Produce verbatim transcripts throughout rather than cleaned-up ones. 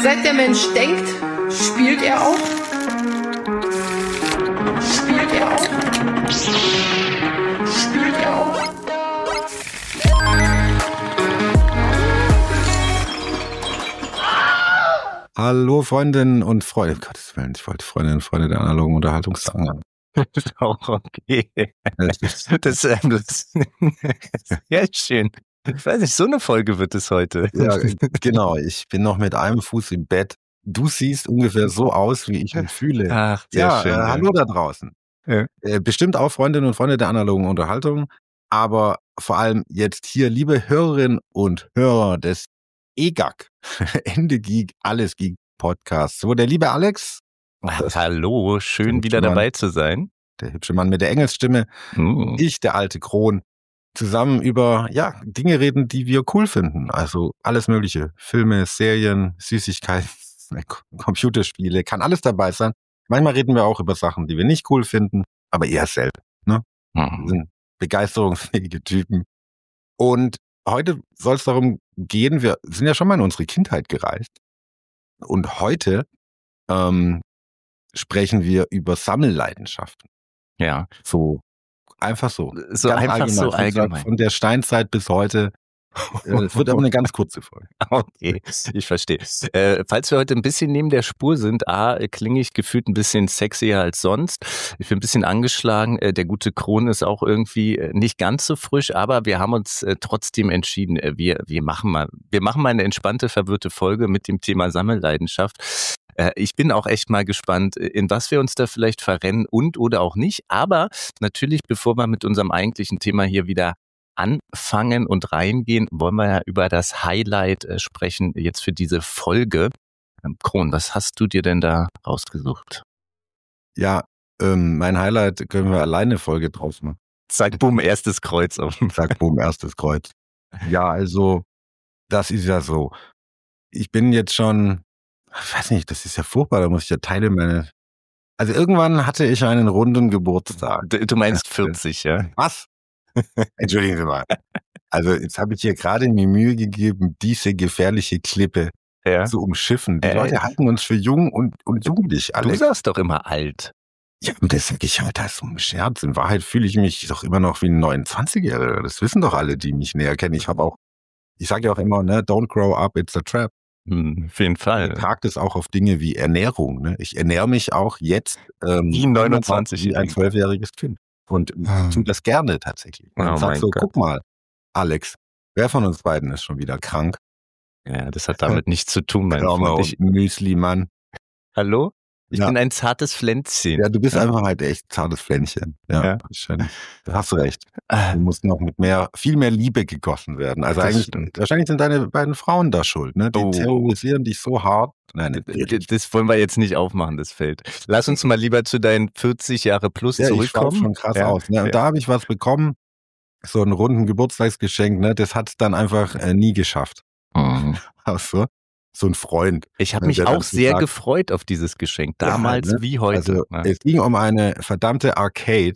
Seit der Mensch denkt, spielt er auch. Spielt er auch. Spielt er auch. Hallo Freundinnen und Freunde, um Gottes Willen, ich wollte Freundinnen und Freunde der analogen Unterhaltung sagen. Auch okay. Das, das, ähm, das ja, schön. Ich weiß nicht, so eine Folge wird es heute. Ja, genau. Ich bin noch mit einem Fuß im Bett. Du siehst ungefähr so aus, wie ich mich fühle. Ach, sehr ja, schön. Äh, ja. hallo da draußen. Ja. Äh, bestimmt auch Freundinnen und Freunde der analogen Unterhaltung, aber vor allem jetzt hier, liebe Hörerinnen und Hörer des E G A G, Ende Geek, Alles Geek Podcasts, wo der liebe Alex, Ach, hallo, schön wieder Mann. dabei zu sein. der hübsche Mann mit der Engelsstimme, Uh. ich, der alte Kron, zusammen über ja Dinge reden, die wir cool finden. Also alles mögliche. Filme, Serien, Süßigkeiten, Computerspiele, kann alles dabei sein. Manchmal reden wir auch über Sachen, die wir nicht cool finden, aber eher selten. Ne? Wir Mhm. sind begeisterungsfähige Typen. Und heute soll es darum gehen, wir sind ja schon mal in unsere Kindheit gereist. Und heute ähm, sprechen wir über Sammelleidenschaften. Ja, So einfach so. so Ganz einfach so Von- allgemein. Von der Steinzeit bis heute. Äh, Es wird aber eine ganz kurze Folge. Okay, ich verstehe. Äh, falls wir heute ein bisschen neben der Spur sind, A, äh, klinge ich gefühlt ein bisschen sexier als sonst. Ich bin ein bisschen angeschlagen. Äh, der gute Kron ist auch irgendwie äh, nicht ganz so frisch, aber wir haben uns äh, trotzdem entschieden, äh, wir, wir machen mal, wir machen mal eine entspannte, verwirrte Folge mit dem Thema Sammelleidenschaft. Äh, ich bin auch echt mal gespannt, in was wir uns da vielleicht verrennen und oder auch nicht. Aber natürlich, bevor wir mit unserem eigentlichen Thema hier wieder anfangen und reingehen, wollen wir ja über das Highlight äh, sprechen, jetzt für diese Folge. Ähm, Kron, was hast du dir denn da rausgesucht? Ja, ähm, mein Highlight können wir alleine Folge draus machen. Zack, bumm, erstes Kreuz auf. Zack, boom, erstes Kreuz. Ja, also, das ist ja so. Ich bin jetzt schon, ich weiß nicht, das ist ja furchtbar, da muss ich ja Teile meine. Also irgendwann hatte ich einen runden Geburtstag. Du, du meinst vierzig, ja? Was? Entschuldigen Sie mal. Also jetzt habe ich hier gerade mir Mühe gegeben, diese gefährliche Klippe Ja. zu umschiffen. Die Äh. Leute halten uns für jung und, und jugendlich. Du Alex. sagst doch immer alt. Ja, und das sage ich halt als so ein Scherz. In Wahrheit fühle ich mich doch immer noch wie ein neunundzwanzigjähriger. Das wissen doch alle, die mich näher kennen. Ich habe auch, ich sage ja auch immer, ne, don't grow up, it's a trap. Hm, auf jeden Fall. Ich trage das auch auf Dinge wie Ernährung. Ne? Ich ernähre mich auch jetzt ähm, Wie ein neunundzwanzigjähriger. wie ein zwölfjähriges Kind. Und Ah. tue das gerne tatsächlich. Und Oh sag mein so, Gott. guck mal, Alex, wer von uns beiden ist schon wieder krank? Ja, das hat damit nichts zu tun, mein Armer Freund. Ich, und Müsli-Mann. hallo? Ich Ja. bin ein zartes Pflänzchen. Ja, du bist Ja. einfach halt echt zartes Pflänzchen. Ja, Ja. wahrscheinlich. Da hast du recht. Ah, Du musst noch mit mehr, viel mehr Liebe gegossen werden. Also Das eigentlich, stimmt. wahrscheinlich sind deine beiden Frauen da schuld, ne? Die Oh. terrorisieren dich so hart. Nein, nicht D- wirklich. Das wollen wir jetzt nicht aufmachen, das Feld. Lass uns mal lieber zu deinen vierzig Jahre plus Ja, ich schweife zurückkommen. schon krass Ja. aus. Ne? Und Ja. da habe ich was bekommen, so einen runden Geburtstagsgeschenk, ne? Das hat es dann einfach äh, nie geschafft. Mhm. Also, so ein Freund. Ich habe Ja, mich der dann auch sehr sagt- gefreut auf dieses Geschenk, Ja, damals ne? wie heute. Also, ne? es ging um eine verdammte Arcade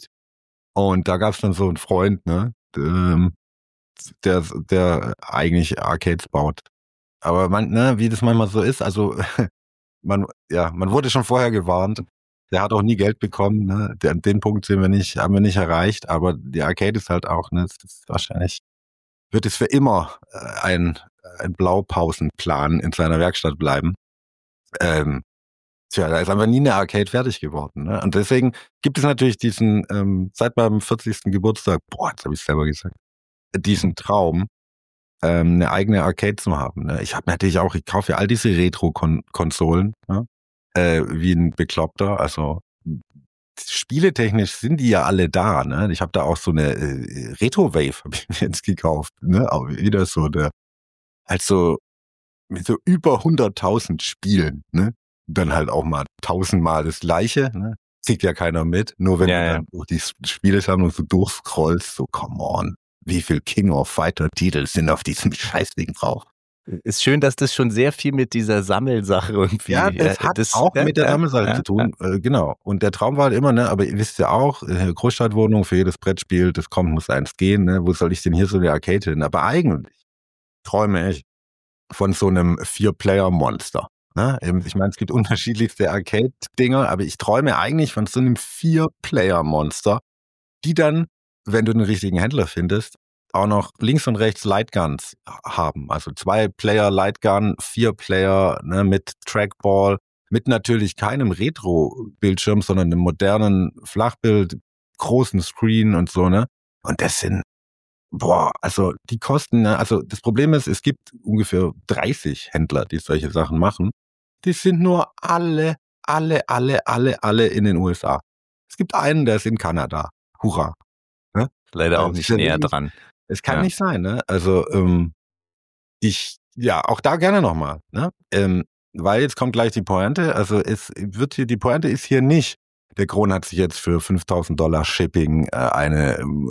und da gab es dann so einen Freund, ne? Ähm, der, der eigentlich Arcades baut. Aber man, ne, wie das manchmal so ist, also man, ja, man wurde schon vorher gewarnt. Der hat auch nie Geld bekommen, ne? Der, den Punkt sind wir nicht, haben wir nicht erreicht, aber die Arcade ist halt auch, ne, es ist wahrscheinlich, wird es für immer äh, ein, ein Blaupausenplan in seiner Werkstatt bleiben. Ähm, tja, da ist einfach nie eine Arcade fertig geworden, ne? Und deswegen gibt es natürlich diesen, ähm, seit meinem vierzigsten Geburtstag, boah, jetzt habe ich selber gesagt, diesen Traum, ähm, eine eigene Arcade zu haben. Ne? Ich habe natürlich auch, ich kaufe ja all diese Retro-Konsolen, ne? äh, wie ein Bekloppter. Also spieletechnisch sind die ja alle da. Ne? Ich habe da auch so eine äh, Retro-Wave habe ich mir jetzt gekauft. Ne? Auch wieder so der, also mit so über hunderttausend Spielen. Ne? Dann halt auch mal tausendmal das Gleiche. Ne? Kriegt ja keiner mit. Nur wenn Ja, du ja. dann durch die Spielesammlung so durchscrollst, so come on. Wie viel King of Fighter Titel sind auf diesem Scheißding drauf? Ist schön, dass das schon sehr viel mit dieser Sammelsache irgendwie. Ja, das äh, hat das, auch ja, mit der ja, Sammelsache ja, zu tun, äh, genau. Und der Traum war halt immer, ne, aber ihr wisst ja auch, äh, Großstadtwohnung für jedes Brettspiel, das kommt, muss eins gehen, ne, wo soll ich denn hier so eine Arcade hin? Aber eigentlich träume ich von so einem Vier-Player-Monster. Ne? Ich meine, es gibt unterschiedlichste Arcade-Dinger, aber ich träume eigentlich von so einem Vier-Player-Monster, die dann, wenn du den richtigen Händler findest, auch noch links und rechts Lightguns haben. Also zwei Player Lightgun, vier Player, ne, mit Trackball, mit natürlich keinem Retro-Bildschirm, sondern einem modernen Flachbild, großen Screen und so, ne? Und das sind, boah, also die kosten, ne, also das Problem ist, es gibt ungefähr dreißig Händler, die solche Sachen machen. Die sind nur alle, alle, alle, alle, alle in den U S A. Es gibt einen, der ist in Kanada. Hurra. Ne? Leider auch Also, nicht das ist näher wirklich- dran. Es kann Ja. nicht sein, ne? Also, ähm, ich, ja, auch da gerne nochmal, ne? Ähm, weil jetzt kommt gleich die Pointe. Also, es wird hier, die Pointe ist hier nicht, der Kron hat sich jetzt für fünftausend Dollar Shipping äh, eine ähm,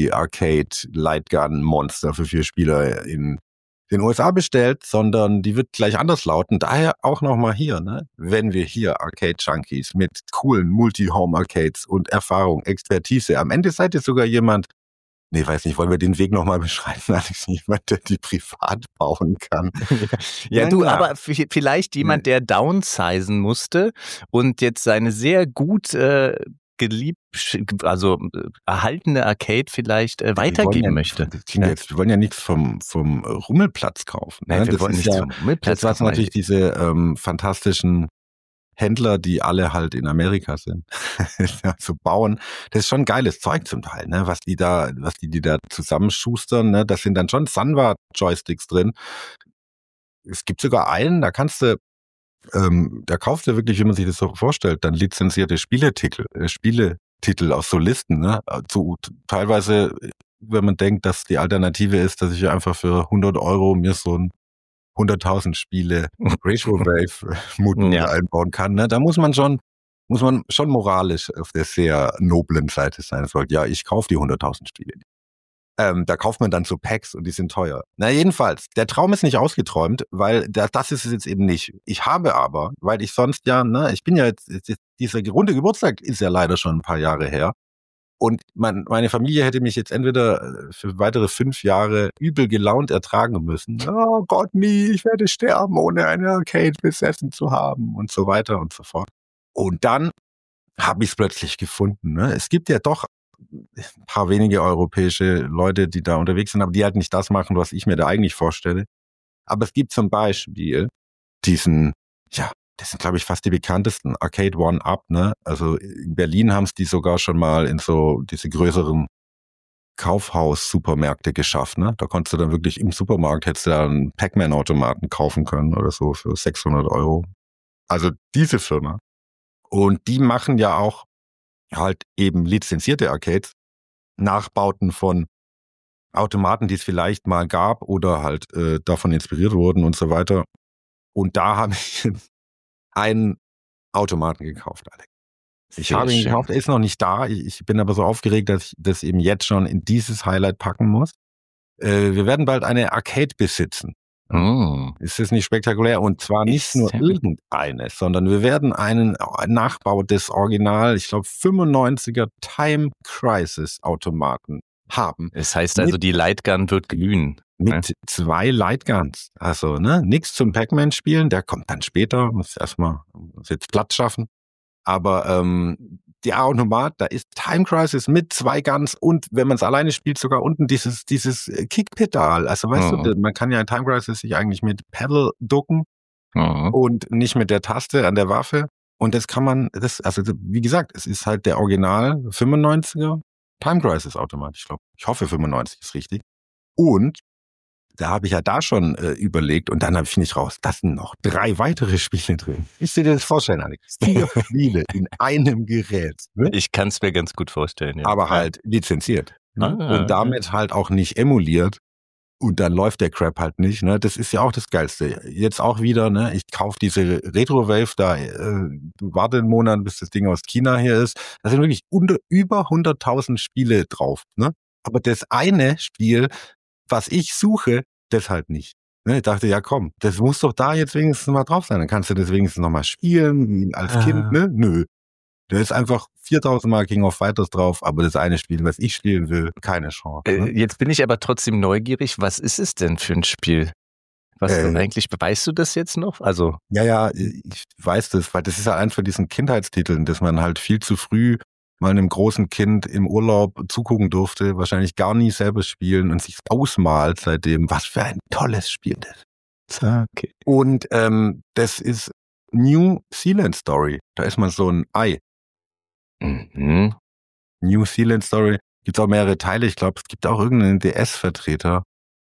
Multi-Arcade-Lightgun-Monster für vier Spieler in den U S A bestellt, sondern die wird gleich anders lauten. Daher auch nochmal hier, ne? Wenn wir hier Arcade-Junkies mit coolen Multi-Home-Arcades und Erfahrung, Expertise, am Ende seid ihr sogar jemand, nee, weiß nicht, wollen wir den Weg nochmal beschreiben, Alex? Jemand, der die privat bauen kann. Ja, Ja, du, ja. aber v- vielleicht jemand, der downsizen musste und jetzt seine sehr gut äh, geliebt, also äh, erhaltene Arcade vielleicht äh, Wir wollen weitergeben ja, möchte. Das klingt Ja. jetzt, wir wollen ja nichts vom, vom Rummelplatz kaufen. Ne? Nein, wir das wollen ist nichts ja, vom Rummelplatz das was kaufen, natürlich diese ähm, fantastischen Händler, die alle halt in Amerika sind, ja, zu bauen. Das ist schon geiles Zeug zum Teil, ne? Was die da, was die, die da zusammenschustern, ne? Das sind dann schon Sunward-Joysticks drin. Es gibt sogar einen, da kannst du, ähm, da kaufst du wirklich, wie man sich das so vorstellt, dann lizenzierte Spieletitel, äh, Spieletitel aus so Listen, ne? Zu, teilweise, wenn man denkt, dass die Alternative ist, dass ich einfach für hundert Euro mir so ein hunderttausend Spiele Retro-Wave-Modul Ja. einbauen kann, ne? Da muss man schon, muss man schon moralisch auf der sehr noblen Seite sein. Es sagt, ja, ich kaufe die hunderttausend Spiele. Ähm, da kauft man dann so Packs und die sind teuer. Na jedenfalls, der Traum ist nicht ausgeträumt, weil das, das ist es jetzt eben nicht. Ich habe aber, weil ich sonst ja, ne, ich bin ja jetzt, jetzt dieser runde Geburtstag ist ja leider schon ein paar Jahre her. Und mein, meine Familie hätte mich jetzt entweder für weitere fünf Jahre übel gelaunt ertragen müssen. Oh Gott, nie, ich werde sterben, ohne eine Arcade besessen zu haben und so weiter und so fort. Und dann habe ich es plötzlich gefunden. Ne? Es gibt ja doch ein paar wenige europäische Leute, die da unterwegs sind, aber die halt nicht das machen, was ich mir da eigentlich vorstelle. Aber es gibt zum Beispiel diesen, ja, das sind, glaube ich, fast die bekanntesten, Arcade One-Up, ne? Also in Berlin haben es die sogar schon mal in so diese größeren Kaufhaus-Supermärkte geschafft, ne? Da konntest du dann wirklich im Supermarkt, hättest du da einen Pac-Man-Automaten kaufen können oder so für sechshundert Euro. Also diese Firma. Und die machen ja auch halt eben lizenzierte Arcades, Nachbauten von Automaten, die es vielleicht mal gab oder halt äh, davon inspiriert wurden und so weiter. Und da habe ich einen Automaten gekauft, Alex. Ich Sehr habe ihn schön. gekauft, er ist noch nicht da. Ich, ich bin aber so aufgeregt, dass ich das eben jetzt schon in dieses Highlight packen muss. Äh, wir werden bald eine Arcade besitzen. Mm. Ist das nicht spektakulär? Und zwar nicht Ist nur sehr gut. irgendeine, sondern wir werden einen Nachbau des Original, ich glaube fünfundneunziger Time Crisis Automaten haben. Das heißt also, die Lightgun wird glühen. Mit zwei Lightguns. Also, ne, nix zum Pac-Man spielen, der kommt dann später, muss erstmal muss jetzt Platz schaffen. Aber ähm, der Automat, da ist Time Crisis mit zwei Guns und wenn man es alleine spielt, sogar unten dieses dieses Kickpedal. Also weißt Mhm. du, man kann ja in Time Crisis sich eigentlich mit Pedal ducken Mhm. und nicht mit der Taste an der Waffe. Und das kann man, das, also wie gesagt, es ist halt der Original fünfundneunziger Time Crisis Automat. Ich glaube, ich hoffe fünfundneunzig ist richtig. Und da habe ich ja da schon äh, überlegt und dann habe ich nicht raus, da sind noch drei weitere Spiele drin. Ich dir das vorstellen, Alex. Vier Spiele in einem Gerät. Ne? Ich kann es mir ganz gut vorstellen. Ja. Aber halt lizenziert. Ne? Ah, und damit halt auch nicht emuliert. Und dann läuft der Crap halt nicht. Ne? Das ist ja auch das Geilste. Jetzt auch wieder, ne? Ich kaufe diese Retro-Wave da, äh, warte einen Monat, bis das Ding aus China hier ist. Da sind wirklich unter, über hunderttausend Spiele drauf. Ne? Aber das eine Spiel, was ich suche, das halt nicht. Ne, ich dachte, ja komm, das muss doch da jetzt wenigstens mal drauf sein. Dann kannst du das wenigstens noch mal spielen, wie als Ah. Kind, ne? Nö. Da ist einfach viertausend Mal King of Fighters drauf, aber das eine Spiel, was ich spielen will, keine Chance. Äh, Ne? jetzt bin ich aber trotzdem neugierig. Was ist es denn für ein Spiel? Was Äh. eigentlich, weißt du das jetzt noch? Also Ja, ja, ich weiß das, weil das ist ja eins von diesen Kindheitstiteln, dass man halt viel zu früh mal einem großen Kind im Urlaub zugucken durfte, wahrscheinlich gar nie selber spielen und sich ausmalt seitdem, was für ein tolles Spiel das ist. okay. Und ähm, das ist New Zealand Story. Da ist man so ein Ei. Mhm. New Zealand Story. Gibt auch mehrere Teile. Ich glaube, es gibt auch irgendeinen D S-Vertreter.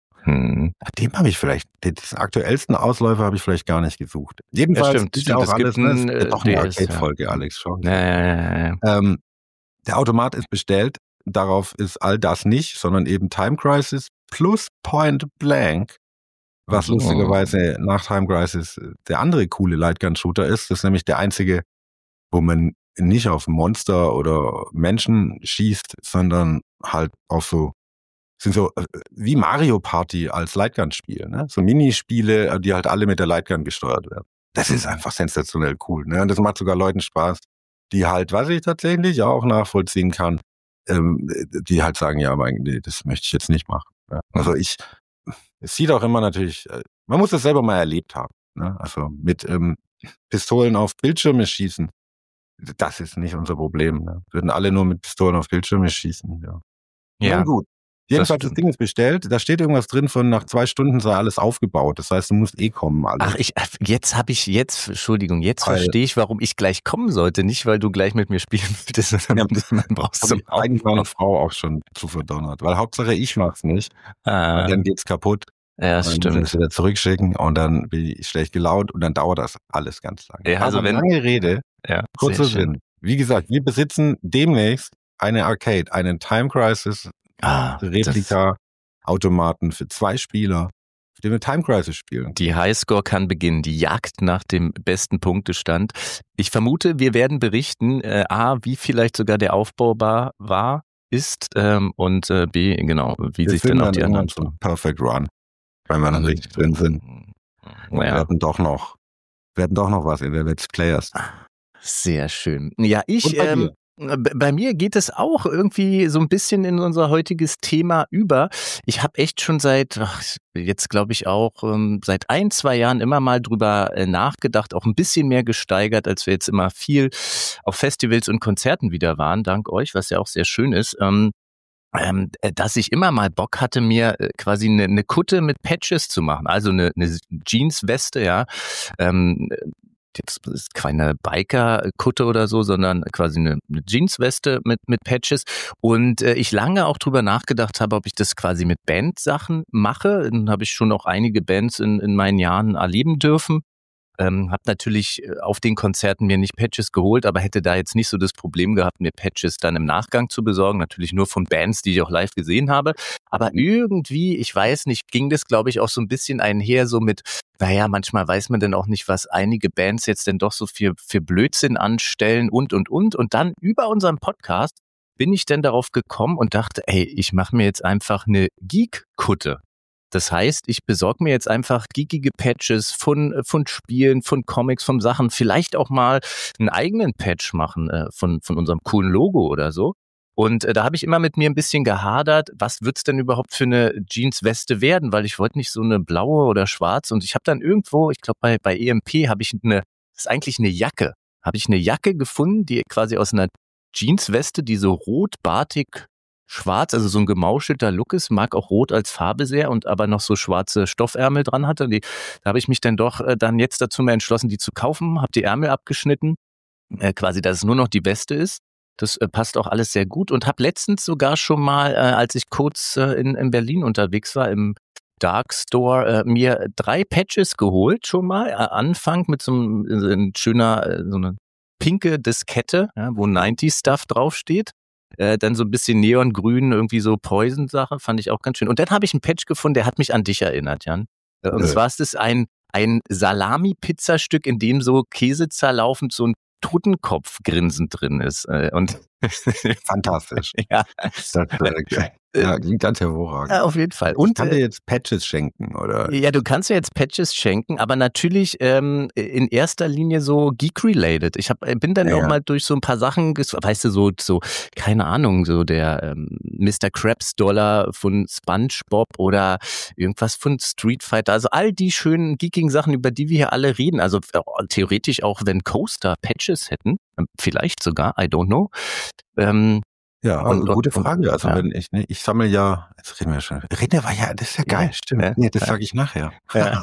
Hm. Dem habe ich vielleicht, diesen aktuellsten Ausläufer habe ich vielleicht gar nicht gesucht. Ja, Jedenfalls stimmt, ist stimmt. ja auch Es alles, gibt ne? ein, Es gibt äh, doch eine D S, ja. Arcade-Folge, Alex, schon. Ja, ja, ja, ja. Ähm, der Automat ist bestellt. Darauf ist all das nicht, sondern eben Time Crisis plus Point Blank, was Oh. lustigerweise nach Time Crisis der andere coole Lightgun-Shooter ist. Das ist nämlich der einzige, wo man nicht auf Monster oder Menschen schießt, sondern halt auf so, sind so äh, wie Mario Party als Lightgun-Spiel, ne? So Minispiele, die halt alle mit der Lightgun gesteuert werden. Das ist einfach sensationell cool, ne? Und das macht sogar Leuten Spaß, die halt, was ich tatsächlich auch nachvollziehen kann, ähm, die halt sagen, ja, aber nee, das möchte ich jetzt nicht machen. Ja? Also ich, es sieht auch immer natürlich, man muss das selber mal erlebt haben, ne? Also mit ähm, Pistolen auf Bildschirme schießen, das ist nicht unser Problem. Ne? Würden alle nur mit Pistolen auf Bildschirme schießen, ja. Ja, Na gut. Jedenfalls, das, stimmt. Ding ist bestellt, da steht irgendwas drin von nach zwei Stunden sei alles aufgebaut. Das heißt, du musst eh kommen. Alles. Ach, ich, jetzt habe ich, jetzt, Entschuldigung, jetzt Weil- verstehe ich, warum ich gleich kommen sollte. Nicht, weil du gleich mit mir spielen würdest, sondern Ja, man brauchst habe du ich eigentlich meine Frau auch schon zu verdonnert. Weil Hauptsache ich mach's nicht. Ah, Dann geht's kaputt. ja, Dann muss ich stimmt. es wieder zurückschicken und dann bin ich schlecht gelaunt und dann dauert das alles ganz lange. Ja, also Aber wenn- lange Rede, Ja, kurzer sehr schön. Sinn. Wie gesagt, wir besitzen demnächst eine Arcade, einen Time Crisis Ah, Replika Automaten für zwei Spieler, auf dem wir Time Crisis spielen. Die Highscore kann beginnen, die Jagd nach dem besten Punktestand. Ich vermute, wir werden berichten, äh, A, wie vielleicht sogar der aufbaubar war, ist ähm, und äh, B, genau, wie Wir sich denn finden auch dann die irgendwann anderen so einen Perfect Run, wenn wir dann richtig drin sind. Wir Ja, hatten doch noch, wir hatten doch noch was in der Let's Players. sehr schön. Ja, ich, Und bei ähm, dir? b- bei mir geht es auch irgendwie so ein bisschen in unser heutiges Thema über. Ich habe echt schon seit, ach, jetzt glaube ich auch, ähm, seit ein, zwei Jahren immer mal drüber äh, nachgedacht, auch ein bisschen mehr gesteigert, als wir jetzt immer viel auf Festivals und Konzerten wieder waren, dank euch, was ja auch sehr schön ist. Ähm, ähm, äh, dass ich immer mal Bock hatte, mir äh, quasi eine, eine Kutte mit Patches zu machen. Also eine, eine Jeansweste, ja. Ähm, jetzt ist keine Biker-Kutte oder so, sondern quasi eine, eine Jeansweste mit, mit Patches. Und äh, ich lange auch drüber nachgedacht habe, ob ich das quasi mit Bandsachen mache. Dann habe ich schon auch einige Bands in, in meinen Jahren erleben dürfen. Ähm, habe natürlich äh, auf den Konzerten mir nicht Patches geholt, aber hätte da jetzt nicht so das Problem gehabt, mir Patches dann im Nachgang zu besorgen. Natürlich nur von Bands, die ich auch live gesehen habe. Aber irgendwie, ich weiß nicht, ging das, glaube ich, auch so ein bisschen einher so mit, naja, manchmal weiß man dann auch nicht, was einige Bands jetzt denn doch so für, für Blödsinn anstellen und, und, und. Und dann über unseren Podcast bin ich dann darauf gekommen und dachte, ey, ich mache mir jetzt einfach eine Geek-Kutte. Das heißt, ich besorge mir jetzt einfach geekige Patches von, von Spielen, von Comics, von Sachen, vielleicht auch mal einen eigenen Patch machen äh, von, von unserem coolen Logo oder so. Und äh, da habe ich immer mit mir ein bisschen gehadert, was wird's denn überhaupt für eine Jeansweste werden, weil ich wollte nicht so eine blaue oder schwarz. Und ich habe dann irgendwo, ich glaube bei, bei E M P habe ich eine, das ist eigentlich eine Jacke, habe ich eine Jacke gefunden, die quasi aus einer Jeansweste, die so rotbartig schwarz, also so ein gemauschelter Look ist, mag auch rot als Farbe sehr und aber noch so schwarze Stoffärmel dran hatte. Die, da habe ich mich dann doch äh, dann jetzt dazu mal entschlossen, die zu kaufen, habe die Ärmel abgeschnitten, äh, quasi, dass es nur noch die Weste ist. Das äh, passt auch alles sehr gut und habe letztens sogar schon mal, äh, als ich kurz äh, in, in Berlin unterwegs war, im Dark Store, äh, mir drei Patches geholt schon mal. Äh, Anfang mit so einem äh, ein schöner, äh, so eine pinke Diskette, ja, wo neunziger Stuff draufsteht. Äh, dann so ein bisschen neongrün, irgendwie so Poison-Sache, fand ich auch ganz schön. Und dann habe ich einen Patch gefunden, der hat mich an dich erinnert, Jan. Äh, und Nö. zwar ist es ein, ein Salami-Pizzastück, in dem so käsezerlaufend so ein Totenkopf grinsend drin ist. Äh, und Fantastisch. Ja. Das, äh, ja, klingt ganz hervorragend. Ja, auf jeden Fall. Und Und kann dir äh, jetzt Patches schenken, oder? ja, du kannst ja jetzt Patches schenken, aber natürlich ähm, in erster Linie so geek-related. Ich hab, bin dann Ja, auch ja. mal durch so ein paar Sachen, ges- weißt du, so, so keine Ahnung, so der ähm, Mister Krabs Dollar von SpongeBob oder irgendwas von Street Fighter. Also all die schönen geekigen Sachen, über die wir hier alle reden. Also äh, theoretisch auch, wenn Coaster Patches hätten, ähm, vielleicht sogar, I don't know. Ähm, Ja, und, also und, gute und Frage. Also ja. wenn ich, ne, ich sammle ja, jetzt reden wir schon. Reden wir ja, das ist ja geil, Ja, stimmt. ja, Nee, das ja. sage ich nachher. Ja.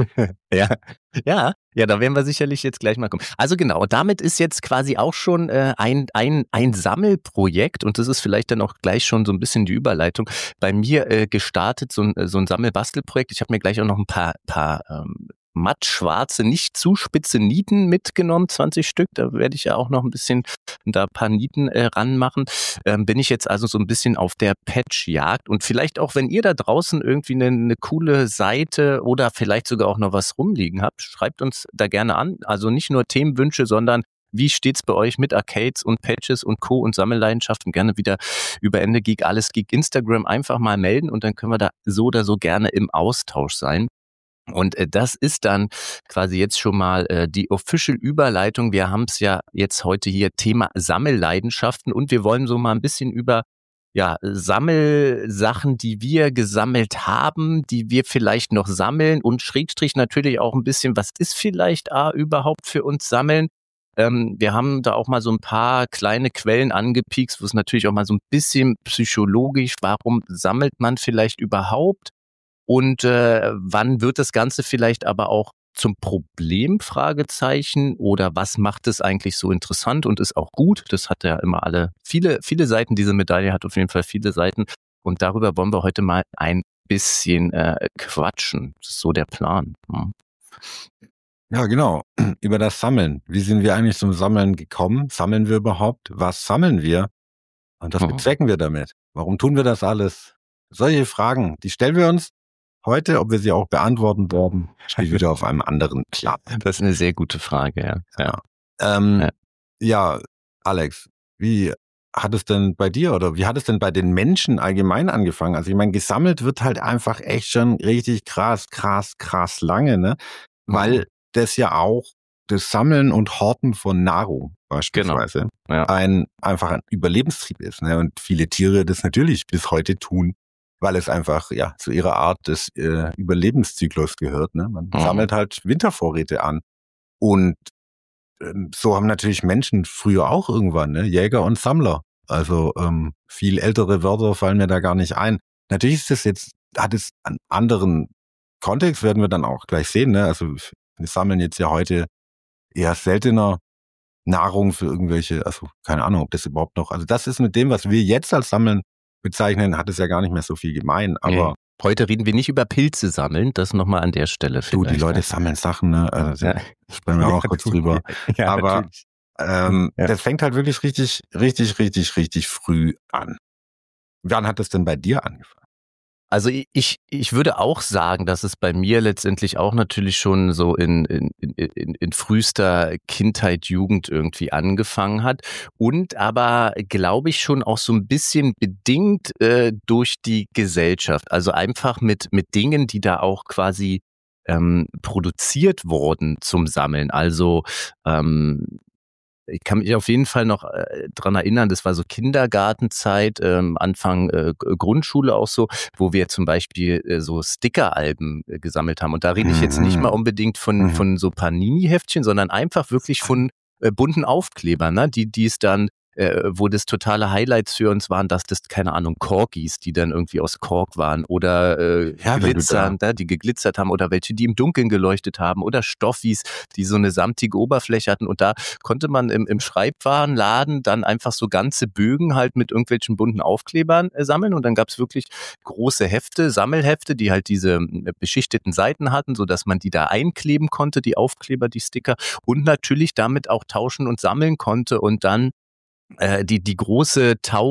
ja, ja, ja, da werden wir sicherlich jetzt gleich mal kommen. Also genau, damit ist jetzt quasi auch schon äh, ein, ein, ein Sammelprojekt und das ist vielleicht dann auch gleich schon so ein bisschen die Überleitung bei mir äh, gestartet, so ein, so ein Sammelbastelprojekt. Ich habe mir gleich auch noch ein paar, paar ähm, mattschwarze, nicht zu spitze Nieten mitgenommen, zwanzig Stück. Da werde ich ja auch noch ein bisschen da ein paar Nieten äh, ranmachen. Ähm, bin ich jetzt also so ein bisschen auf der Patchjagd und vielleicht auch, wenn ihr da draußen irgendwie eine, eine coole Seite oder vielleicht sogar auch noch was rumliegen habt, schreibt uns da gerne an. Also nicht nur Themenwünsche, sondern wie steht's bei euch mit Arcades und Patches und Co. und Sammelleidenschaften? Gerne wieder über Ende Geek, alles Geek, Instagram einfach mal melden und dann können wir da so oder so gerne im Austausch sein. Und äh, das ist dann quasi jetzt schon mal äh, die official Überleitung. Wir haben es ja jetzt heute hier Thema Sammelleidenschaften und wir wollen so mal ein bisschen über ja Sammelsachen, die wir gesammelt haben, die wir vielleicht noch sammeln und Schrägstrich natürlich auch ein bisschen, was ist vielleicht A überhaupt für uns Sammeln? Ähm, wir haben da auch mal so ein paar kleine Quellen angepiekst, wo es natürlich auch mal so ein bisschen psychologisch, warum sammelt man vielleicht überhaupt? Und äh, wann wird das Ganze vielleicht aber auch zum Problem, Fragezeichen, oder was macht es eigentlich so interessant und ist auch gut? Das hat ja immer alle, viele, viele Seiten, diese Medaille hat auf jeden Fall viele Seiten und darüber wollen wir heute mal ein bisschen äh, quatschen. Das ist so der Plan. Hm. Ja, genau. Über das Sammeln. Wie sind wir eigentlich zum Sammeln gekommen? Sammeln wir überhaupt? Was sammeln wir? Und was Mhm. bezwecken wir damit? Warum tun wir das alles? Solche Fragen, die stellen wir uns heute, ob wir sie auch beantworten werden, steht wieder auf einem anderen Blatt. Das ist eine sehr gute Frage, ja. Ja, Ähm, Ja. ja, Alex, wie hat es denn bei dir oder wie hat es denn bei den Menschen allgemein angefangen? Also ich meine, gesammelt wird halt einfach echt schon richtig krass, krass, krass lange, ne? Weil Mhm. das ja auch das Sammeln und Horten von Nahrung beispielsweise Ja. ein einfach ein Überlebenstrieb ist, ne? Und viele Tiere das natürlich bis heute tun, weil es einfach ja zu ihrer Art des äh, Überlebenszyklus gehört, ne? Man Mhm. sammelt halt Wintervorräte an und ähm, so haben natürlich Menschen früher auch irgendwann, ne? Jäger und Sammler. Also ähm, viel ältere Wörter fallen mir da gar nicht ein. Natürlich ist es jetzt, hat es einen anderen Kontext, werden wir dann auch gleich sehen, ne? Also wir sammeln jetzt ja heute eher seltener Nahrung für irgendwelche, also keine Ahnung, ob das überhaupt noch, also das ist mit dem, was wir jetzt als Sammeln bezeichnen, hat es ja gar nicht mehr so viel gemein, aber Nee. Heute reden wir nicht über Pilze sammeln, das nochmal an der Stelle du, vielleicht. die Leute ja. sammeln Sachen, ne? Also, Ja. sprechen wir auch kurz drüber. Ja, Aber natürlich. ähm, Ja. das fängt halt wirklich richtig, richtig, richtig, richtig früh an. Wann hat das denn bei dir angefangen? Also ich, ich würde auch sagen, dass es bei mir letztendlich auch natürlich schon so in, in, in, in frühester Kindheit, Jugend irgendwie angefangen hat und aber glaube ich schon auch so ein bisschen bedingt äh, durch die Gesellschaft. Also einfach mit, mit Dingen, die da auch quasi ähm, produziert wurden zum Sammeln. Also ähm, ich kann mich auf jeden Fall noch äh, dran erinnern, das war so Kindergartenzeit, ähm, Anfang äh, G- Grundschule auch so, wo wir zum Beispiel äh, so Stickeralben äh, gesammelt haben. Und da rede ich jetzt nicht mal unbedingt von, Mhm. von so Panini-Heftchen, sondern einfach wirklich von äh, bunten Aufklebern, ne? die, die es dann, äh, wo das totale Highlights für uns waren, dass das, keine Ahnung, Corgis, die dann irgendwie aus Kork waren oder äh, Ja, wenn du Glitzer, ne? die geglitzert haben oder welche, die im Dunkeln geleuchtet haben oder Stoffis, die so eine samtige Oberfläche hatten und da konnte man im, im Schreibwarenladen dann einfach so ganze Bögen halt mit irgendwelchen bunten Aufklebern äh, sammeln und dann gab es wirklich große Hefte, Sammelhefte, die halt diese äh, beschichteten Seiten hatten, so dass man die da einkleben konnte, die Aufkleber, die Sticker und natürlich damit auch tauschen und sammeln konnte und dann äh, die die große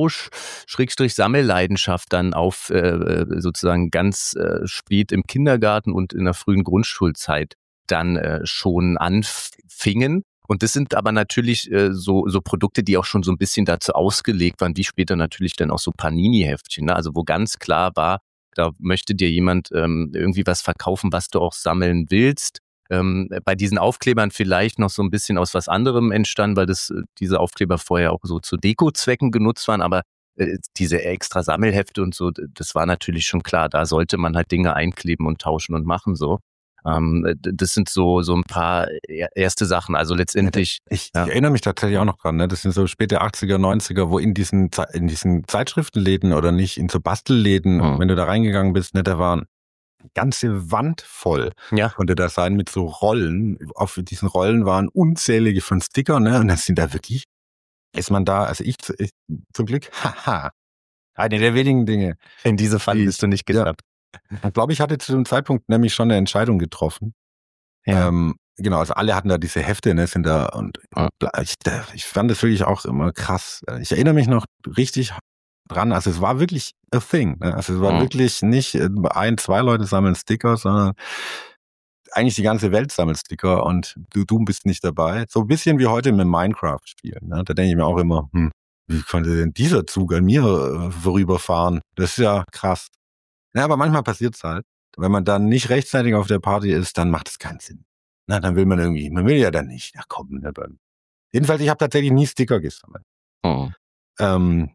Tausch-Sammelleidenschaft dann auf äh, sozusagen ganz äh, spät im Kindergarten und in der frühen Grundschulzeit dann äh, schon anfingen. Und das sind aber natürlich äh, so, so Produkte, die auch schon so ein bisschen dazu ausgelegt waren, wie später natürlich dann auch so Panini-Heftchen, ne? Also wo ganz klar war, da möchte dir jemand ähm, irgendwie was verkaufen, was du auch sammeln willst. Ähm, bei diesen Aufklebern vielleicht noch so ein bisschen aus was anderem entstanden, weil das äh, diese Aufkleber vorher auch so zu Deko-Zwecken genutzt waren, aber äh, diese extra Sammelhefte und so, d- das war natürlich schon klar. Da sollte man halt Dinge einkleben und tauschen und machen so. Ähm, d- das sind so so ein paar e- erste Sachen. Also letztendlich, Ich, ja. ich erinnere mich tatsächlich auch noch dran, ne? Das sind so späte achtziger, neunziger, wo in diesen, Ze- in diesen Zeitschriftenläden oder nicht, in so Bastelläden, Mhm. wenn du da reingegangen bist, ne, da waren ganze Wand voll, Ja. konnte das sein, mit so Rollen. Auf diesen Rollen waren unzählige von Sticker, ne? Und das sind da wirklich, ist man da, also ich, ich zum Glück, haha, eine der wenigen Dinge. In diese Falle Die- bist du nicht ja. getappt. Ich glaube, ich hatte zu dem Zeitpunkt nämlich schon eine Entscheidung getroffen. Ja. Ähm, genau, also alle hatten da diese Hefte, ne, sind da und Ja. ich, ich fand das wirklich auch immer krass. Ich erinnere mich noch richtig dran, also es war wirklich a thing, ne? Also es war Mhm. wirklich nicht äh, ein, zwei Leute sammeln Sticker, sondern eigentlich die ganze Welt sammelt Sticker und du, du bist nicht dabei. So ein bisschen wie heute mit Minecraft spielen, ne? Da denke ich mir auch immer, hm, wie konnte denn dieser Zug an mir äh, vorüberfahren? Das ist ja krass. Ja, aber manchmal passiert's halt. Wenn man dann nicht rechtzeitig auf der Party ist, dann macht es keinen Sinn. Na, dann will man irgendwie, man will ja dann nicht. Ja, komm, ne, dann. Jedenfalls, ich habe tatsächlich nie Sticker gesammelt. Mhm. Ähm,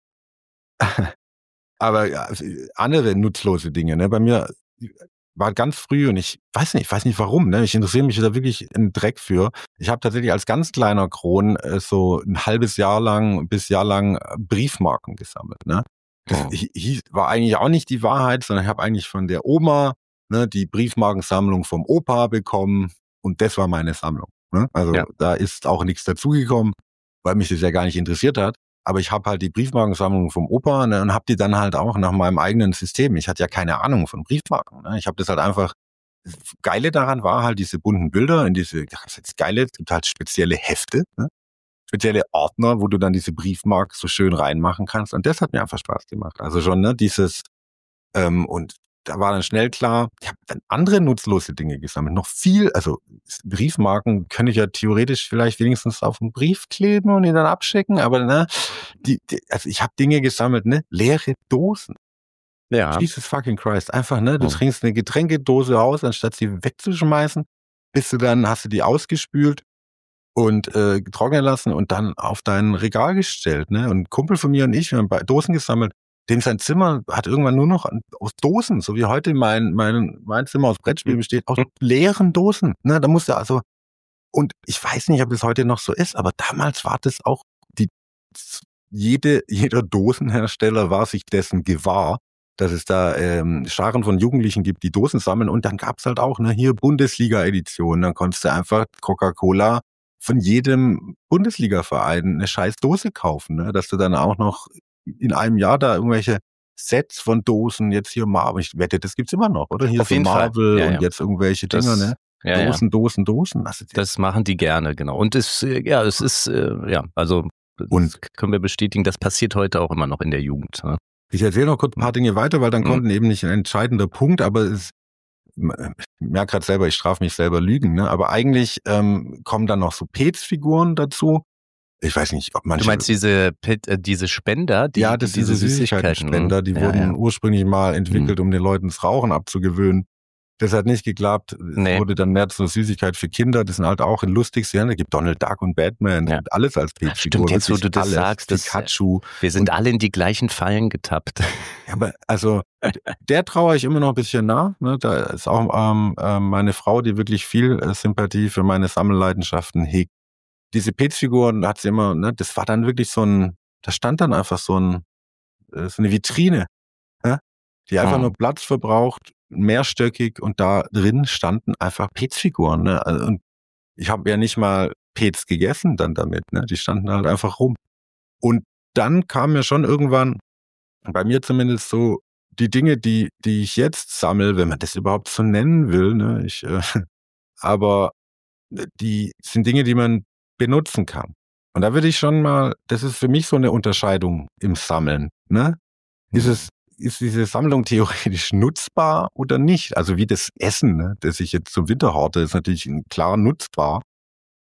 aber ja, andere nutzlose Dinge, ne? Bei mir war ganz früh und ich weiß nicht, ich weiß nicht warum, ne? Ich interessiere mich da wirklich einen Dreck für. Ich habe tatsächlich als ganz kleiner Kron äh, so ein halbes Jahr lang bis Jahr lang äh, Briefmarken gesammelt, ne? Das Oh. hi- hieß, war eigentlich auch nicht die Wahrheit, sondern ich habe eigentlich von der Oma ne, die Briefmarkensammlung vom Opa bekommen und das war meine Sammlung. Ne? Also Ja. da ist auch nichts dazugekommen, weil mich das ja gar nicht interessiert hat. Aber ich habe halt die Briefmarkensammlung vom Opa ne, und habe die dann halt auch nach meinem eigenen System. Ich hatte ja keine Ahnung von Briefmarken. Ne? Ich habe das halt einfach. Das Geile daran war halt diese bunten Bilder in diese. Das ist Geile. Es gibt halt spezielle Hefte. Ne? Spezielle Ordner, wo du dann diese Briefmarken so schön reinmachen kannst. Und das hat mir einfach Spaß gemacht. Also schon, ne, dieses, ähm, und da war dann schnell klar, ich habe dann andere nutzlose Dinge gesammelt. Noch viel, also Briefmarken könnte ich ja theoretisch vielleicht wenigstens auf einen Brief kleben und ihn dann abschicken, aber ne, die, die also ich habe Dinge gesammelt, ne, leere Dosen. Ja. Jesus fucking Christ. Einfach, ne, du Oh. trinkst eine Getränkedose aus, anstatt sie wegzuschmeißen, bist du dann, hast du die ausgespült und äh, trocknen lassen und dann auf dein Regal gestellt. Ne? Und ein Kumpel von mir und ich, wir haben bei Dosen gesammelt, dem sein Zimmer hat irgendwann nur noch an- aus Dosen, so wie heute mein mein mein Zimmer aus Brettspielen besteht, aus leeren Dosen. Ne? Da musste also, und ich weiß nicht, ob das heute noch so ist, aber damals war das auch, die jede jeder Dosenhersteller war sich dessen gewahr, dass es da ähm, Scharen von Jugendlichen gibt, die Dosen sammeln. Und dann gab's halt auch, ne, hier Bundesliga-Edition. Dann konntest du einfach Coca-Cola von jedem Bundesliga-Verein eine scheiß Dose kaufen, ne? Dass du dann auch noch in einem Jahr da irgendwelche Sets von Dosen, jetzt hier Marvel, ich wette, das gibt's immer noch, oder? Hier Auf so jeden Fall. Marvel Ja, ja. und jetzt irgendwelche Das- Dinger, ne? Ja, ja. Dosen, Dosen, Dosen. Also, Das machen die gerne, genau. Und es, äh, ja, es ist, äh, ja, also das Und- können wir bestätigen, das passiert heute auch immer noch in der Jugend. Ne? ich erzähle noch kurz ein paar Dinge weiter, weil dann Mhm. kommt eben nicht ein entscheidender Punkt, aber es, ich merke gerade selber, ich strafe mich selber Lügen, ne? Aber eigentlich ähm, kommen dann noch so Pets-Figuren dazu. Ich weiß nicht, ob manche... Du meinst diese, Pet, äh, diese Spender, die, ja, das die sind diese Süßigkeitenspender, die ja, wurden ja. ursprünglich mal entwickelt, um den Leuten das Rauchen abzugewöhnen. Das hat nicht geklappt. Es Nee. wurde dann mehr zur Süßigkeit für Kinder. Das sind halt auch lustig sehr. Da gibt Donald Duck und Batman Ja. und alles als Stimmt, Pets-Figur. jetzt wo wirklich du das alles. sagst, das- Pikachu. Wir sind alle in die gleichen Fallen getappt. Ja, aber also der traue ich immer noch ein bisschen nach. Ne? Da ist auch ähm, ähm, meine Frau, die wirklich viel äh, Sympathie für meine Sammelleidenschaften hegt. Diese Pets-Figuren hat sie immer, ne, das war dann wirklich so ein, da stand dann einfach so ein, äh, so eine Vitrine, ja? Die einfach Mhm. nur Platz verbraucht, mehrstöckig und da drin standen einfach Pets-Figuren. Ne? Also, und ich habe ja nicht mal Pets gegessen dann damit, ne? Die standen halt einfach rum. Und dann kam mir schon irgendwann, bei mir zumindest so, die Dinge, die die ich jetzt sammle, wenn man das überhaupt so nennen will, ne? Ich, äh, aber die sind Dinge, die man benutzen kann. Und da würde ich schon mal, das ist für mich so eine Unterscheidung im Sammeln, ne? Ist es, ist diese Sammlung theoretisch nutzbar oder nicht? Also wie das Essen, ne, das ich jetzt zum Winter horte, ist natürlich klar nutzbar.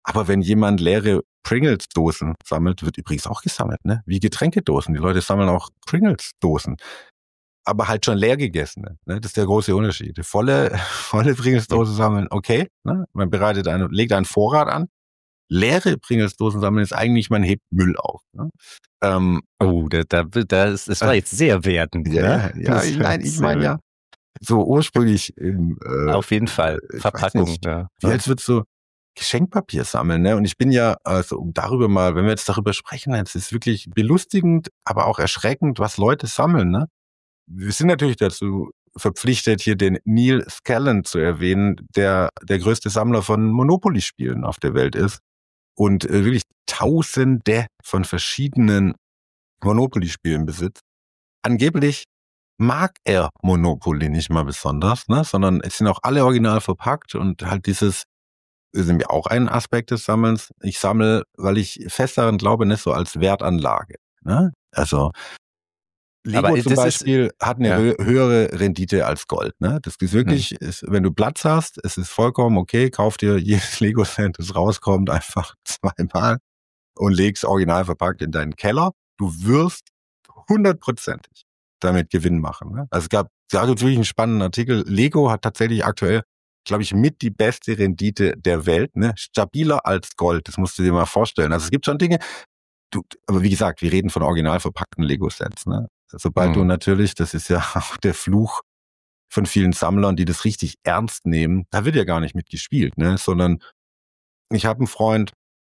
Aber wenn jemand leere Pringles-Dosen sammelt, wird übrigens auch gesammelt, ne? Wie Getränkedosen. Die Leute sammeln auch Pringles-Dosen. Aber halt schon leer gegessene, ne? Das ist der große Unterschied. Volle, volle Pringles-Dose sammeln, okay, ne? Man bereitet eine, legt einen Vorrat an. Leere Pringles-Dosen sammeln ist eigentlich, man hebt Müll auf. Ne? Ähm, oh, da, da, das, das war jetzt sehr wertend. Ja, ne? ja, ich meine, ich mein, ja, so ursprünglich im, äh, auf jeden Fall, Verpackung. Nicht, ja. Wie als würdest du Geschenkpapier sammeln, ne? Und ich bin ja, also um darüber mal, wenn wir jetzt darüber sprechen, es ist wirklich belustigend, aber auch erschreckend, was Leute sammeln, ne? Wir sind natürlich dazu verpflichtet, hier den Neil Scallan zu erwähnen, der der größte Sammler von Monopoly-Spielen auf der Welt ist und äh, wirklich Tausende von verschiedenen Monopoly-Spielen besitzt. Angeblich mag er Monopoly nicht mal besonders, ne, sondern es sind auch alle original verpackt und halt dieses ist nämlich auch ein Aspekt des Sammelns. Ich sammle, weil ich fest daran glaube, nicht so als Wertanlage, ne? Also Lego Aber zum das Beispiel ist, hat eine ja. hö- höhere Rendite als Gold, ne? Das ist wirklich, hm. ist, wenn du Platz hast, es ist vollkommen okay, kauf dir jedes Lego-Set, das rauskommt, einfach zweimal und leg's original verpackt in deinen Keller. Du wirst hundertprozentig damit Gewinn machen, ne? Also es gab, es gab natürlich einen spannenden Artikel. Lego hat tatsächlich aktuell, glaube ich, mit die beste Rendite der Welt, ne? Stabiler als Gold, das musst du dir mal vorstellen. Also es gibt schon Dinge, du, aber wie gesagt, wir reden von original verpackten Lego-Sets, ne? Sobald mhm. du natürlich, das ist ja auch der Fluch von vielen Sammlern, die das richtig ernst nehmen, da wird ja gar nicht mitgespielt, ne? Sondern ich habe einen Freund,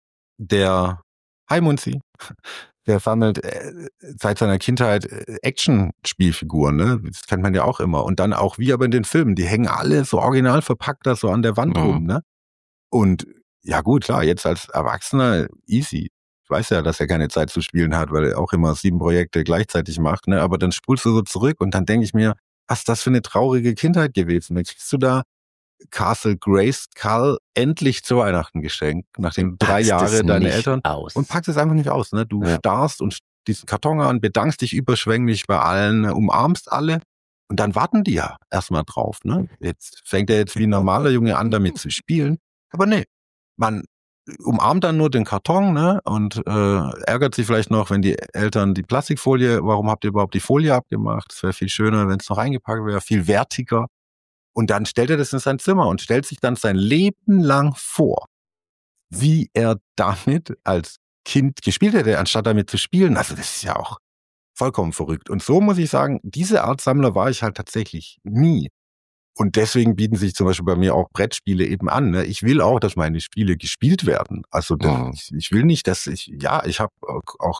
der, hi Munzi, der sammelt äh, seit seiner Kindheit äh, Action-Spielfiguren, ne? Das kennt man ja auch immer. Und dann auch wie aber in den Filmen, die hängen alle so original verpackt da so an der Wand mhm. rum, ne? Und ja gut, klar, jetzt als Erwachsener easy. Ich weiß ja, dass er keine Zeit zu spielen hat, weil er auch immer sieben Projekte gleichzeitig macht, ne? Aber dann spulst du so zurück und dann denke ich mir, was ist das für eine traurige Kindheit gewesen? Dann kriegst du da Castle Grayskull endlich zu Weihnachten geschenkt, nachdem drei Jahre deine Eltern aus. und packst es einfach nicht aus, ne? Du ja. starrst und diesen Karton an, bedankst dich überschwänglich bei allen, umarmst alle und dann warten die ja erstmal drauf, ne? Jetzt fängt er jetzt wie ein normaler Junge an, damit zu spielen, aber nee, man umarmt dann nur den Karton, ne, und äh, ärgert sich vielleicht noch, wenn die Eltern die Plastikfolie, warum habt ihr überhaupt die Folie abgemacht? Das wäre viel schöner, wenn es noch eingepackt wäre, viel wertiger. Und dann stellt er das in sein Zimmer und stellt sich dann sein Leben lang vor, wie er damit als Kind gespielt hätte, anstatt damit zu spielen. Also das ist ja auch vollkommen verrückt. Und so muss ich sagen, diese Art Sammler war ich halt tatsächlich nie. Und deswegen bieten sich zum Beispiel bei mir auch Brettspiele eben an. Ne? Ich will auch, dass meine Spiele gespielt werden. Also das, oh. ich, ich will nicht, dass ich, ja, ich habe auch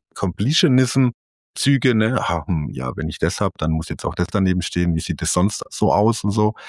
Completionism-Züge, ne? Ach, ja, wenn ich das habe, dann muss jetzt auch das daneben stehen. Wie sieht das sonst so aus und so?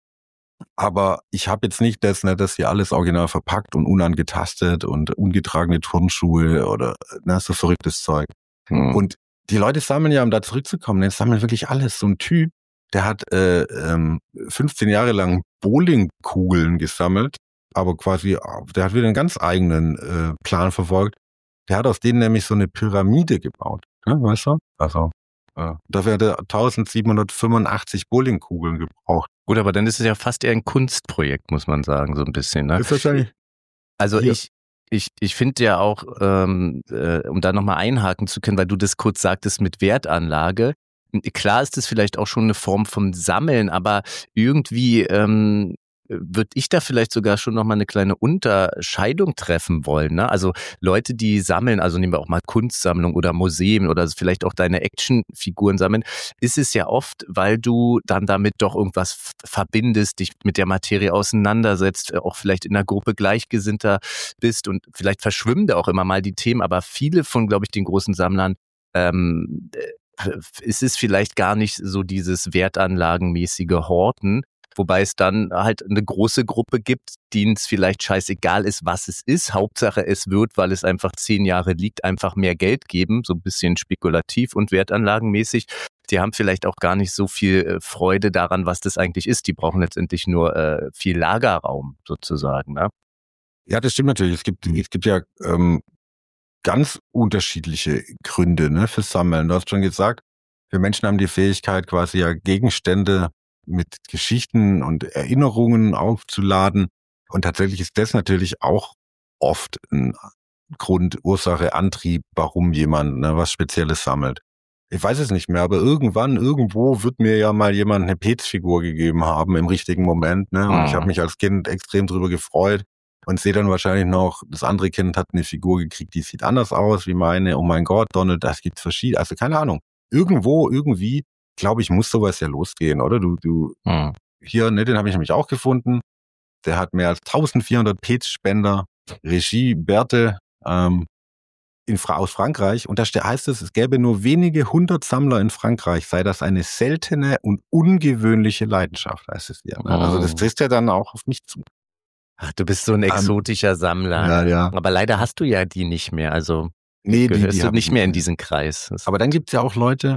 Aber ich habe jetzt nicht das, ne, dass hier alles original verpackt und unangetastet und ungetragene Turnschuhe oder ne, so verrücktes Zeug. Hm. Und die Leute sammeln ja, um da zurückzukommen, ne, sammeln wirklich alles. So ein Typ, der hat äh, ähm, fünfzehn Jahre lang Bowlingkugeln gesammelt, aber quasi, der hat wieder einen ganz eigenen äh, Plan verfolgt. Der hat aus denen nämlich so eine Pyramide gebaut, ne, weißt du? Also äh, dafür hat er eintausendsiebenhundertfünfundachtzig Bowlingkugeln gebraucht. Gut, aber dann ist es ja fast eher ein Kunstprojekt, muss man sagen, so ein bisschen. Ne? Ist wahrscheinlich. Also hier. ich Ich, ich finde ja auch, ähm, äh, um da nochmal einhaken zu können, weil du das kurz sagtest mit Wertanlage, klar ist das vielleicht auch schon eine Form von Sammeln, aber irgendwie ähm, würde ich da vielleicht sogar schon nochmal eine kleine Unterscheidung treffen wollen. Ne? Also Leute, die sammeln, also nehmen wir auch mal Kunstsammlung oder Museen oder vielleicht auch deine Actionfiguren sammeln, ist es ja oft, weil du dann damit doch irgendwas verbindest, dich mit der Materie auseinandersetzt, auch vielleicht in einer Gruppe Gleichgesinnter bist und vielleicht verschwimmen da auch immer mal die Themen, aber viele von, glaube ich, den großen Sammlern ähm, ist es vielleicht gar nicht so dieses wertanlagenmäßige Horten, wobei es dann halt eine große Gruppe gibt, denen es vielleicht scheißegal ist, was es ist. Hauptsache es wird, weil es einfach zehn Jahre liegt, einfach mehr Geld geben, so ein bisschen spekulativ und wertanlagenmäßig. Die haben vielleicht auch gar nicht so viel Freude daran, was das eigentlich ist. Die brauchen letztendlich nur äh, viel Lagerraum sozusagen. Ne? Ja, das stimmt natürlich. Es gibt, es gibt ja ähm, ganz unterschiedliche Gründe, ne, fürs Sammeln. Du hast schon gesagt, wir Menschen haben die Fähigkeit, quasi ja Gegenstände mit Geschichten und Erinnerungen aufzuladen. Und tatsächlich ist das natürlich auch oft ein Grund, Ursache, Antrieb, warum jemand ne, was Spezielles sammelt. Ich weiß es nicht mehr, aber irgendwann, irgendwo wird mir ja mal jemand eine Petz-Figur gegeben haben im richtigen Moment. Ne? Und Mhm. ich habe mich als Kind extrem drüber gefreut und sehe dann wahrscheinlich noch, das andere Kind hat eine Figur gekriegt, die sieht anders aus wie meine. Oh mein Gott, Donald, das gibt's verschiedene. Also keine Ahnung. Irgendwo, irgendwie, glaube ich, muss sowas ja losgehen, oder? Du, du Mhm. hier, ne, den habe ich nämlich auch gefunden. Der hat mehr als eintausendvierhundert Petz-Spender, Regie Berthe, ähm, in, aus Frankreich. Und da heißt es, es gäbe nur wenige hundert Sammler in Frankreich, sei das eine seltene und ungewöhnliche Leidenschaft, heißt es ja. Ne? Also das Oh. trifft ja dann auch auf mich zu. Ach, du bist so ein Ähm, exotischer Sammler. Ja, ja. Aber leider hast du ja die nicht mehr. Also Nee, die, gehörst die du habe ich nicht mehr in mehr. diesen Kreis. Das Aber dann gibt's ja auch Leute,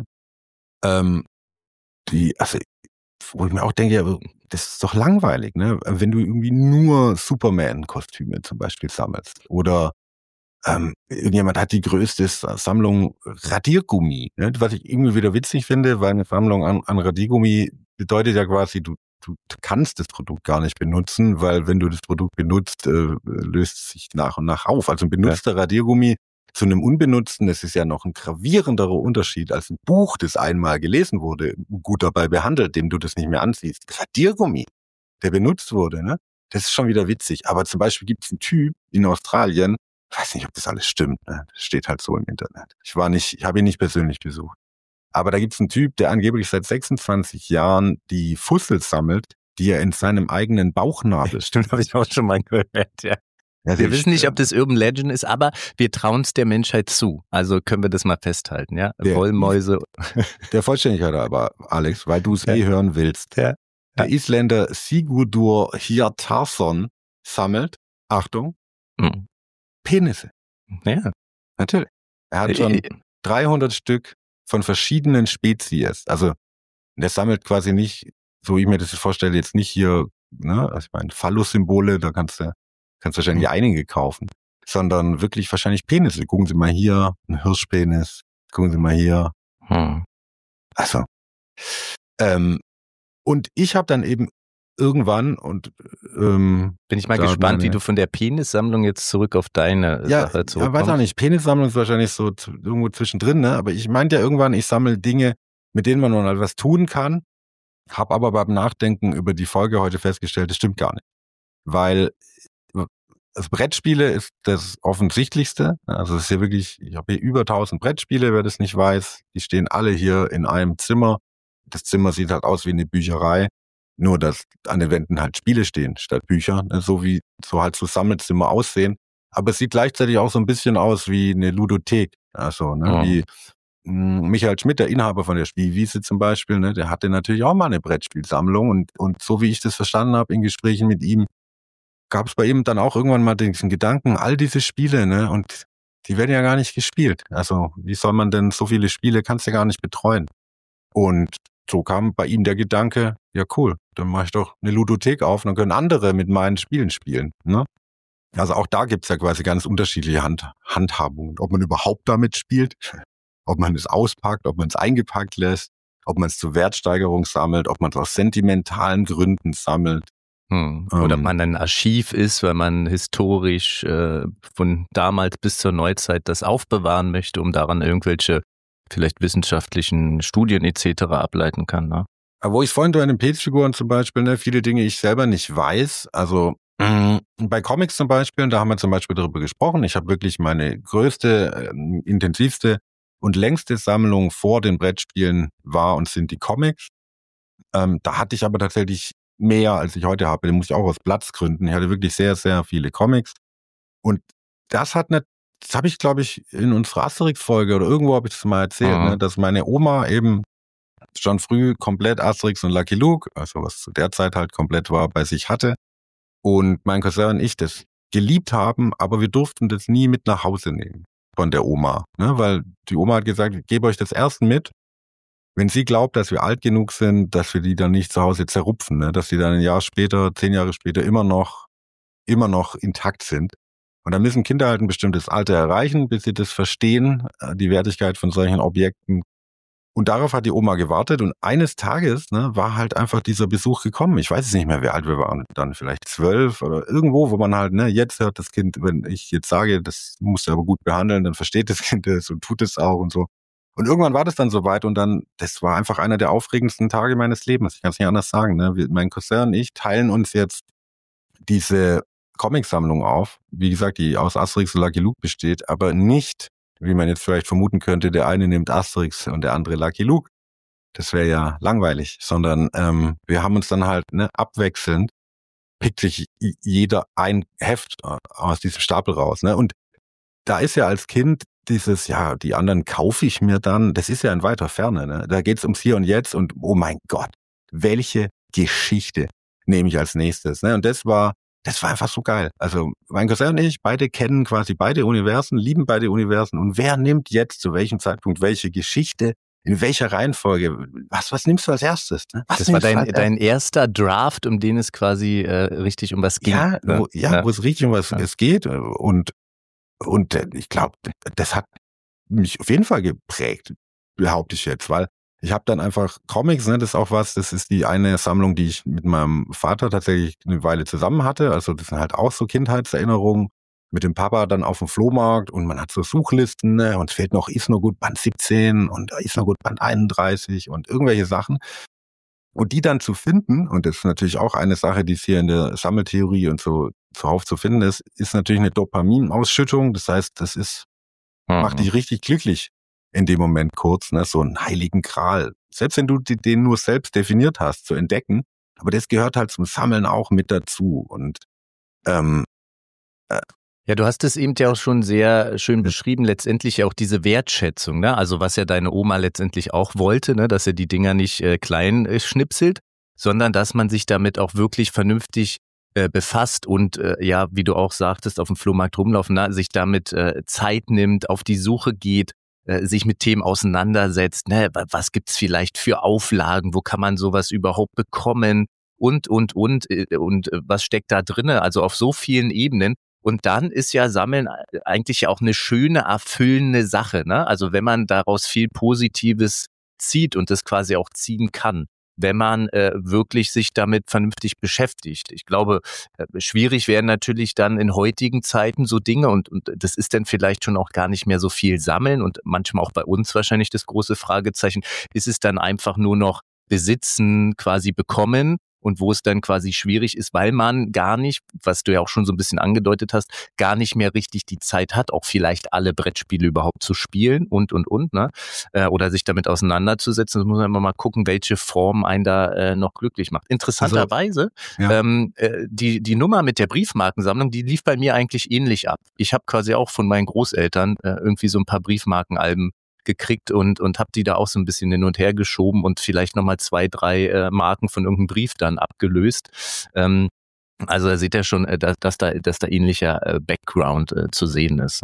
ähm, die, also wo ich mir auch denke, ja, das ist doch langweilig, ne? Wenn du irgendwie nur Superman-Kostüme zum Beispiel sammelst. Oder ähm, irgendjemand hat die größte Sammlung Radiergummi, ne? Was ich irgendwie wieder witzig finde, weil eine Sammlung an, an Radiergummi bedeutet ja quasi, du, du kannst das Produkt gar nicht benutzen, weil wenn du das Produkt benutzt, äh, löst es sich nach und nach auf. Also ein benutzter Radiergummi zu einem unbenutzten, das ist ja noch ein gravierenderer Unterschied als ein Buch, das einmal gelesen wurde, gut dabei behandelt, dem du das nicht mehr ansiehst. Radiergummi, der benutzt wurde, ne? Das ist schon wieder witzig. Aber zum Beispiel gibt es einen Typ in Australien, ich weiß nicht, ob das alles stimmt, ne? Das steht halt so im Internet. Ich war nicht, ich habe ihn nicht persönlich besucht. Aber da gibt es einen Typ, der angeblich seit sechsundzwanzig Jahren die Fussel sammelt, die er in seinem eigenen Bauchnabel. Stimmt, habe ich auch schon mal gehört, ja. Ja, Wir wissen nicht, ob das Urban Legend ist, aber wir trauen es der Menschheit zu. Also können wir das mal festhalten, ja? Der- Wollmäuse. Der Vollständigkeit aber, Alex, weil du es Ja. eh hören willst. Ja. Der Isländer Sigurdur Hjartarson sammelt, Achtung, Mhm. Penisse. Ja. Natürlich. Er hat schon Äh, dreihundert Stück von verschiedenen Spezies. Also der sammelt quasi nicht, so wie ich mir das vorstelle, jetzt nicht hier, ne, also ich meine, Phallus-Symbole, da kannst du kannst wahrscheinlich Mhm. einige kaufen, sondern wirklich wahrscheinlich Penisse. Gucken Sie mal hier, ein Hirschpenis, gucken Sie mal hier. Hm. Also, ähm, und ich habe dann eben irgendwann und ähm, Bin ich mal Da hat gespannt, wie meine- du von der Penissammlung jetzt zurück auf deine ja, Sache ja, zurückkommst. weiß auch nicht, Penissammlung ist wahrscheinlich so z- irgendwo zwischendrin, ne? Aber ich meinte ja irgendwann, ich sammle Dinge, mit denen man mal etwas tun kann, hab aber beim Nachdenken über die Folge heute festgestellt, das stimmt gar nicht. Weil das Brettspiele ist das Offensichtlichste. Also es ist ja wirklich, ich habe hier über tausend Brettspiele, wer das nicht weiß. Die stehen alle hier in einem Zimmer. Das Zimmer sieht halt aus wie eine Bücherei. Nur, dass an den Wänden halt Spiele stehen statt Bücher. ne, So wie so halt so Sammelzimmer aussehen. Aber es sieht gleichzeitig auch so ein bisschen aus wie eine Ludothek. Also, ne, Ja. wie mh, Michael Schmidt, der Inhaber von der Spielwiese zum Beispiel, ne, der hatte natürlich auch mal eine Brettspielsammlung. Und, und so wie ich das verstanden habe in Gesprächen mit ihm, gab es bei ihm dann auch irgendwann mal diesen Gedanken, all diese Spiele, ne, und die werden ja gar nicht gespielt. Also, wie soll man denn so viele Spiele, kannst du ja gar nicht betreuen. Und so kam bei ihm der Gedanke, ja cool, dann mache ich doch eine Ludothek auf und dann können andere mit meinen Spielen spielen. Ne? Also auch da gibt's ja quasi ganz unterschiedliche Hand, Handhabungen. Ob man überhaupt damit spielt, ob man es auspackt, ob man es eingepackt lässt, ob man es zur Wertsteigerung sammelt, ob man es aus sentimentalen Gründen sammelt. Hm. Oder ob Ähm. man ein Archiv ist, weil man historisch äh, von damals bis zur Neuzeit das aufbewahren möchte, um daran irgendwelche vielleicht wissenschaftlichen Studien et cetera ableiten kann. Ne? Aber wo ich vorhin bei den Petz-Figuren zum Beispiel, ne, viele Dinge ich selber nicht weiß, also mh, bei Comics zum Beispiel, da haben wir zum Beispiel darüber gesprochen, ich habe wirklich meine größte, äh, intensivste und längste Sammlung vor den Brettspielen war und sind die Comics. Ähm, da hatte ich aber tatsächlich mehr, als ich heute habe. Den muss ich auch aus Platzgründen. Ich hatte wirklich sehr, sehr viele Comics. Und das hat nicht, das habe ich, glaube ich, in unserer Asterix-Folge oder irgendwo habe ich das mal erzählt, Mhm. ne, dass meine Oma eben schon früh komplett Asterix und Lucky Luke, also was zu der Zeit halt komplett war, bei sich hatte. Und mein Cousin und ich das geliebt haben, aber wir durften das nie mit nach Hause nehmen von der Oma. Ne? Weil die Oma hat gesagt, ich gebe euch das erste mit, wenn sie glaubt, dass wir alt genug sind, dass wir die dann nicht zu Hause zerrupfen, ne? Dass die dann ein Jahr später, zehn Jahre später immer noch, immer noch intakt sind. Und da müssen Kinder halt ein bestimmtes Alter erreichen, bis sie das verstehen, die Wertigkeit von solchen Objekten. Und darauf hat die Oma gewartet und eines Tages ne, war halt einfach dieser Besuch gekommen. Ich weiß es nicht mehr, wie alt wir waren, dann vielleicht zwölf oder irgendwo, wo man halt, ne, jetzt hört das Kind, wenn ich jetzt sage, das musst du aber gut behandeln, dann versteht das Kind das und tut es auch und so. Und irgendwann war das dann soweit und dann, das war einfach einer der aufregendsten Tage meines Lebens. Ich kann es nicht anders sagen. Ne? Wir, mein Cousin und ich teilen uns jetzt diese Comicsammlung auf, wie gesagt, die aus Asterix und Lucky Luke besteht, aber nicht, wie man jetzt vielleicht vermuten könnte, der eine nimmt Asterix und der andere Lucky Luke. Das wäre ja langweilig, sondern ähm, wir haben uns dann halt ne, abwechselnd, pickt sich jeder ein Heft aus diesem Stapel raus. Ne? Und da ist ja als Kind dieses, ja, die anderen kaufe ich mir dann, das ist ja in weiter Ferne. Ne? Da geht's ums Hier und Jetzt und oh mein Gott, welche Geschichte nehme ich als nächstes. Ne? Und das war Das war einfach so geil. Also mein Cousin und ich, beide kennen quasi beide Universen, lieben beide Universen. Und wer nimmt jetzt zu welchem Zeitpunkt welche Geschichte, in welcher Reihenfolge? Was was nimmst du als erstes? Ne? Was das war dein, als dein erster Draft, um den es quasi äh, richtig um was ging. Ja, ne? wo, ja, ja, wo es richtig um was ja. es geht. Und, und ich glaube, das hat mich auf jeden Fall geprägt, behaupte ich jetzt, weil ich habe dann einfach Comics, ne, das ist auch was, das ist die eine Sammlung, die ich mit meinem Vater tatsächlich eine Weile zusammen hatte. Also das sind halt auch so Kindheitserinnerungen mit dem Papa dann auf dem Flohmarkt und man hat so Suchlisten, ne, und es fehlt noch Is no Good Band siebzehn und Is no Good Band einunddreißig und irgendwelche Sachen. Und die dann zu finden, und das ist natürlich auch eine Sache, die es hier in der Sammeltheorie und so zuhauf zu finden ist, ist natürlich eine Dopaminausschüttung. Das heißt, das ist, Mhm. macht dich richtig glücklich in dem Moment kurz, ne, so einen heiligen Gral. Selbst wenn du den nur selbst definiert hast, zu entdecken, aber das gehört halt zum Sammeln auch mit dazu. Und ähm, Ja, du hast es eben ja auch schon sehr schön beschrieben, letztendlich auch diese Wertschätzung, ne? Also was ja deine Oma letztendlich auch wollte, ne? Dass er die Dinger nicht äh, klein äh, schnipselt, sondern dass man sich damit auch wirklich vernünftig äh, befasst und äh, ja, wie du auch sagtest, auf dem Flohmarkt rumlaufen, ne? Sich damit äh, Zeit nimmt, auf die Suche geht, äh, sich mit Themen auseinandersetzt, ne? Was gibt's vielleicht für Auflagen, wo kann man sowas überhaupt bekommen und, und, und, äh, und äh, was steckt da drinne? Also auf so vielen Ebenen. Und dann ist ja Sammeln eigentlich auch eine schöne, erfüllende Sache, ne? Also wenn man daraus viel Positives zieht und das quasi auch ziehen kann, wenn man äh, wirklich sich damit vernünftig beschäftigt. Ich glaube, äh, schwierig wären natürlich dann in heutigen Zeiten so Dinge und, und das ist dann vielleicht schon auch gar nicht mehr so viel Sammeln und manchmal auch bei uns wahrscheinlich das große Fragezeichen, ist es dann einfach nur noch besitzen, quasi bekommen? Und wo es dann quasi schwierig ist, weil man gar nicht, was du ja auch schon so ein bisschen angedeutet hast, gar nicht mehr richtig die Zeit hat, auch vielleicht alle Brettspiele überhaupt zu spielen und, und, und, ne? Äh, oder sich damit auseinanderzusetzen. Das muss man immer mal gucken, welche Form einen da äh, noch glücklich macht. Interessanterweise, also, ja. ähm, äh, die, die Nummer mit der Briefmarkensammlung, die lief bei mir eigentlich ähnlich ab. Ich habe quasi auch von meinen Großeltern äh, irgendwie so ein paar Briefmarkenalben gekriegt und und habe die da auch so ein bisschen hin und her geschoben und vielleicht nochmal zwei, drei äh, Marken von irgendeinem Brief dann abgelöst. Ähm, also da seht ihr schon, äh, dass, dass da dass da ähnlicher äh, Background äh, zu sehen ist.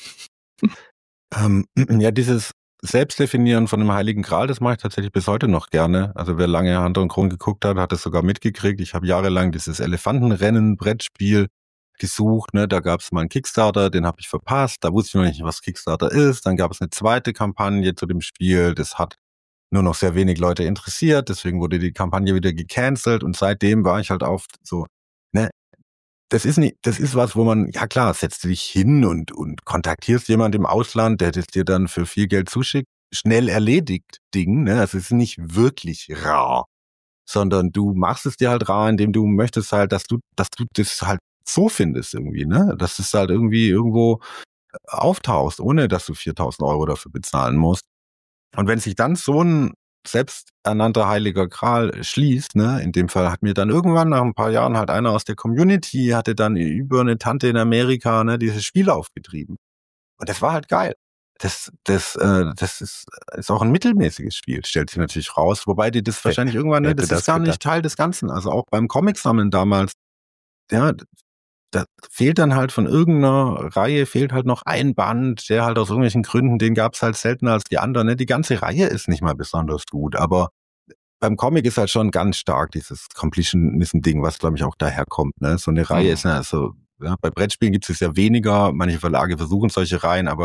ähm, ja, dieses Selbstdefinieren von dem Heiligen Gral, das mache ich tatsächlich bis heute noch gerne. Also wer lange Hunter und Kron geguckt hat, hat es sogar mitgekriegt. Ich habe jahrelang dieses Elefantenrennen-Brettspiel gesucht, ne, da gab es mal einen Kickstarter, den habe ich verpasst, da wusste ich noch nicht, was Kickstarter ist, dann gab es eine zweite Kampagne zu dem Spiel, das hat nur noch sehr wenig Leute interessiert, deswegen wurde die Kampagne wieder gecancelt und seitdem war ich halt auf so, ne, das ist nicht, das ist was, wo man, ja klar, setzt du dich hin und, und kontaktierst jemanden im Ausland, der das dir dann für viel Geld zuschickt, schnell erledigt Ding, ne, also es ist nicht wirklich rar, sondern du machst es dir halt rar, indem du möchtest halt, dass du, dass du das halt so findest irgendwie, ne? Dass es halt irgendwie irgendwo auftauchst, ohne dass du viertausend Euro dafür bezahlen musst. Und wenn sich dann so ein selbsternannter Heiliger Gral schließt, ne? In dem Fall hat mir dann irgendwann nach ein paar Jahren halt einer aus der Community, hatte dann über eine Tante in Amerika, ne, dieses Spiel aufgetrieben. Und das war halt geil. Das, das, äh, das ist, ist auch ein mittelmäßiges Spiel, stellt sich natürlich raus. Wobei die das wahrscheinlich irgendwann, ne, das, das ist gar gedacht. Nicht Teil des Ganzen. Also auch beim Comic-Sammeln damals, ja, da fehlt dann halt von irgendeiner Reihe, fehlt halt noch ein Band, der halt aus irgendwelchen Gründen, den gab's halt seltener als die anderen. Ne? Die ganze Reihe ist nicht mal besonders gut, aber beim Comic ist halt schon ganz stark dieses Completionism-Ding, was glaube ich auch daher kommt. Ne? So eine Reihe mhm. ist ja, also, ja, bei Brettspielen gibt es ja weniger, manche Verlage versuchen solche Reihen, aber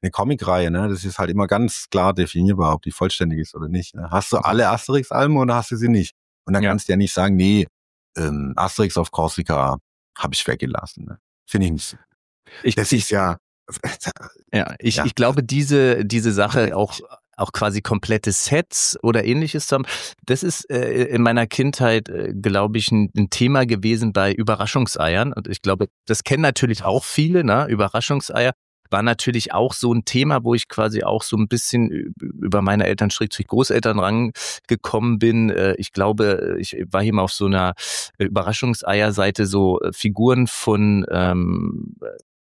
eine Comicreihe, ne? Das ist halt immer ganz klar definierbar, ob die vollständig ist oder nicht. Ne? Hast du alle Asterix-Alben oder hast du sie nicht? Und dann Ja. kannst du ja nicht sagen, nee, ähm, Asterix auf Korsika habe ich weggelassen. Ne? Finde ich nicht. Ich, Das ist ja... Ja, ich, Ja. ich glaube, diese, diese Sache auch, auch quasi komplette Sets oder ähnliches zu haben, das ist äh, in meiner Kindheit, äh, glaube ich, ein, ein Thema gewesen bei Überraschungseiern. Und ich glaube, das kennen natürlich auch viele, ne? Überraschungseier war natürlich auch so ein Thema, wo ich quasi auch so ein bisschen über meine Eltern, Schrägstrich Großeltern rangekommen bin. Äh, ich glaube, ich war hier mal auf so einer Überraschungseier-Seite, so äh, Figuren von ähm,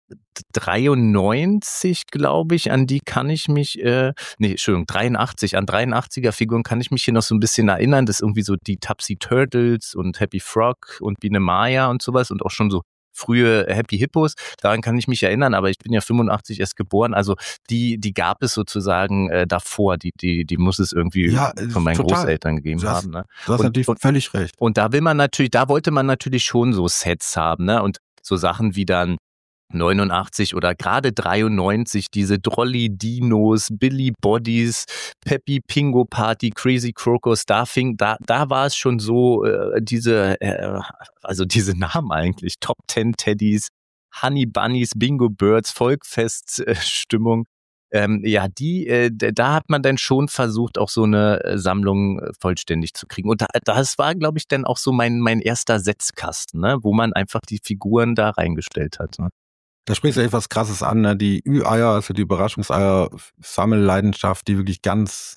dreiundneunzig, glaube ich, an die kann ich mich, äh, nee, Entschuldigung, dreiundachtzig, an dreiundachtziger Figuren kann ich mich hier noch so ein bisschen erinnern, das ist irgendwie so die Topsy Turtles und Happy Frog und Biene Maya und sowas und auch schon so frühe Happy Hippos, daran kann ich mich erinnern, aber ich bin ja fünfundachtzig erst geboren, also die, die gab es sozusagen äh, davor, die, die, die muss es irgendwie Ja, von meinen total. Großeltern gegeben Du hast- haben. Ne? Du hast Und- natürlich und- völlig recht. Und da will man natürlich, da wollte man natürlich schon so Sets haben, ne? Und so Sachen wie dann neunundachtzig oder gerade dreiundneunzig, diese Drolli-Dinos, Billy Bodies, Peppy Pingo Party, Crazy Crocus, da fing, da, da war es schon so, äh, diese, äh, also diese Namen eigentlich, Top Ten Teddys, Honey Bunnies, Bingo Birds, Volkfest-Stimmung. Ähm, ja, die, äh, d- da hat man dann schon versucht, auch so eine äh, Sammlung äh, vollständig zu kriegen. Und da, das war, glaube ich, dann auch so mein, mein erster Setzkasten, ne? Wo man einfach die Figuren da reingestellt hat. Ne? Da sprichst du etwas Krasses an, ne? Die Ü-Eier, also die Überraschungseier-Sammelleidenschaft, die wirklich ganz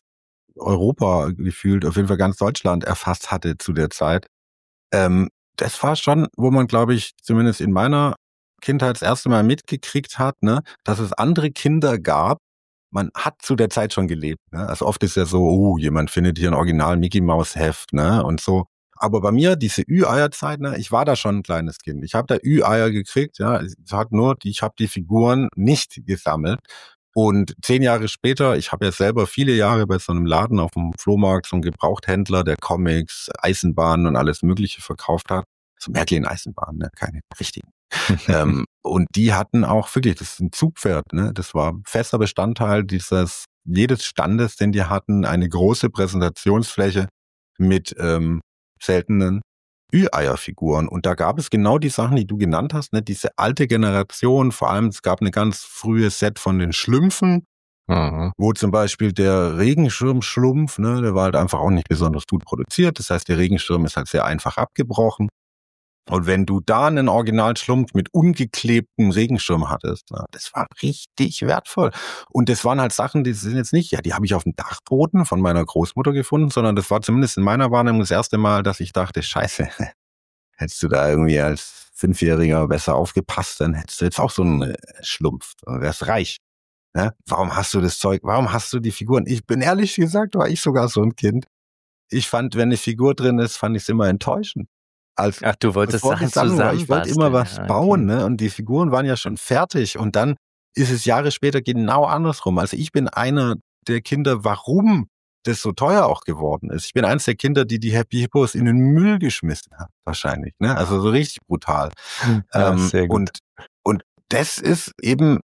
Europa gefühlt, auf jeden Fall ganz Deutschland erfasst hatte zu der Zeit. Ähm, das war schon, wo man, glaube ich, zumindest in meiner Kindheit das erste Mal mitgekriegt hat, ne, dass es andere Kinder gab. Man hat zu der Zeit schon gelebt. Ne? Also oft ist ja so, oh, jemand findet hier ein Original Mickey Maus Heft, ne, und so. Aber bei mir, diese Ü-Eier-Zeit, ne, ich war da schon ein kleines Kind. Ich habe da Ü-Eier gekriegt, ja. Es hat nur, ich habe die Figuren nicht gesammelt. Und zehn Jahre später, ich habe ja selber viele Jahre bei so einem Laden auf dem Flohmarkt, so ein Gebrauchthändler, der Comics, Eisenbahnen und alles Mögliche verkauft hat. So Märklin-Eisenbahnen, ne, keine richtigen. ähm, und die hatten auch wirklich, das ist ein Zugpferd, ne, das war fester Bestandteil dieses, jedes Standes, den die hatten, eine große Präsentationsfläche mit ähm, seltenen Ü-Eier-Figuren. Und da gab es genau die Sachen, die du genannt hast, ne? Diese alte Generation, vor allem es gab eine ganz frühe Set von den Schlümpfen, Mhm. wo zum Beispiel der Regenschirmschlumpf, ne, der war halt einfach auch nicht besonders gut produziert. Das heißt, der Regenschirm ist halt sehr einfach abgebrochen. Und wenn du da einen Originalschlumpf mit ungeklebtem Regenschirm hattest, na, das war richtig wertvoll. Und das waren halt Sachen, die sind jetzt nicht, ja, die habe ich auf dem Dachboden von meiner Großmutter gefunden, sondern das war zumindest in meiner Wahrnehmung das erste Mal, dass ich dachte, scheiße, hättest du da irgendwie als Fünfjähriger besser aufgepasst, dann hättest du jetzt auch so einen äh, Schlumpf, dann wärst reich. Ne? Warum hast du das Zeug, warum hast du die Figuren? Ich bin ehrlich gesagt, war ich sogar so ein Kind. Ich fand, wenn eine Figur drin ist, fand ich es immer enttäuschend. Als Ach, du wolltest bevor Sachen die Sammlung war. Ich wollte immer was zusammenbasteln. Ja, bauen, okay. ne? Und die Figuren waren ja schon fertig. Und dann ist es Jahre später genau andersrum. Also ich bin einer der Kinder, warum das so teuer auch geworden ist. Ich bin eines der Kinder, die die Happy Hippos in den Müll geschmissen hat, wahrscheinlich. Ne? Also so richtig brutal. Ja, ähm, sehr gut. Und und das ist eben,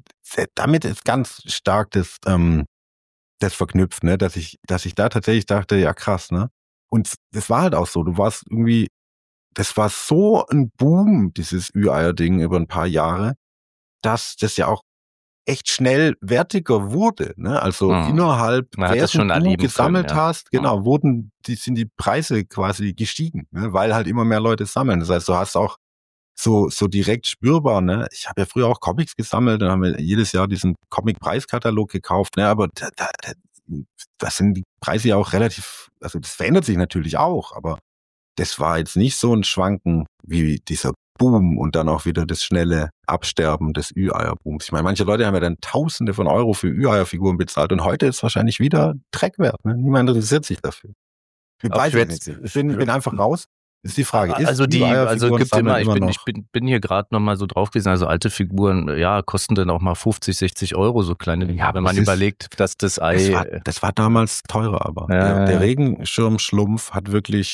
damit ist ganz stark das ähm, das verknüpft, ne? Dass ich dass ich da tatsächlich dachte, ja krass, ne? Und das war halt auch so. Du warst irgendwie Das war so ein Boom, dieses Ü-Eier-Ding über ein paar Jahre, dass das ja auch echt schnell wertiger wurde. Ne? Also Mhm. innerhalb, Man hat das während schon du erleben gesammelt können, ja. hast, genau, wurden die, sind die Preise quasi gestiegen, ne? Weil halt immer mehr Leute sammeln. Das heißt, du hast auch so so direkt spürbar, ne? Ich habe ja früher auch Comics gesammelt, dann haben wir jedes Jahr diesen Comic-Preiskatalog gekauft, ne? Aber da, da, da, das sind die Preise ja auch relativ, also das verändert sich natürlich auch, aber das war jetzt nicht so ein Schwanken wie dieser Boom und dann auch wieder das schnelle Absterben des Ü-Eier-Booms. Ich meine, manche Leute haben ja dann Tausende von Euro für Ü-Eier-Figuren bezahlt und heute ist es wahrscheinlich wieder Dreck wert. Ne? Niemand interessiert sich dafür. Ich Ob weiß du es jetzt- nicht. Ich bin, bin einfach raus. Das ist die Frage. Ist Also die, also Ü-Eier-Figuren gibt immer, sammeln ich bin, noch? ich bin, bin hier gerade noch mal so drauf gewesen, also alte Figuren, ja, kosten dann auch mal fünfzig, sechzig Euro, so kleine Dinge. Ja, wenn man das ist- überlegt, dass das Ei, Das war, das war damals teurer, aber Ja, der, ja, der ja. Regenschirmschlumpf hat wirklich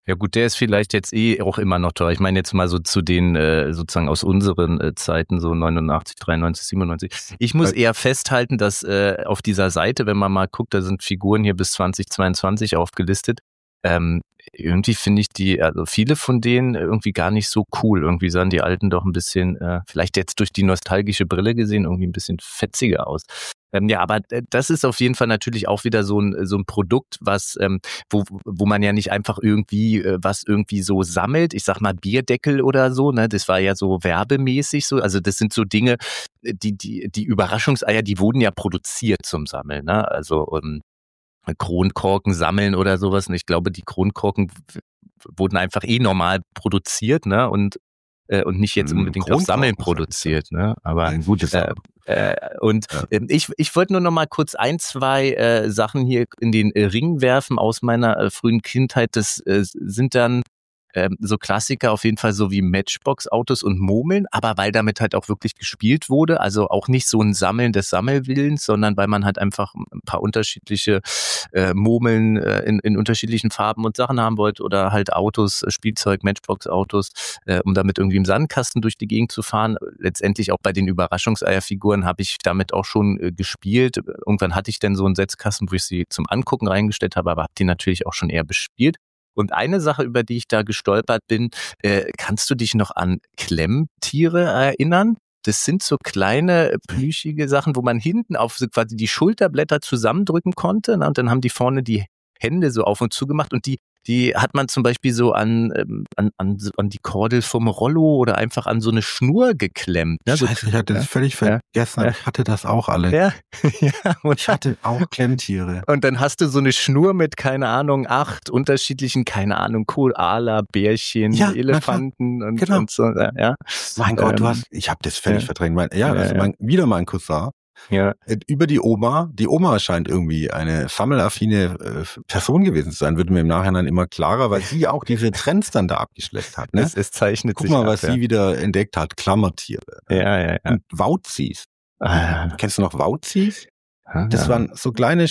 Ja gut, der ist vielleicht jetzt eh auch immer noch teuer. Ich meine jetzt mal so zu den äh, sozusagen aus unseren äh, Zeiten, so neunundachtzig, dreiundneunzig, siebenundneunzig. Ich muss eher festhalten, dass äh, auf dieser Seite, wenn man mal guckt, da sind Figuren hier bis zwanzig zweiundzwanzig aufgelistet. Ähm, irgendwie finde ich die, also viele von denen irgendwie gar nicht so cool. Irgendwie sahen die alten doch ein bisschen, äh, vielleicht jetzt durch die nostalgische Brille gesehen, irgendwie ein bisschen fetziger aus. Ähm, ja, aber das ist auf jeden Fall natürlich auch wieder so ein so ein Produkt, was ähm, wo wo man ja nicht einfach irgendwie äh, was irgendwie so sammelt. Ich sag mal Bierdeckel oder so, ne? Das war ja so werbemäßig so. Also das sind so Dinge, die die die Überraschungseier, die wurden ja produziert zum Sammeln, ne? Also um, Kronkorken sammeln oder sowas. Und ich glaube, die Kronkorken wurden einfach eh normal produziert, ne? Und äh, und nicht jetzt unbedingt auf Sammeln produziert, ne? Aber ein gutes äh, äh, und ja. äh, ich ich wollte nur noch mal kurz ein, zwei äh, Sachen hier in den äh, Ring werfen aus meiner äh, frühen Kindheit. Das äh, sind dann ähm, so Klassiker auf jeden Fall, so wie Matchbox-Autos und Murmeln, aber weil damit halt auch wirklich gespielt wurde, also auch nicht so ein Sammeln des Sammelwillens, sondern weil man halt einfach ein paar unterschiedliche äh, Murmeln äh, in, in unterschiedlichen Farben und Sachen haben wollte oder halt Autos, äh, Spielzeug, Matchbox-Autos, äh, um damit irgendwie im Sandkasten durch die Gegend zu fahren. Letztendlich auch bei den Überraschungseierfiguren habe ich damit auch schon äh, gespielt. Irgendwann hatte ich dann so einen Setzkasten, wo ich sie zum Angucken reingestellt habe, aber habe die natürlich auch schon eher bespielt. Und eine Sache, über die ich da gestolpert bin, äh, kannst du dich noch an Klemmtiere erinnern? Das sind so kleine, plüschige Sachen, wo man hinten auf so quasi die Schulterblätter zusammendrücken konnte, ne? Und dann haben die vorne die Hände so auf und zu gemacht und die die hat man zum Beispiel so an, ähm, an, an, an die Kordel vom Rollo oder einfach an so eine Schnur geklemmt. Ne? Scheiße, ich hatte das völlig vergessen. Ja. Ich hatte das auch alle. Ja, ja. Und ich hatte auch Klemmtiere. Und dann hast du so eine Schnur mit, keine Ahnung, acht unterschiedlichen, keine Ahnung, Koala, Bärchen, ja, Elefanten und, genau. und so. Ja. Mein Gott, ähm, du hast, ich habe das völlig ja. verdrängt. Mein, ja, das ja, ist mein, wieder mein Cousin. Ja. Über die Oma. Die Oma scheint irgendwie eine sammelaffine äh, Person gewesen zu sein, wird mir im Nachhinein immer klarer, weil sie auch diese Trends dann da abgeschleckt hat. Ne? Es, es zeichnet Guck sich mal, ab, was ja. sie wieder entdeckt hat. Klammertiere. Ja, ja, ja. Und Wauzis. Ah. Kennst du noch Wauzis? Ah, Das ja. waren so kleine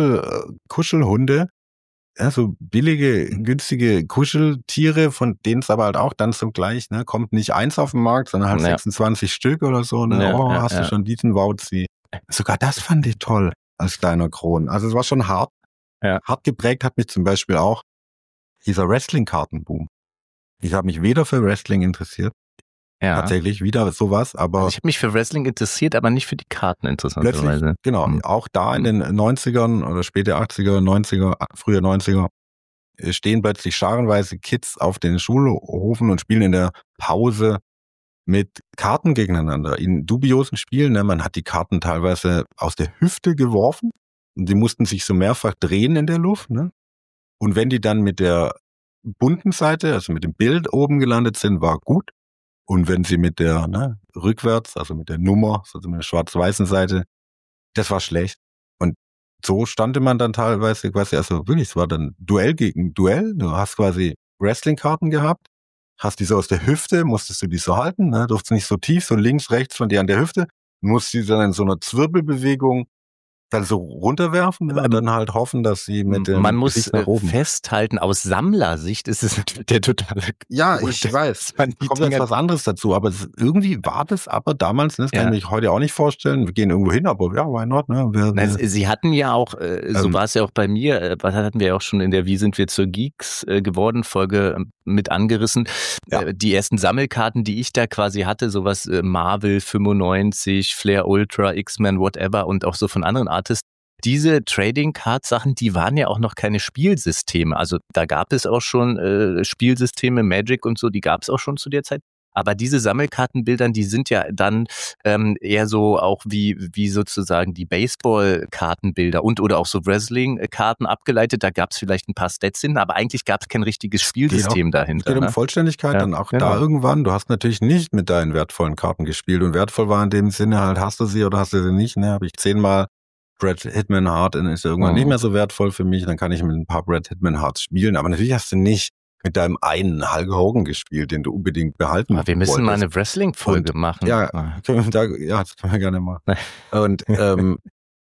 Schnuffel-Kuschelhunde. Ja, so billige, günstige Kuscheltiere, von denen es aber halt auch dann so gleich, ne, kommt nicht eins auf den Markt, sondern halt Ja. sechsundzwanzig Stück oder so, ne, Ja, oh, ja, hast ja. du schon diesen Wauzi. Sogar das fand ich toll als kleiner Kron. Also es war schon hart. Ja. Hart geprägt hat mich zum Beispiel auch dieser Wrestling-Kartenboom. Ich habe mich weder für Wrestling interessiert, Ja. tatsächlich wieder sowas, aber Also ich habe mich für Wrestling interessiert, aber nicht für die Karten, interessanterweise. plötzlich, genau, Hm. auch da in den neunzigern oder späte achtziger, neunziger, frühe neunziger stehen plötzlich scharenweise Kids auf den Schulhofen und spielen in der Pause mit Karten gegeneinander. In dubiosen Spielen, ne, man hat die Karten teilweise aus der Hüfte geworfen und die mussten sich so mehrfach drehen in der Luft. Ne? Und wenn die dann mit der bunten Seite, also mit dem Bild oben gelandet sind, war gut. Und wenn sie mit der ne, rückwärts, also mit der Nummer, also mit der schwarz-weißen Seite, das war schlecht. Und so stand man dann teilweise quasi, also wirklich, es war dann Duell gegen Duell. Du hast quasi Wrestling-Karten gehabt, hast die so aus der Hüfte, musstest du die so halten, ne, durftest nicht so tief, so links, rechts von dir an der Hüfte, musst die dann in so einer Zwirbelbewegung dann so runterwerfen, ne, und dann halt hoffen, dass sie mit dem Man muss Gesicht nach oben. festhalten, aus Sammlersicht ist es der totale... Ja, ich weiß. Man die Kommt jetzt Dinger- was anderes dazu, aber es, irgendwie war das aber damals, ne, das kann Ja. ich mir heute auch nicht vorstellen. Wir gehen irgendwo hin, aber ja, why not, ne? Wir, Na, wir, es- Sie hatten ja auch, äh, so Ähm. war es ja auch bei mir, äh, was hatten wir ja auch schon in der Wie sind wir zur Geeks äh, geworden Folge ähm, mit angerissen. Ja. Äh, die ersten Sammelkarten, die ich da quasi hatte, sowas äh, Marvel fünfundneunzig, Flair Ultra, X-Men, whatever und auch so von anderen Artists. Diese Trading-Card-Sachen, die waren ja auch noch keine Spielsysteme. Also da gab es auch schon äh, Spielsysteme, Magic und so, die gab es auch schon zu der Zeit. Aber diese Sammelkartenbildern, die sind ja dann ähm, eher so auch wie wie sozusagen die Baseball-Kartenbilder und oder auch so Wrestling-Karten abgeleitet. Da gab es vielleicht ein paar Stats hin, aber eigentlich gab es kein richtiges Spielsystem Es dahinter. geht um Ne? Vollständigkeit, Ja, dann auch genau. da irgendwann. Du hast natürlich nicht mit deinen wertvollen Karten gespielt und wertvoll war in dem Sinne halt, hast du sie oder hast du sie nicht, ne, habe ich zehnmal Brad Hitman Hart, dann ist er irgendwann Mhm. nicht mehr so wertvoll für mich, dann kann ich mit ein paar Brad Hitman Hearts spielen, aber natürlich hast du nicht mit deinem einen Hulk Hogan gespielt, den du unbedingt behalten Aber wir müssen mal wolltest. eine Wrestling-Folge machen. Ja, können wir da, ja, das können wir gerne machen. Und ähm,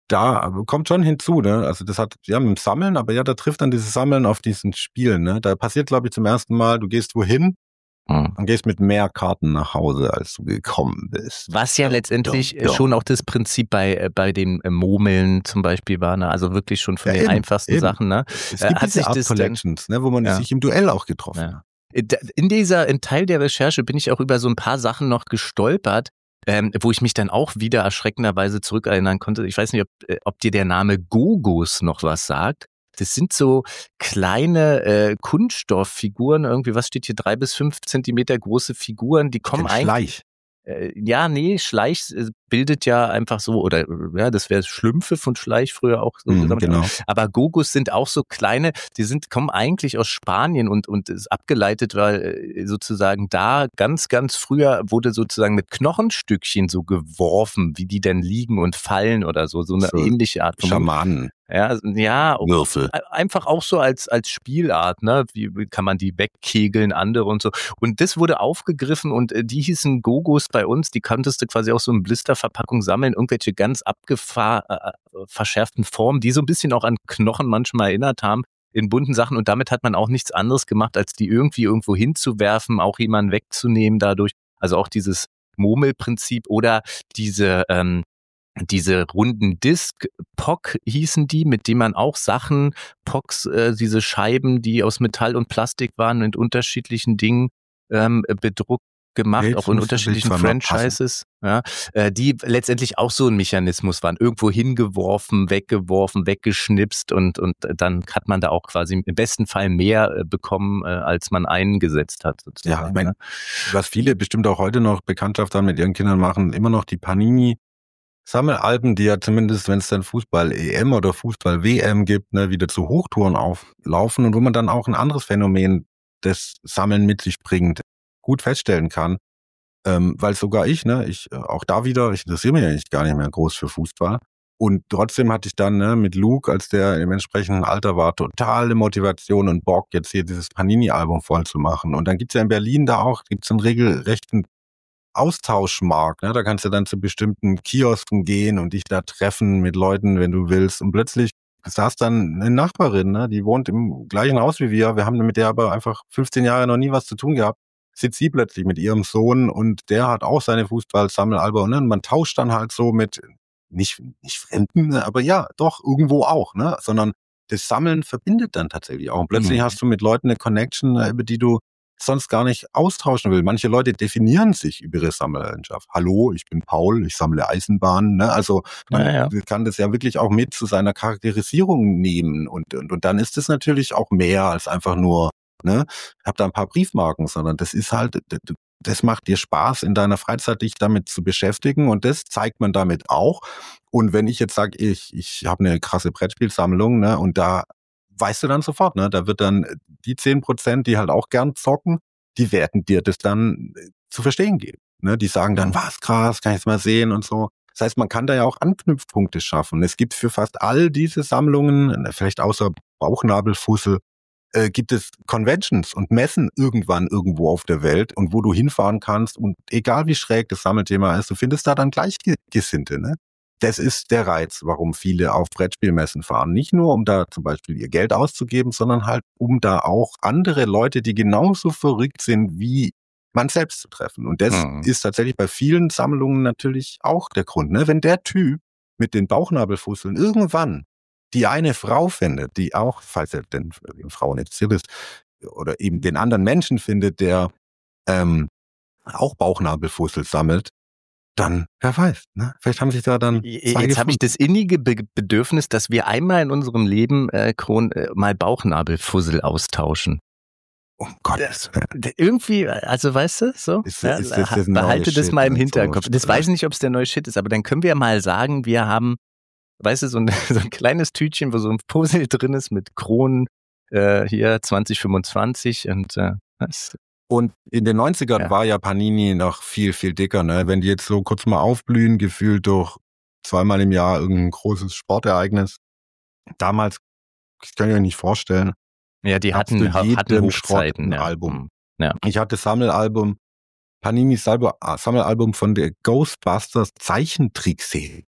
da kommt schon hinzu, ne? Also das hat, ja, mit dem Sammeln, aber ja, da trifft dann dieses Sammeln auf diesen Spielen, ne? Da passiert, glaube ich, zum ersten Mal, du gehst wohin Hm. und gehst mit mehr Karten nach Hause, als du gekommen bist. Was ja letztendlich dum, dum. schon auch das Prinzip bei, äh, bei den äh, Murmeln zum Beispiel war, ne? Also wirklich schon von Ja, den eben, einfachsten eben. Sachen, ne? Es Äh, gibt hat diese sich Art das denn- Collections, ne, wo man Ja. sich im Duell auch getroffen Ja. hat. In dieser, in Teil der Recherche bin ich auch über so ein paar Sachen noch gestolpert, ähm, wo ich mich dann auch wieder erschreckenderweise zurückerinnern konnte. Ich weiß nicht, ob, äh, ob dir der Name Gogos noch was sagt. Das sind so kleine äh, Kunststofffiguren, irgendwie, was steht hier, drei bis fünf Zentimeter große Figuren, die kommen Den eigentlich. Schleich. Äh, ja, nee, Schleich äh, bildet ja einfach so, oder äh, ja, das wäre Schlümpfe von Schleich früher auch so. Mhm, gesagt. genau. Aber Gogos sind auch so kleine, die sind, kommen eigentlich aus Spanien und, und ist abgeleitet, weil äh, sozusagen da ganz, ganz früher wurde sozusagen mit Knochenstückchen so geworfen, wie die denn liegen und fallen oder so, so eine So ähnliche Art von Schamanen. ja, also, ja, Würfel. einfach auch so als, als Spielart, ne? Wie wie kann man die wegkegeln, andere und so. Und das wurde aufgegriffen und äh, die hießen Gogos bei uns, die konntest du quasi auch so in Blisterverpackung sammeln, irgendwelche ganz abgefahr, äh, verschärften Formen, die so ein bisschen auch an Knochen manchmal erinnert haben, in bunten Sachen. Und damit hat man auch nichts anderes gemacht, als die irgendwie irgendwo hinzuwerfen, auch jemanden wegzunehmen dadurch. Also auch dieses Murmelprinzip oder diese, ähm, diese runden Disc, P O C hießen die, mit denen man auch Sachen, P O Cs, äh, diese Scheiben, die aus Metall und Plastik waren, mit unterschiedlichen Dingen ähm, bedruckt gemacht, Jetzt auch in muss unterschiedlichen natürlich mal Franchises, ja, äh, die letztendlich auch so ein Mechanismus waren, irgendwo hingeworfen, weggeworfen, weggeschnipst und und dann hat man da auch quasi im besten Fall mehr äh, bekommen, äh, als man eingesetzt hat. Sozusagen, Ja, ich meine, ne? was viele bestimmt auch heute noch Bekanntschaft dann mit ihren Kindern machen, immer noch die Panini Sammelalben, die ja zumindest, wenn es dann Fußball-E M oder Fußball-W M gibt, ne, wieder zu Hochtouren auflaufen und wo man dann auch ein anderes Phänomen des Sammeln mit sich bringt, gut feststellen kann. Ähm, weil sogar ich, ne, ich äh, auch da wieder, ich interessiere mich eigentlich gar nicht mehr groß für Fußball. Und trotzdem hatte ich dann ne, mit Luke, als der im entsprechenden Alter war, totale Motivation und Bock, jetzt hier dieses Panini-Album voll zu machen. Und dann gibt's ja in Berlin da auch, gibt's einen regelrechten Austauschmarkt, ne? Da kannst du dann zu bestimmten Kiosken gehen und dich da treffen mit Leuten, wenn du willst. Und plötzlich saß dann eine Nachbarin, ne? Die wohnt im gleichen Haus wie wir. Wir haben mit der aber einfach fünfzehn Jahre noch nie was zu tun gehabt. Sitzt sie plötzlich mit ihrem Sohn und der hat auch seine Fußball-Sammelalben. Ne? Und man tauscht dann halt so mit, nicht, nicht Fremden, ne? Aber ja, doch, irgendwo auch, ne? Sondern das Sammeln verbindet dann tatsächlich auch. Und plötzlich Mhm. hast du mit Leuten eine Connection, über die du sonst gar nicht austauschen will. Manche Leute definieren sich über ihre Sammelleidenschaft. Hallo, ich bin Paul, ich sammle Eisenbahnen. Ne? Also man Ja, ja. kann das ja wirklich auch mit zu seiner Charakterisierung nehmen. Und, und, und dann ist es natürlich auch mehr als einfach nur, ne, ich habe da ein paar Briefmarken, sondern das ist halt, das macht dir Spaß, in deiner Freizeit dich damit zu beschäftigen und das zeigt man damit auch. Und wenn ich jetzt sage, ich, ich habe eine krasse Brettspielsammlung, ne, und da weißt du dann sofort, ne? Da wird dann die zehn Prozent, die halt auch gern zocken, die werden dir das dann zu verstehen geben. Ne? Die sagen dann, was krass, kann ich jetzt mal sehen und so. Das heißt, man kann da ja auch Anknüpfpunkte schaffen. Es gibt für fast all diese Sammlungen, vielleicht außer Bauchnabelfussel, äh, gibt es Conventions und Messen irgendwann irgendwo auf der Welt und wo du hinfahren kannst und egal wie schräg das Sammelthema ist, du findest da dann Gleichgesinnte, ne? Das ist der Reiz, warum viele auf Brettspielmessen fahren. Nicht nur, um da zum Beispiel ihr Geld auszugeben, sondern halt, um da auch andere Leute, die genauso verrückt sind wie man selbst zu treffen. Und das Mhm. ist tatsächlich bei vielen Sammlungen natürlich auch der Grund. Ne? Wenn der Typ mit den Bauchnabelfusseln irgendwann die eine Frau findet, die auch, falls er denn Frauen interessiert ist, oder eben den anderen Menschen findet, der ähm, auch Bauchnabelfussel sammelt, dann, wer weiß, ne? Vielleicht haben sich da dann zwei Jetzt habe ich gefunden. das innige Be- Bedürfnis, dass wir einmal in unserem Leben, äh, Kron, äh, mal Bauchnabelfussel austauschen. Um Gottes Willen. D- Irgendwie, also weißt du, so, Ist- ja, ist das ha- das neue behalte das Shit, mal im ne? Hinterkopf. So, Das äh, weiß ich nicht, ob es der neue Shit ist, aber dann können wir mal sagen, wir haben, weißt du, so ein, so ein kleines Tütchen, wo so ein Puzzle drin ist mit Kronen, äh, hier zwanzig fünfundzwanzig und äh, das, Und in den neunzigern Ja. war ja Panini noch viel, viel dicker, ne? Wenn die jetzt so kurz mal aufblühen, gefühlt durch zweimal im Jahr irgendein großes Sportereignis. Damals, das kann ich euch nicht vorstellen. ja, die Gab's hatten, zu ha- hatten jedem Schrott Hochzeiten. ein Ja. Album. Ja. Ich hatte Sammelalbum, Paninis Salbe- Sammelalbum von der Ghostbusters Zeichentrickserie.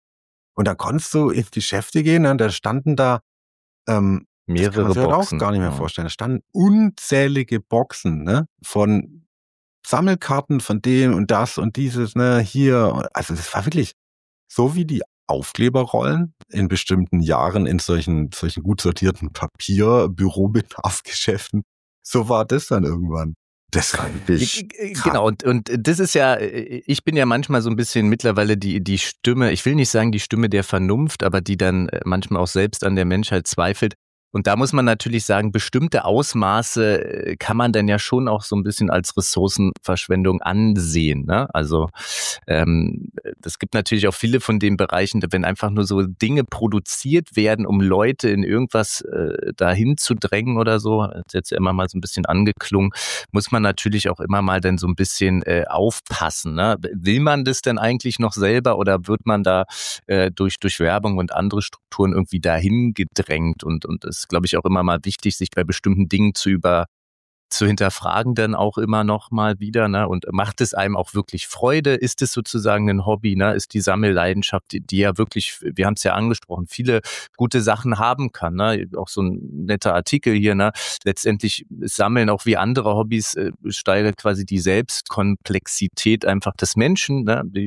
Und dann konntest du ins Geschäfte gehen, ne? Da standen da ähm, mehrere das kann man sich heute Boxen. auch gar nicht mehr Ja. vorstellen. Da standen unzählige Boxen, ne? Von Sammelkarten von dem und das und dieses, ne? Hier. Also das war wirklich so wie die Aufkleberrollen in bestimmten Jahren in solchen, solchen gut sortierten Papier-Bürobedarfsgeschäften. So war das dann irgendwann. Das war wirklich krass. Genau, und, und das ist ja, ich bin ja manchmal so ein bisschen mittlerweile die, die Stimme, ich will nicht sagen die Stimme der Vernunft, aber die dann manchmal auch selbst an der Menschheit zweifelt. Und da muss man natürlich sagen, bestimmte Ausmaße kann man dann ja schon auch so ein bisschen als Ressourcenverschwendung ansehen, ne? Also ähm, es gibt natürlich auch viele von den Bereichen, wenn einfach nur so Dinge produziert werden, um Leute in irgendwas äh, dahin zu drängen oder so, das ist jetzt immer mal so ein bisschen angeklungen, muss man natürlich auch immer mal dann so ein bisschen äh, aufpassen, ne? Will man das denn eigentlich noch selber oder wird man da äh, durch, durch Werbung und andere Strukturen irgendwie dahin gedrängt? Und, und es ist, glaube ich, auch immer mal wichtig, sich bei bestimmten Dingen zu über zu hinterfragen dann auch immer noch mal wieder, ne? Und macht es einem auch wirklich Freude? Ist es sozusagen ein Hobby, ne? Ist die Sammelleidenschaft, die, die ja wirklich, wir haben es ja angesprochen, viele gute Sachen haben kann, ne? Auch so ein netter Artikel hier, ne? Letztendlich ist Sammeln auch wie andere Hobbys äh, steigert quasi die Selbstkomplexität einfach des Menschen, ne? Die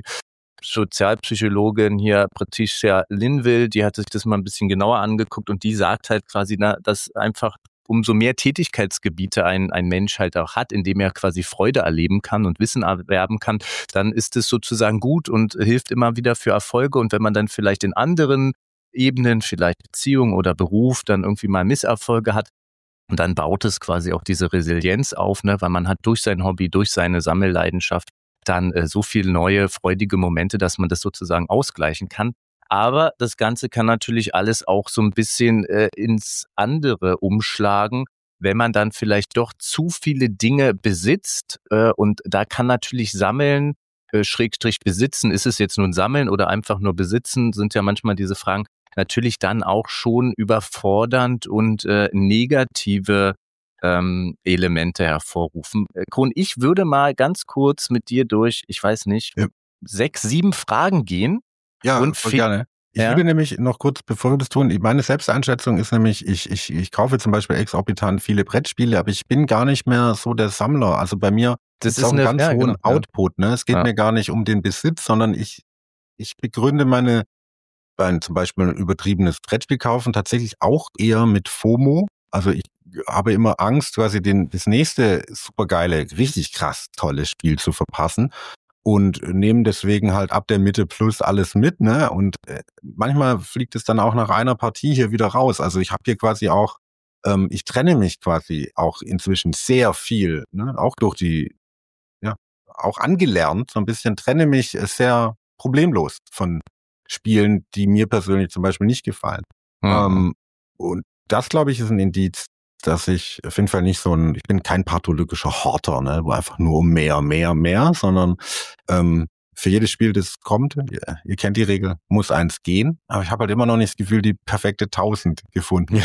Sozialpsychologin hier, Patricia Linville, die hat sich das mal ein bisschen genauer angeguckt und die sagt halt quasi, na, dass einfach umso mehr Tätigkeitsgebiete ein, ein Mensch halt auch hat, in dem er quasi Freude erleben kann und Wissen erwerben kann, dann ist es sozusagen gut und hilft immer wieder für Erfolge. Und wenn man dann vielleicht in anderen Ebenen, vielleicht Beziehung oder Beruf, dann irgendwie mal Misserfolge hat, und dann baut es quasi auch diese Resilienz auf, ne, weil man hat durch sein Hobby, durch seine Sammelleidenschaft dann äh, so viele neue, freudige Momente, dass man das sozusagen ausgleichen kann. Aber das Ganze kann natürlich alles auch so ein bisschen äh, ins andere umschlagen, wenn man dann vielleicht doch zu viele Dinge besitzt. Äh, und da kann natürlich Sammeln, äh, Schrägstrich besitzen, ist es jetzt nun Sammeln oder einfach nur besitzen, sind ja manchmal diese Fragen, natürlich dann auch schon überfordernd und äh, negative ähm, Elemente hervorrufen. Äh, Kron, ich würde mal ganz kurz mit dir durch, ich weiß nicht, Ja. sechs, sieben Fragen gehen. Ja, und voll fi- gerne. Ich Ja. würde nämlich noch kurz, bevor wir das tun, meine Selbsteinschätzung ist nämlich, ich, ich, ich kaufe zum Beispiel exorbitant viele Brettspiele, aber ich bin gar nicht mehr so der Sammler. Also bei mir Das gibt's ist auch einen eine- ganz ja, hohen genau, ja. Output. Ne? Es geht Ja. mir gar nicht um den Besitz, sondern ich, ich begründe meine, bei zum Beispiel ein übertriebenes Brettspiel kaufen tatsächlich auch eher mit FOMO. Also ich habe immer Angst, quasi den, das nächste supergeile, richtig krass tolle Spiel zu verpassen. Und nehmen deswegen halt ab der Mitte plus alles mit, ne? Und äh, manchmal fliegt es dann auch nach einer Partie hier wieder raus. Also ich habe hier quasi auch, ähm, ich trenne mich quasi auch inzwischen sehr viel, ne? Auch durch die, ja, auch angelernt, so ein bisschen trenne mich sehr problemlos von Spielen, die mir persönlich zum Beispiel nicht gefallen. Mhm. Ähm, und das, glaube ich, ist ein Indiz, dass ich auf jeden Fall nicht so ein, ich bin kein pathologischer Horter, ne, wo einfach nur um mehr, mehr, mehr, sondern ähm, für jedes Spiel, das kommt, ihr, ihr kennt die Regel, muss eins gehen, aber ich habe halt immer noch nicht das Gefühl, die perfekte tausend gefunden.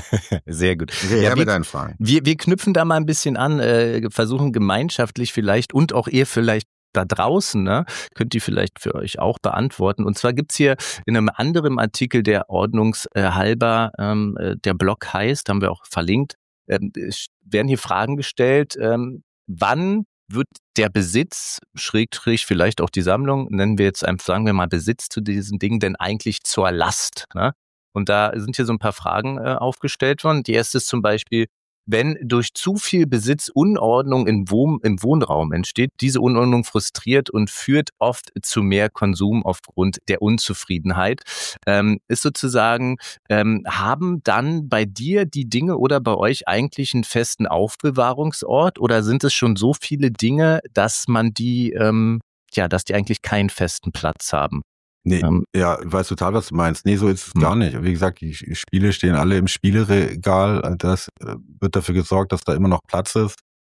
Sehr gut. Ja, Ja, mit wir, deinen Fragen. wir, wir knüpfen da mal ein bisschen an, äh, versuchen gemeinschaftlich vielleicht und auch ihr vielleicht da draußen, ne, könnt ihr vielleicht für euch auch beantworten. Und zwar gibt's hier in einem anderen Artikel, der ordnungshalber ähm, äh, der Blog heißt, haben wir auch verlinkt, ähm, es werden hier Fragen gestellt, ähm, wann wird der Besitz, Schrägstrich, vielleicht auch die Sammlung, nennen wir jetzt einfach, sagen wir mal, Besitz zu diesen Dingen denn eigentlich zur Last, ne? Und da sind hier so ein paar Fragen äh, aufgestellt worden. Die erste ist zum Beispiel, wenn durch zu viel Besitz Unordnung im, Wohn- im Wohnraum entsteht, diese Unordnung frustriert und führt oft zu mehr Konsum aufgrund der Unzufriedenheit. Ähm, ist sozusagen, ähm, haben dann bei dir die Dinge oder bei euch eigentlich einen festen Aufbewahrungsort oder sind es schon so viele Dinge, dass man die, ähm, ja, dass die eigentlich keinen festen Platz haben? Nee, Ähm, ja, ich weiß total, was du meinst. Nee, so ist es Hm. gar nicht. Wie gesagt, die Spiele stehen alle im Spieleregal. Das äh, wird dafür gesorgt, dass da immer noch Platz ist.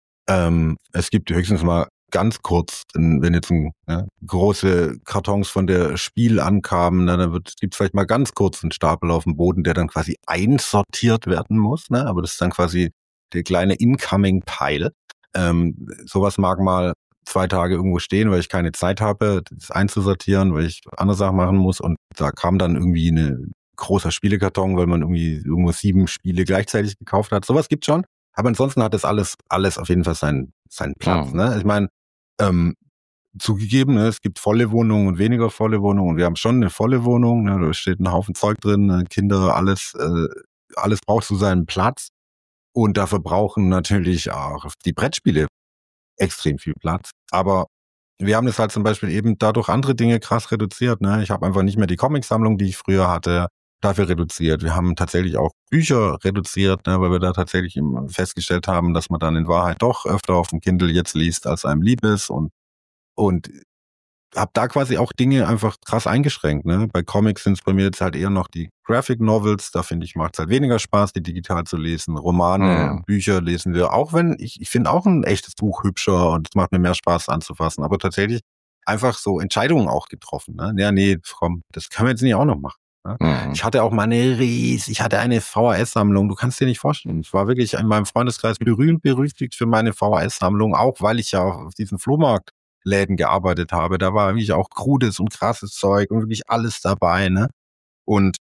Ähm, es gibt höchstens mal ganz kurz, wenn jetzt ein, ja, große Kartons von der Spiel ankamen, dann wird, gibt es vielleicht mal ganz kurz einen Stapel auf dem Boden, der dann quasi einsortiert werden muss. Ne? Aber das ist dann quasi der kleine Incoming-Pile. Ähm, sowas mag mal zwei Tage irgendwo stehen, weil ich keine Zeit habe, das einzusortieren, weil ich andere Sachen machen muss. Und da kam dann irgendwie ein großer Spielekarton, weil man irgendwie irgendwo sieben Spiele gleichzeitig gekauft hat. Sowas gibt's schon. Aber ansonsten hat das alles, alles auf jeden Fall seinen, seinen Platz. Mhm. Ne? Ich meine, ähm, zugegeben, ne, es gibt volle Wohnungen und weniger volle Wohnungen. Und wir haben schon eine volle Wohnung. Ne? Da steht ein Haufen Zeug drin, ne? Kinder, alles, äh, alles braucht so seinen Platz. Und da verbrauchen natürlich auch die Brettspiele extrem viel Platz. Aber wir haben das halt zum Beispiel eben dadurch andere Dinge krass reduziert. Ne? Ich habe einfach nicht mehr die Comicsammlung, die ich früher hatte, dafür reduziert. Wir haben tatsächlich auch Bücher reduziert, ne? Weil wir da tatsächlich festgestellt haben, dass man dann in Wahrheit doch öfter auf dem Kindle jetzt liest, als einem lieb ist. Und, und habe da quasi auch Dinge einfach krass eingeschränkt. Ne? Bei Comics sind es bei mir jetzt halt eher noch die Graphic Novels. Da finde ich, macht es halt weniger Spaß, die digital zu lesen. Romane, Mhm. Bücher lesen wir. Auch wenn, ich, ich finde auch ein echtes Buch hübscher und es macht mir mehr Spaß anzufassen. Aber tatsächlich einfach so Entscheidungen auch getroffen. Ne? Ja, nee, komm, das können wir jetzt nicht auch noch machen. Ne? Mhm. Ich hatte auch mal eine Ries, ich hatte eine V H S-Sammlung. Du kannst dir nicht vorstellen. Ich war wirklich in meinem Freundeskreis berühmt berüchtigt für meine V H S-Sammlung, auch weil ich ja auf diesen Flohmarkt Läden gearbeitet habe, da war wirklich auch krudes und krasses Zeug und wirklich alles dabei, ne? Und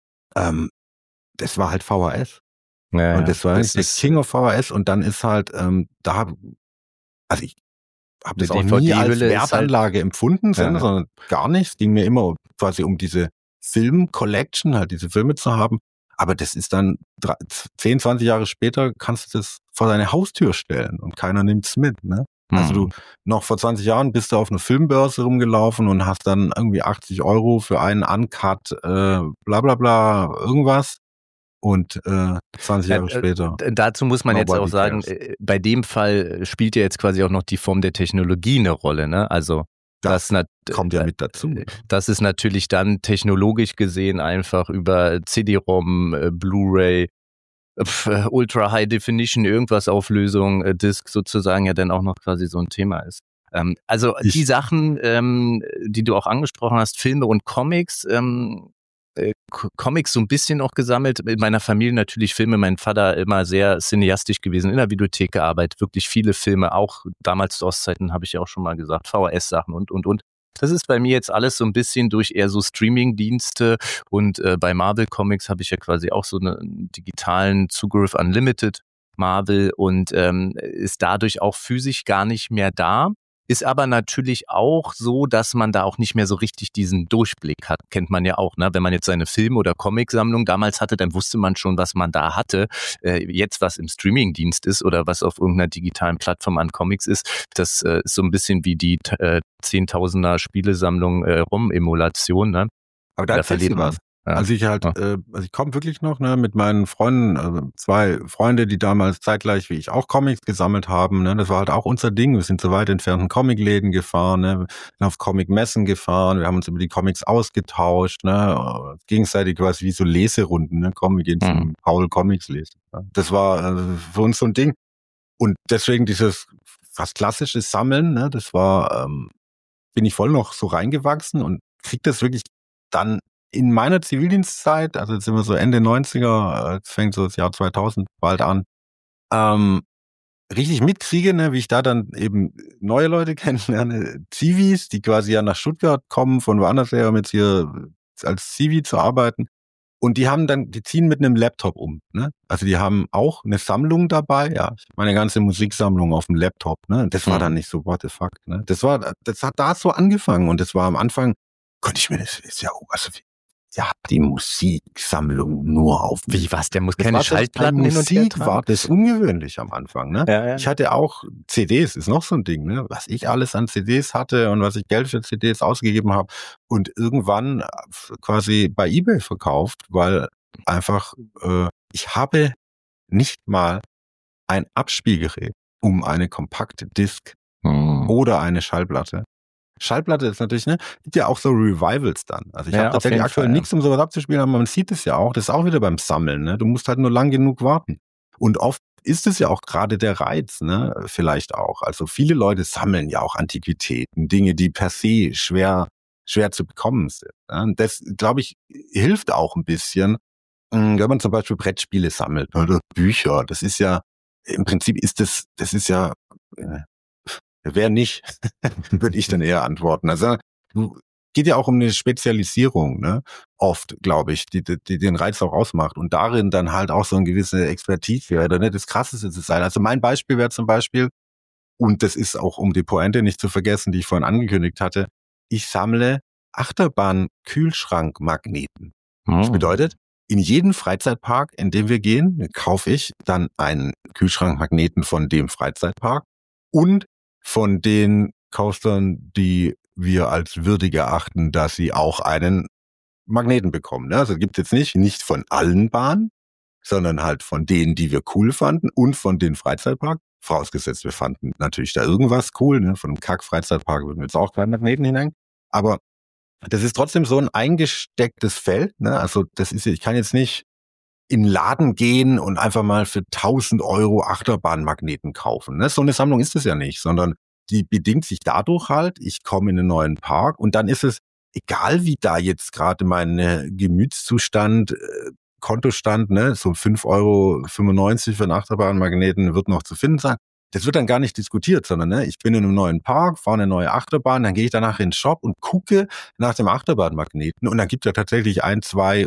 ähm, das war halt V H S. Ja, Und das war das der ist King of V H S und dann ist halt, ähm, da, also ich habe die das auch nie als D V D-Hülle ist halt, Wertanlage empfunden, ja, sondern gar nicht. Es ging mir immer quasi um diese Film-Collection, halt diese Filme zu haben. Aber das ist dann drei, zehn, zwanzig Jahre später kannst du das vor deine Haustür stellen und keiner nimmt's mit, ne? Also du, mhm. noch vor zwanzig Jahren bist du auf einer Filmbörse rumgelaufen und hast dann irgendwie achtzig Euro für einen Uncut, äh, bla bla bla, irgendwas. Und äh, zwanzig Ja, Jahre äh, später, d- dazu muss man jetzt auch nobody sagen, cares. äh, bei dem Fall spielt ja jetzt quasi auch noch die Form der Technologie eine Rolle, ne? Also das, Das nat kommt ja äh, mit dazu. Ne? das ist natürlich dann technologisch gesehen einfach über C D-ROM, äh, Blu-ray, pf, äh, Ultra High Definition, irgendwas Auflösung, äh, Disc sozusagen ja dann auch noch quasi so ein Thema ist. Ähm, also die Ich, Sachen, ähm, die du auch angesprochen hast, Filme und Comics, ähm, äh, Co- Comics so ein bisschen auch gesammelt. In meiner Familie natürlich Filme. Mein Vater immer sehr cineastisch gewesen, in der Videothek gearbeitet, wirklich viele Filme, auch damals zu Ostzeiten, habe ich ja auch schon mal gesagt, V H S-Sachen und, und, und. Das ist bei mir jetzt alles so ein bisschen durch eher so Streaming-Dienste und äh, bei Marvel Comics habe ich ja quasi auch so einen digitalen Zugriff Unlimited Marvel und ähm, ist dadurch auch physisch gar nicht mehr da. Ist aber natürlich auch so, dass man da auch nicht mehr so richtig diesen Durchblick hat. Kennt man ja auch, ne? Wenn man jetzt seine Film- oder Comicsammlung damals hatte, dann wusste man schon, was man da hatte. Äh, jetzt, was im Streamingdienst ist oder was auf irgendeiner digitalen Plattform an Comics ist, das äh, ist so ein bisschen wie die äh, Zehntausender Spielesammlung äh, ROM-Emulation, ne? aber da Da erzählst verliert du man. was. Ja. Also ich halt, Ja. äh, also ich komme wirklich noch, ne, mit meinen Freunden, also zwei Freunde, die damals zeitgleich wie ich auch Comics gesammelt haben, ne, das war halt auch unser Ding. Wir sind zu weit entfernten Comicläden gefahren, ne, sind auf Comicmessen gefahren, wir haben uns über die Comics ausgetauscht, ne, gegenseitig quasi wie so Leserunden, ne, komm, wir gehen Mhm. zum Paul Comics lesen. Ne. Das war äh, für uns so ein Ding. Und deswegen dieses fast klassische Sammeln, ne, das war, ähm, bin ich voll noch so reingewachsen und krieg das wirklich dann in meiner Zivildienstzeit, also jetzt sind wir so Ende neunziger, äh, jetzt fängt so das Jahr zweitausend bald an, ähm, richtig mitkriege, ne, wie ich da dann eben neue Leute kennenlerne, Zivis, die quasi ja nach Stuttgart kommen, von woanders her, um jetzt hier als Zivi zu arbeiten. Und die haben dann, die ziehen mit einem Laptop um, ne? Also die haben auch eine Sammlung dabei, ja, meine ganze Musiksammlung auf dem Laptop, ne? Das war dann Mhm. nicht so, what the fuck, ne? Das war, das hat da so angefangen und das war am Anfang, konnte ich mir das, ist ja, also, ja, die Musiksammlung nur auf. Wie was? Der muss Das keine war selbst bei Schallplatten hin und her Musik war tragen? das ungewöhnlich am Anfang, ne? Ja, ja. Ich hatte auch C Ds, ist noch so ein Ding, ne? Was ich alles an C Ds hatte und was ich Geld für C Ds ausgegeben habe und irgendwann quasi bei eBay verkauft, weil einfach äh, ich habe nicht mal ein Abspielgerät, um eine kompakte Disc Mhm. oder eine Schallplatte. Schallplatte ist natürlich, ne, gibt ja auch so Revivals dann. Also ich Ja, habe auf tatsächlich jeden aktuell Fall, ja. nichts, um sowas abzuspielen, aber man sieht es ja auch. Das ist auch wieder beim Sammeln, ne? Du musst halt nur lang genug warten. Und oft ist es ja auch gerade der Reiz, ne? Vielleicht auch. Also viele Leute sammeln ja auch Antiquitäten, Dinge, die per se schwer, schwer zu bekommen sind. Ja? Und das, glaube ich, hilft auch ein bisschen, mh, wenn man zum Beispiel Brettspiele sammelt oder Bücher. Das ist ja, im Prinzip ist das, das ist ja, äh, Wer nicht, würde ich dann eher antworten. Also geht ja auch um eine Spezialisierung, ne? Oft, glaube ich, die, die den Reiz auch ausmacht und darin dann halt auch so eine gewisse Expertise oder nicht das Krasseste zu sein. Also mein Beispiel wäre zum Beispiel, und das ist auch, um die Pointe nicht zu vergessen, die ich vorhin angekündigt hatte, ich sammle Achterbahn-Kühlschrankmagneten. Oh. Das bedeutet, in jeden Freizeitpark, in dem wir gehen, kaufe ich dann einen Kühlschrankmagneten von dem Freizeitpark und von den Coastern, die wir als würdig erachten, dass sie auch einen Magneten bekommen. Ne? Also gibt es jetzt nicht, nicht von allen Bahnen, sondern halt von denen, die wir cool fanden und von den Freizeitpark. Vorausgesetzt, wir fanden natürlich da irgendwas cool. Ne? Von einem Kack-Freizeitpark würden wir jetzt auch keinen Magneten hinhängen. Aber das ist trotzdem so ein eingestecktes Feld. Ne? Also das ist, ich kann jetzt nicht in den Laden gehen und einfach mal für tausend Euro Achterbahnmagneten kaufen. Ne? So eine Sammlung ist es ja nicht, sondern die bedingt sich dadurch halt, ich komme in einen neuen Park und dann ist es, egal wie da jetzt gerade mein äh, Gemütszustand, äh, Kontostand, ne, so fünf Euro fünfundneunzig für einen Achterbahnmagneten wird noch zu finden sein. Das wird dann gar nicht diskutiert, sondern ne, ich bin in einem neuen Park, fahre eine neue Achterbahn, dann gehe ich danach in den Shop und gucke nach dem Achterbahnmagneten und dann gibt es ja tatsächlich ein, zwei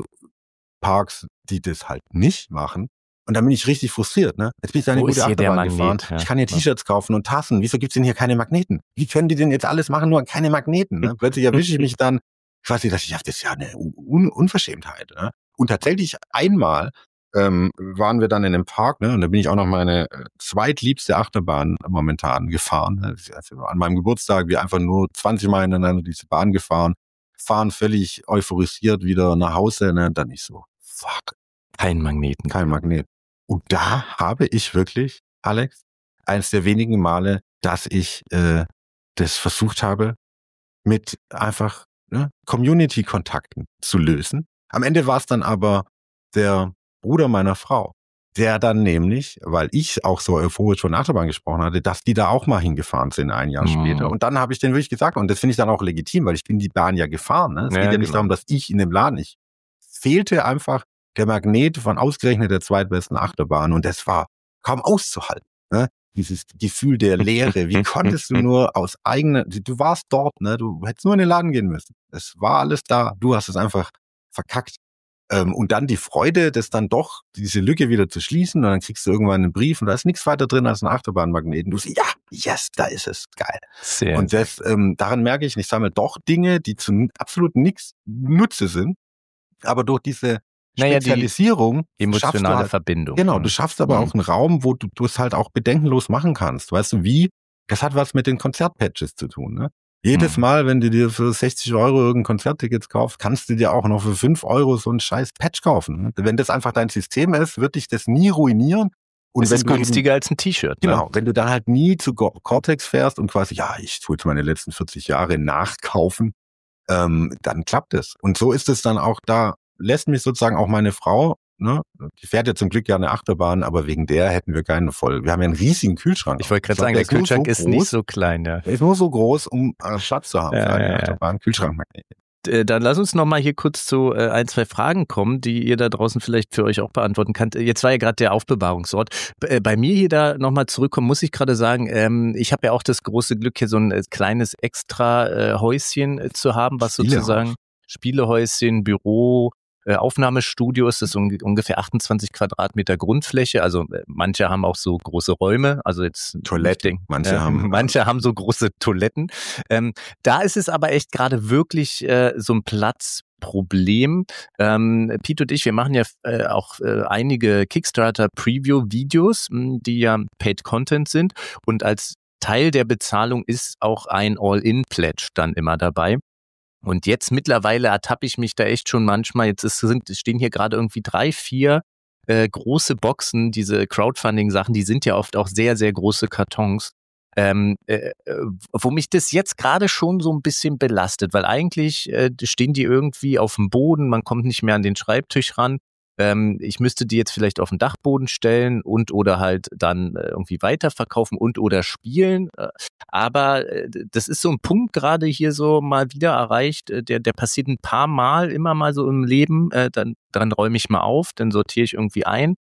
Parks, die das halt nicht machen. Und dann bin ich richtig frustriert, ne? Jetzt bin ich da eine Wo gute ist hier der Achterbahn Magnet? gefahren. Ja. Ich kann hier T-Shirts kaufen und Tassen. Wieso gibt's denn hier keine Magneten? Wie können die denn jetzt alles machen, nur keine Magneten? Ne? Plötzlich erwische ich mich dann, quasi, dass ich, das ist ja eine Un- Unverschämtheit. Ne? Und tatsächlich einmal ähm, waren wir dann in einem Park, ne? Und da bin ich auch noch meine äh, zweitliebste Achterbahn momentan gefahren. Ne? Also an meinem Geburtstag, wir einfach nur zwanzig Mal hintereinander diese Bahn gefahren, fahren völlig euphorisiert wieder nach Hause. Ne? Dann nicht so, fuck. Kein Magneten. Kein Magnet. Und da habe ich wirklich, Alex, eines der wenigen Male, dass ich äh, das versucht habe, mit einfach ne, Community-Kontakten zu lösen. Am Ende war es dann aber der Bruder meiner Frau, der dann nämlich, weil ich auch so euphorisch von Achterbahn gesprochen hatte, dass die da auch mal hingefahren sind ein Jahr Mhm. später. Und dann habe ich den wirklich gesagt, und das finde ich dann auch legitim, weil ich bin die Bahn ja gefahren. Ne? Es Ja, geht ja nicht genau. darum, dass ich in dem Laden, ich fehlte einfach der Magnet von ausgerechnet der zweitbesten Achterbahn und das war kaum auszuhalten. Ne? Dieses Gefühl der Leere. Wie konntest du nur aus eigener, du warst dort, ne? Du hättest nur in den Laden gehen müssen. Es war alles da. Du hast es einfach verkackt. Ähm, und dann die Freude, das dann doch, diese Lücke wieder zu schließen und dann kriegst du irgendwann einen Brief und da ist nichts weiter drin als ein Achterbahnmagneten. Du sagst, ja, yes, da ist es. Geil. Sehr. Und das, ähm, daran merke ich, ich sammle doch Dinge, die zu absolut nichts Nutze sind, aber durch diese Naja, die Spezialisierung schaffst du emotionale halt, Verbindung. genau, du schaffst aber Mhm. auch einen Raum, wo du du es halt auch bedenkenlos machen kannst. Weißt du, wie? Das hat was mit den Konzertpatches zu tun, ne? Jedes Mhm. Mal, wenn du dir für sechzig Euro irgendein Konzertticket kaufst, kannst du dir auch noch für fünf Euro so einen scheiß Patch kaufen. Ne? Wenn das einfach dein System ist, wird dich das nie ruinieren. Und Es wenn ist du eben- günstiger als ein T-Shirt. Genau, Ne? wenn du dann halt nie zu Go- Cortex fährst und quasi, ja, ich tue jetzt meine letzten vierzig Jahre nachkaufen, ähm, dann klappt es. Und so ist es dann auch da, lässt mich sozusagen auch meine Frau, ne, die fährt ja zum Glück ja eine Achterbahn, aber wegen der hätten wir keinen voll. Wir haben ja einen riesigen Kühlschrank. Ich wollte gerade glaub, sagen, der ist nur Kühlschrank so ist nicht groß. so klein. Ja. Der ist nur so groß, um äh, Platz zu haben Ja, für eine ja, ja. Achterbahn. Kühlschrankmagnet. Äh, Dann lass uns noch mal hier kurz zu äh, ein, zwei Fragen kommen, die ihr da draußen vielleicht für euch auch beantworten könnt. Jetzt war ja gerade der Aufbewahrungsort. B äh, bei mir hier da noch mal zurückkommen, muss ich gerade sagen, ähm, ich habe ja auch das große Glück, hier so ein äh, kleines extra äh, Häuschen äh, zu haben, was Spielehaus. sozusagen Spielehäuschen, Büro, äh, Aufnahmestudio ist. Das ist un ungefähr achtundzwanzig Quadratmeter Grundfläche. Also äh, manche haben auch so große Räume. Also jetzt Toiletten. ich denk, Manche äh, haben- manche haben so große Toiletten. Ähm, da ist es aber echt gerade wirklich äh, so ein Platzproblem. Ähm, Pete und ich, wir machen ja äh, auch äh, einige Kickstarter-Preview-Videos, mh, die ja Paid-Content sind. Und als Teil der Bezahlung ist auch ein All-In-Pledge dann immer dabei. Und jetzt mittlerweile ertappe ich mich da echt schon manchmal, jetzt ist, sind, es stehen hier gerade irgendwie drei, vier äh, große Boxen, diese Crowdfunding-Sachen, die sind ja oft auch sehr, sehr große Kartons. Ähm, äh, wo mich das jetzt gerade schon so ein bisschen belastet, weil eigentlich äh, stehen die irgendwie auf dem Boden, man kommt nicht mehr an den Schreibtisch ran. Ähm, ich müsste die jetzt vielleicht auf den Dachboden stellen und oder halt dann äh, irgendwie weiterverkaufen und oder spielen. Äh, aber äh, das ist so ein Punkt gerade hier so mal wieder erreicht, äh, der, der passiert ein paar Mal, immer mal so im Leben, äh, dann, dann räume ich mal auf, dann sortiere ich irgendwie ein.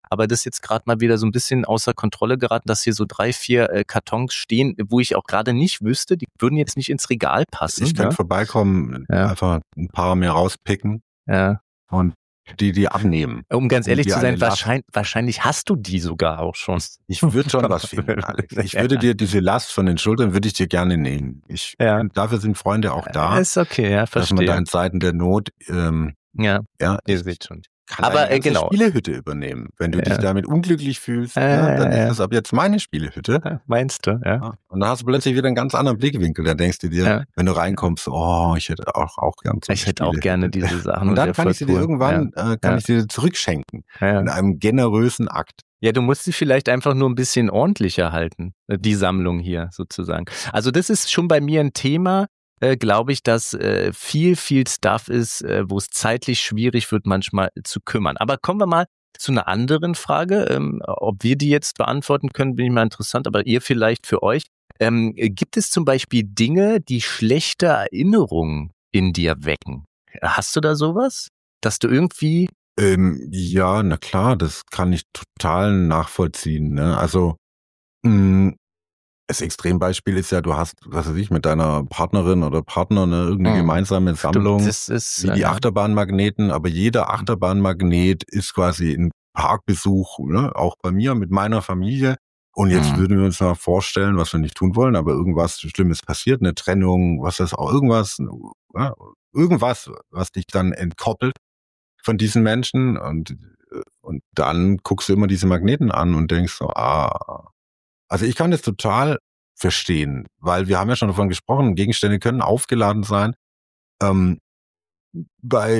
aber das ist jetzt gerade mal wieder so ein bisschen außer Kontrolle geraten, dass hier so drei, vier äh, Kartons stehen, wo ich auch gerade nicht wüsste, die würden jetzt nicht ins Regal passen. Ich könnte ne? vorbeikommen, Ja. einfach ein paar mehr rauspicken Ja. und die die abnehmen. Um ganz Um ehrlich dir zu sein, eine Last- wahrscheinlich, wahrscheinlich hast du die sogar auch schon. Ich würde schon was finden, Alex. Ich würde dir diese Last von den Schultern, würde ich dir gerne nehmen. Ich, Ja. Dafür sind Freunde auch da, Ist okay, ja, dass man da verstehe. in Zeiten der Not, ähm, Ja, ja, ihr ich seht schon. kann Aber, eine äh, ganze genau. Spielehütte übernehmen. Wenn du Ja. dich damit unglücklich fühlst, Ja, ja, ja, dann ja. ist das ab jetzt meine Spielehütte. Ja, meinst du, ja? Ja. Und dann hast du plötzlich wieder einen ganz anderen Blickwinkel. Da denkst du dir, Ja. wenn du reinkommst, oh, ich hätte auch, auch gern so eine Ich hätte auch Spielehütte. gerne diese Sachen. Und dann der kann ich sie dir voll cool. irgendwann, äh, kann Ja. ich sie dir zurückschenken. Ja, In ja. einem generösen Akt. Ja, du musst sie vielleicht einfach nur ein bisschen ordentlicher halten, äh, die Sammlung hier sozusagen. Also das ist schon bei mir ein Thema, äh, glaube ich, dass äh, viel, viel Stuff ist, äh, wo es zeitlich schwierig wird, manchmal zu kümmern. Aber kommen wir mal zu einer anderen Frage. Ähm, ob wir die jetzt beantworten können, bin ich mal interessant, aber ihr vielleicht für euch. Ähm, gibt es zum Beispiel Dinge, die schlechte Erinnerungen in dir wecken? Hast du da sowas? Dass du irgendwie... Ähm, ja, na klar, das kann ich total nachvollziehen. Ne? Also mh, das Extrembeispiel ist ja, du hast, was weiß ich, mit deiner Partnerin oder Partner eine irgendeine Hm. gemeinsame Sammlung, das ist, wie die äh, Achterbahnmagneten, aber jeder Achterbahnmagnet ist quasi ein Parkbesuch, ne? Auch bei mir mit meiner Familie. Und jetzt Hm. würden wir uns mal vorstellen, was wir nicht tun wollen, aber irgendwas Schlimmes passiert, eine Trennung, was ist auch irgendwas, ja, irgendwas, was dich dann entkoppelt von diesen Menschen und, und dann guckst du immer diese Magneten an und denkst so, ah, also ich kann das total verstehen, weil wir haben ja schon davon gesprochen, Gegenstände können aufgeladen sein. Ähm, bei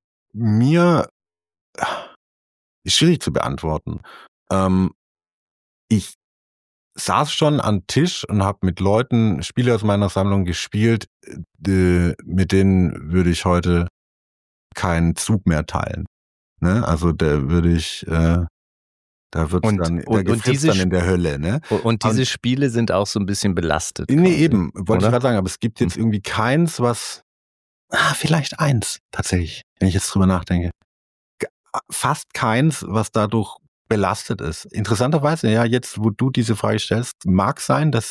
mir ist schwierig zu beantworten. Ähm, ich saß schon am Tisch und habe mit Leuten Spiele aus meiner Sammlung gespielt, äh, mit denen würde ich heute keinen Zug mehr teilen. Ne? Also da würde ich, äh, da wird's Und- dann, und- da und gefritt's diese dann in der Hölle. Ne? Und diese Und- Spiele sind auch so ein bisschen belastet. Nee, quasi, eben, wollte oder? ich gerade sagen, aber es gibt jetzt irgendwie keins, was, ah, vielleicht eins, tatsächlich, wenn ich jetzt drüber nachdenke. G- Fast keins, was dadurch belastet ist. Interessanterweise, ja, jetzt, wo du diese Frage stellst, mag sein, dass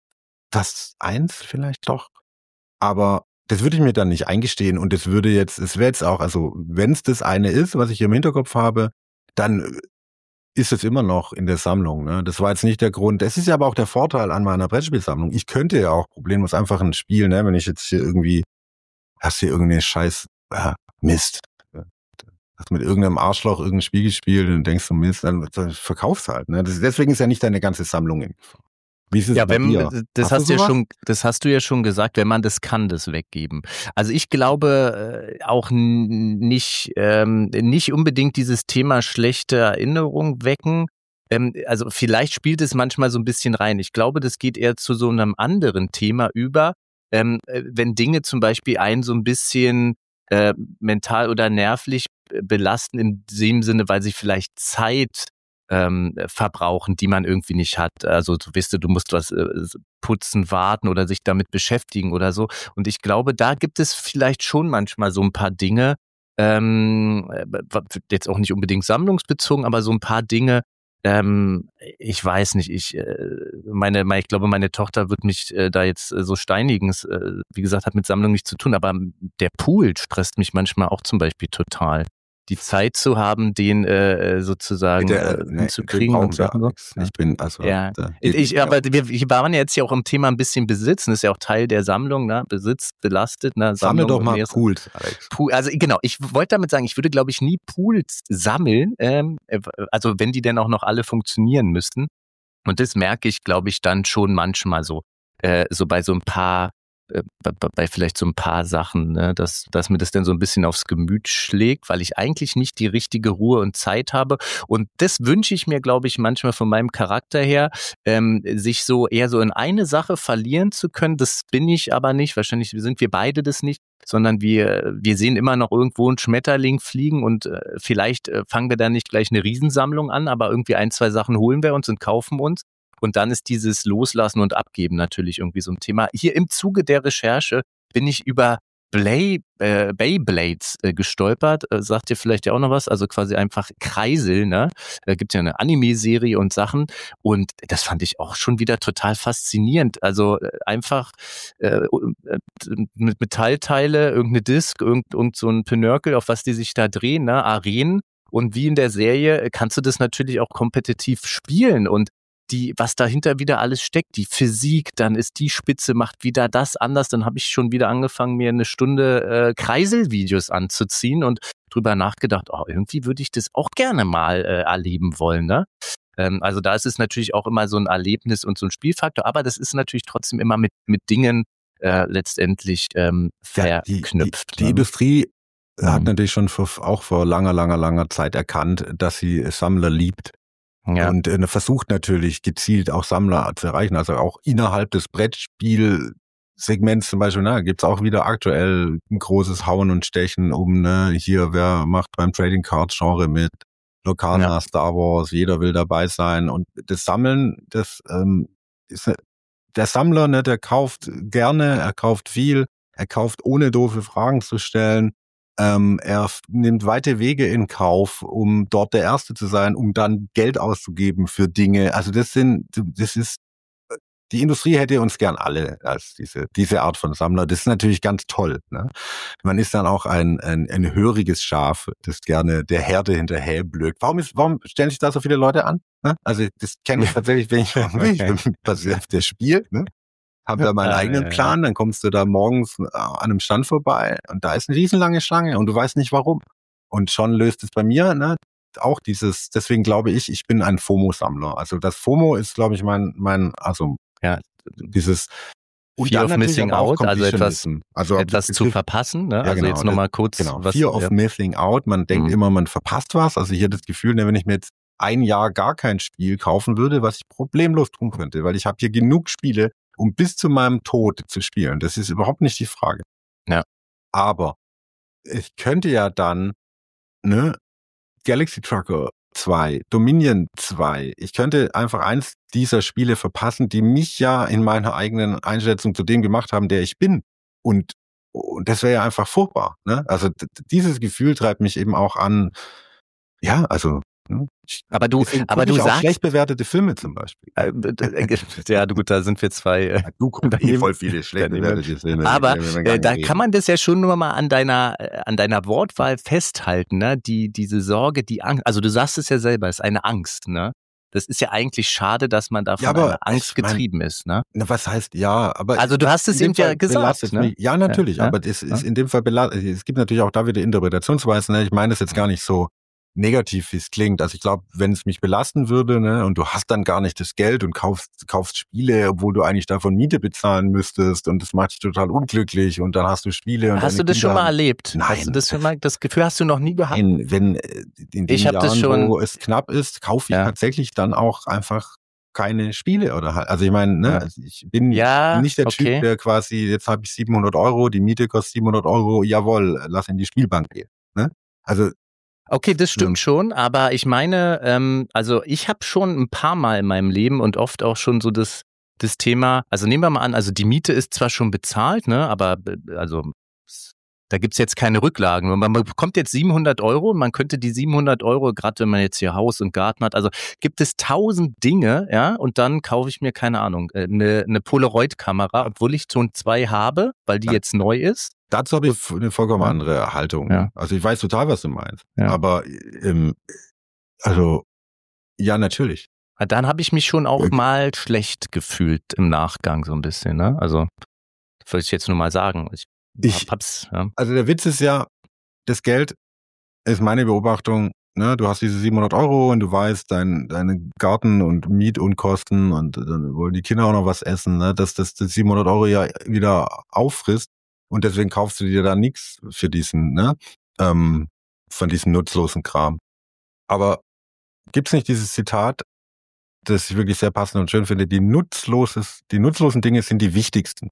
das eins vielleicht doch, aber das würde ich mir dann nicht eingestehen und das würde jetzt, es wäre jetzt auch, also wenn es das eine ist, was ich hier im Hinterkopf habe, dann ist es immer noch in der Sammlung. Ne? Das war jetzt nicht der Grund. Es ist ja aber auch der Vorteil an meiner Brettspielsammlung. Ich könnte ja auch problemlos einfach ein Spiel, ne, wenn ich jetzt hier irgendwie, hast hier irgendeine Scheiß, ah, Mist. Hast mit irgendeinem Arschloch irgendein Spiel gespielt und denkst du, Mist, dann, dann verkaufst halt. Ne? Das, deswegen ist ja nicht deine ganze Sammlung in Gefahr. Wie ist es Ja, bei wenn, dir? das Hast du hast du ja sowas? schon, das hast du ja schon gesagt, wenn man das kann, das weggeben. Also ich glaube äh, auch n- nicht, ähm, nicht unbedingt dieses Thema schlechte Erinnerung wecken. Ähm, also vielleicht spielt es manchmal so ein bisschen rein. Ich glaube, das geht eher zu so einem anderen Thema über, ähm, äh, wenn Dinge zum Beispiel einen so ein bisschen äh, mental oder nervlich äh, belasten in dem Sinne, weil sie vielleicht Zeit ähm, verbrauchen, die man irgendwie nicht hat. Also du weißt, du, du musst was äh, putzen, warten oder sich damit beschäftigen oder so. Und ich glaube, da gibt es vielleicht schon manchmal so ein paar Dinge, ähm, äh, jetzt auch nicht unbedingt sammlungsbezogen, aber so ein paar Dinge, ähm, ich weiß nicht, ich äh, meine, meine, ich glaube, meine Tochter wird mich äh, da jetzt äh, so steinigen. Es, äh, wie gesagt, hat mit Sammlung nichts zu tun, aber der Pool stresst mich manchmal auch zum Beispiel total. Die Zeit zu haben, den äh, sozusagen Der, äh, ne, hinzukriegen den und brauchen wir, Sachen so. Alex. Ich bin, also, Ja. da geht- Ich, aber wir, wir waren ja jetzt ja auch im Thema ein bisschen Besitzen, das ist ja auch Teil der Sammlung, ne? Besitz belastet, ne? Sammel Sammlung doch mal mehrere- Pools, Alex. Pool, also genau, ich wollte damit sagen, ich würde, glaube ich, nie Pools sammeln, ähm, äh, also wenn die denn auch noch alle funktionieren müssten. Und das merke ich, glaube ich, dann schon manchmal so, äh, so bei so ein paar, äh, bei, bei vielleicht so ein paar Sachen, ne, dass, dass mir das dann so ein bisschen aufs Gemüt schlägt, weil ich eigentlich nicht die richtige Ruhe und Zeit habe. Und das wünsche ich mir, glaube ich, manchmal von meinem Charakter her, ähm, sich so eher so in eine Sache verlieren zu können. Das bin ich aber nicht. Wahrscheinlich sind wir beide das nicht, sondern wir, wir sehen immer noch irgendwo einen Schmetterling fliegen und äh, vielleicht äh, fangen wir da nicht gleich eine Riesensammlung an, aber irgendwie ein, zwei Sachen holen wir uns und kaufen uns. Und dann ist dieses Loslassen und Abgeben natürlich irgendwie so ein Thema. Hier im Zuge der Recherche bin ich über Blay, äh, Beyblades äh, gestolpert. Äh, sagt dir vielleicht ja auch noch was? Also quasi einfach Kreisel, ne? Da gibt's ja eine Anime-Serie und Sachen. Und das fand ich auch schon wieder total faszinierend. Also äh, einfach äh, mit Metallteile, irgendeine Disc, irgend, irgend so ein Pinökel, auf was die sich da drehen, ne? Arenen. Und wie in der Serie kannst du das natürlich auch kompetitiv spielen. Und die, was dahinter wieder alles steckt, die Physik, dann ist die Spitze, macht wieder das anders, dann habe ich schon wieder angefangen, mir eine Stunde äh, Kreiselvideos anzuziehen und drüber nachgedacht, oh, irgendwie würde ich das auch gerne mal äh, erleben wollen, ne? Ähm, also da ist es natürlich auch immer so ein Erlebnis und so ein Spielfaktor, aber das ist natürlich trotzdem immer mit, mit Dingen äh, letztendlich ähm, verknüpft. Ja, die, die, die ne? Industrie Mhm. hat natürlich schon vor, auch vor langer, langer, langer Zeit erkannt, dass sie Sammler liebt. Ja. Und äh, versucht natürlich gezielt auch Sammler zu erreichen. Also auch innerhalb des Brettspielsegments zum Beispiel, ne, gibt's auch wieder aktuell ein großes Hauen und Stechen um, ne, hier, wer macht beim Trading Cards Genre mit, Locana, Ja. Star Wars, jeder will dabei sein. Und das Sammeln, das ähm, ist, der Sammler, ne, der kauft gerne, er kauft viel, er kauft ohne doofe Fragen zu stellen. Ähm, er f- nimmt weite Wege in Kauf, um dort der Erste zu sein, um dann Geld auszugeben für Dinge. Also das sind, das ist, die Industrie hätte uns gern alle als diese, diese Art von Sammler. Das ist natürlich ganz toll, ne? Man ist dann auch ein, ein, ein höriges Schaf, das gerne der Herde hinterher blökt. Warum ist, warum stellen sich da so viele Leute an? Ne? Also das kenne ich tatsächlich, wenn ich, wenn ich auf das Spiel, ne? Hab da meinen Ah, eigenen ja, ja. Plan, dann kommst du da morgens äh, an einem Stand vorbei und da ist eine riesenlange Schlange und du weißt nicht warum. Und schon löst es bei mir, ne, auch dieses, deswegen glaube ich, ich bin ein FOMO-Sammler. Also das FOMO ist, glaube ich, mein, mein, also Ja. dieses und Fear dann of natürlich Missing aber auch out, also etwas, Completionism. Also etwas zu Begriff- verpassen, ne? ja, Also genau, jetzt nochmal kurz, Genau, was, Fear of ja. Missing Out. Man denkt Mhm. immer, man verpasst was. Also hier das Gefühl, ne, wenn ich mir jetzt ein Jahr gar kein Spiel kaufen würde, was ich problemlos tun könnte, weil ich habe hier genug Spiele, um bis zu meinem Tod zu spielen. Das ist überhaupt nicht die Frage. Ja. Aber ich könnte ja dann, ne, Galaxy Trucker zwei, Dominion zwei, ich könnte einfach eins dieser Spiele verpassen, die mich ja in meiner eigenen Einschätzung zu dem gemacht haben, der ich bin. Und, und das wäre ja einfach furchtbar. Ne? Also d- dieses Gefühl treibt mich eben auch an, ja, also ne? Ich, Aber du, deswegen aber gucke du ich auch sagst, schlecht bewertete Filme zum Beispiel. äh, äh, ja, du, gut, da sind wir zwei. Äh, Du guckst eh voll viele daneben. schlecht bewertete Filme. Aber mit denen wir äh, gar nicht da reden. kann man das ja schon nur mal an deiner, äh, an deiner Wortwahl festhalten, ne? Die, diese Sorge, die Angst. Also du sagst es ja selber, es ist eine Angst, ne? Das ist ja eigentlich schade, dass man da von Ja, aber einer Angst ich mein- getrieben ist, ne? Na, was heißt ja, aber Also du hast es in dem eben ja Fall gesagt, belastet ne? mich. Ja, natürlich, Ja, ja, aber das ist ja. in dem Fall belastet. Es gibt natürlich auch da wieder Interpretationsweisen. Ne? Ich meine das jetzt gar nicht so negativ, wie es klingt. Also ich glaube, wenn es mich belasten würde, ne, und du hast dann gar nicht das Geld und kaufst, kaufst Spiele, obwohl du eigentlich davon Miete bezahlen müsstest und das macht dich total unglücklich und dann hast du Spiele und Hast du deine das schon Kinder mal haben- erlebt? Nein. Hast du das schon mal, das Gefühl hast du noch nie gehabt? Nein, wenn äh, in den Ich hab Jahren, das schon- wo es knapp ist, kaufe ich Ja. tatsächlich dann auch einfach keine Spiele oder halt. Also ich meine, ne, Ja. also ich bin Ja, nicht der okay. Typ, der quasi, jetzt habe ich siebenhundert Euro, die Miete kostet siebenhundert Euro, jawohl, lass in die Spielbank gehen. Ne? Also Okay, das Ähm, stimmt schon, aber ich meine, ähm, also ich habe schon ein paar Mal in meinem Leben und oft auch schon so das, das Thema, also nehmen wir mal an, also die Miete ist zwar schon bezahlt, ne, aber äh, also s- da gibt's jetzt keine Rücklagen. Man bekommt jetzt siebenhundert Euro und man könnte die siebenhundert Euro, gerade wenn man jetzt hier Haus und Garten hat, also gibt es tausend Dinge, ja, und dann kaufe ich mir, keine Ahnung, äh, eine, eine Polaroid-Kamera, obwohl ich schon zwei habe, weil die Ja. jetzt neu ist. dazu habe ich eine vollkommen Ja. andere Haltung. Ja. Also ich weiß total, was du meinst. Ja. Aber ähm, also ja, natürlich. Ja, Dann habe ich mich schon auch Okay. mal schlecht gefühlt im Nachgang so ein bisschen, ne? Also würde ich jetzt nur mal sagen. Ich, Ich- hab's, ja. Also der Witz ist ja, das Geld ist meine Beobachtung, ne, du hast diese siebenhundert Euro und du weißt, dein, deine Garten- und Mietunkosten und dann wollen die Kinder auch noch was essen, ne, dass das, das siebenhundert Euro ja wieder auffrisst und deswegen kaufst du dir da nichts für diesen, ne, ähm, von diesem nutzlosen Kram. Aber gibt's nicht dieses Zitat, das ich wirklich sehr passend und schön finde, die nutzloses, die nutzlosen Dinge sind die wichtigsten.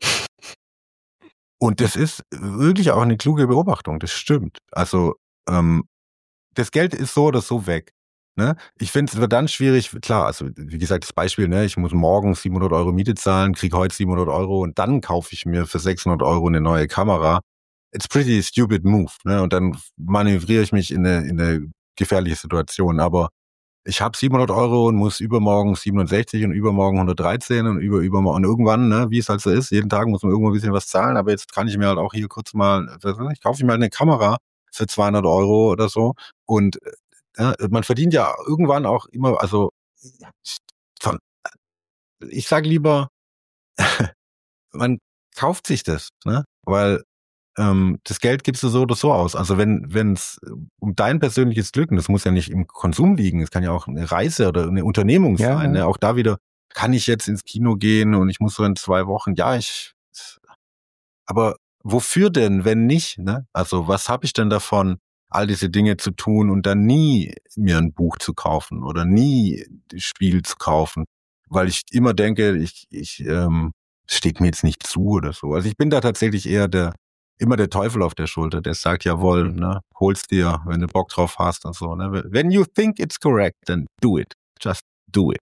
Und das ist wirklich auch eine kluge Beobachtung, das stimmt. Also ähm, das Geld ist so oder so weg. Ne? Ich finde, es wird dann schwierig, klar, also wie gesagt, das Beispiel, ne, ich muss morgen siebenhundert Euro Miete zahlen, kriege heute siebenhundert Euro und dann kaufe ich mir für sechshundert Euro eine neue Kamera. It's pretty stupid move, ne? Und dann manövriere ich mich in eine, in eine gefährliche Situation. Aber ich habe siebenhundert Euro und muss übermorgen siebenundsechzig und übermorgen hundertdreizehn und über übermorgen und irgendwann, ne, wie es halt so ist, jeden Tag muss man irgendwo ein bisschen was zahlen. Aber jetzt kann ich mir halt auch hier kurz mal, ich kaufe mir mal eine Kamera für zweihundert Euro oder so und ja, man verdient ja irgendwann auch immer, also ich sage lieber, man kauft sich das, ne? Weil ähm, das Geld gibst du so oder so aus. Also wenn wenn es um dein persönliches Glück, und das muss ja nicht im Konsum liegen, es kann ja auch eine Reise oder eine Unternehmung Ja, sein, ja. ne? Auch da wieder, kann ich jetzt ins Kino gehen und ich muss so in zwei Wochen, ja, ich, aber wofür denn, wenn nicht, ne? Also was habe ich denn davon, all diese Dinge zu tun und dann nie mir ein Buch zu kaufen oder nie das Spiel zu kaufen, weil ich immer denke, ich, ich ähm, steht mir jetzt nicht zu oder so. Also ich bin da tatsächlich eher der, immer der Teufel auf der Schulter, der sagt, jawohl, ne, hol's dir, wenn du Bock drauf hast und so. Ne? When you think it's correct, then do it. Just do it.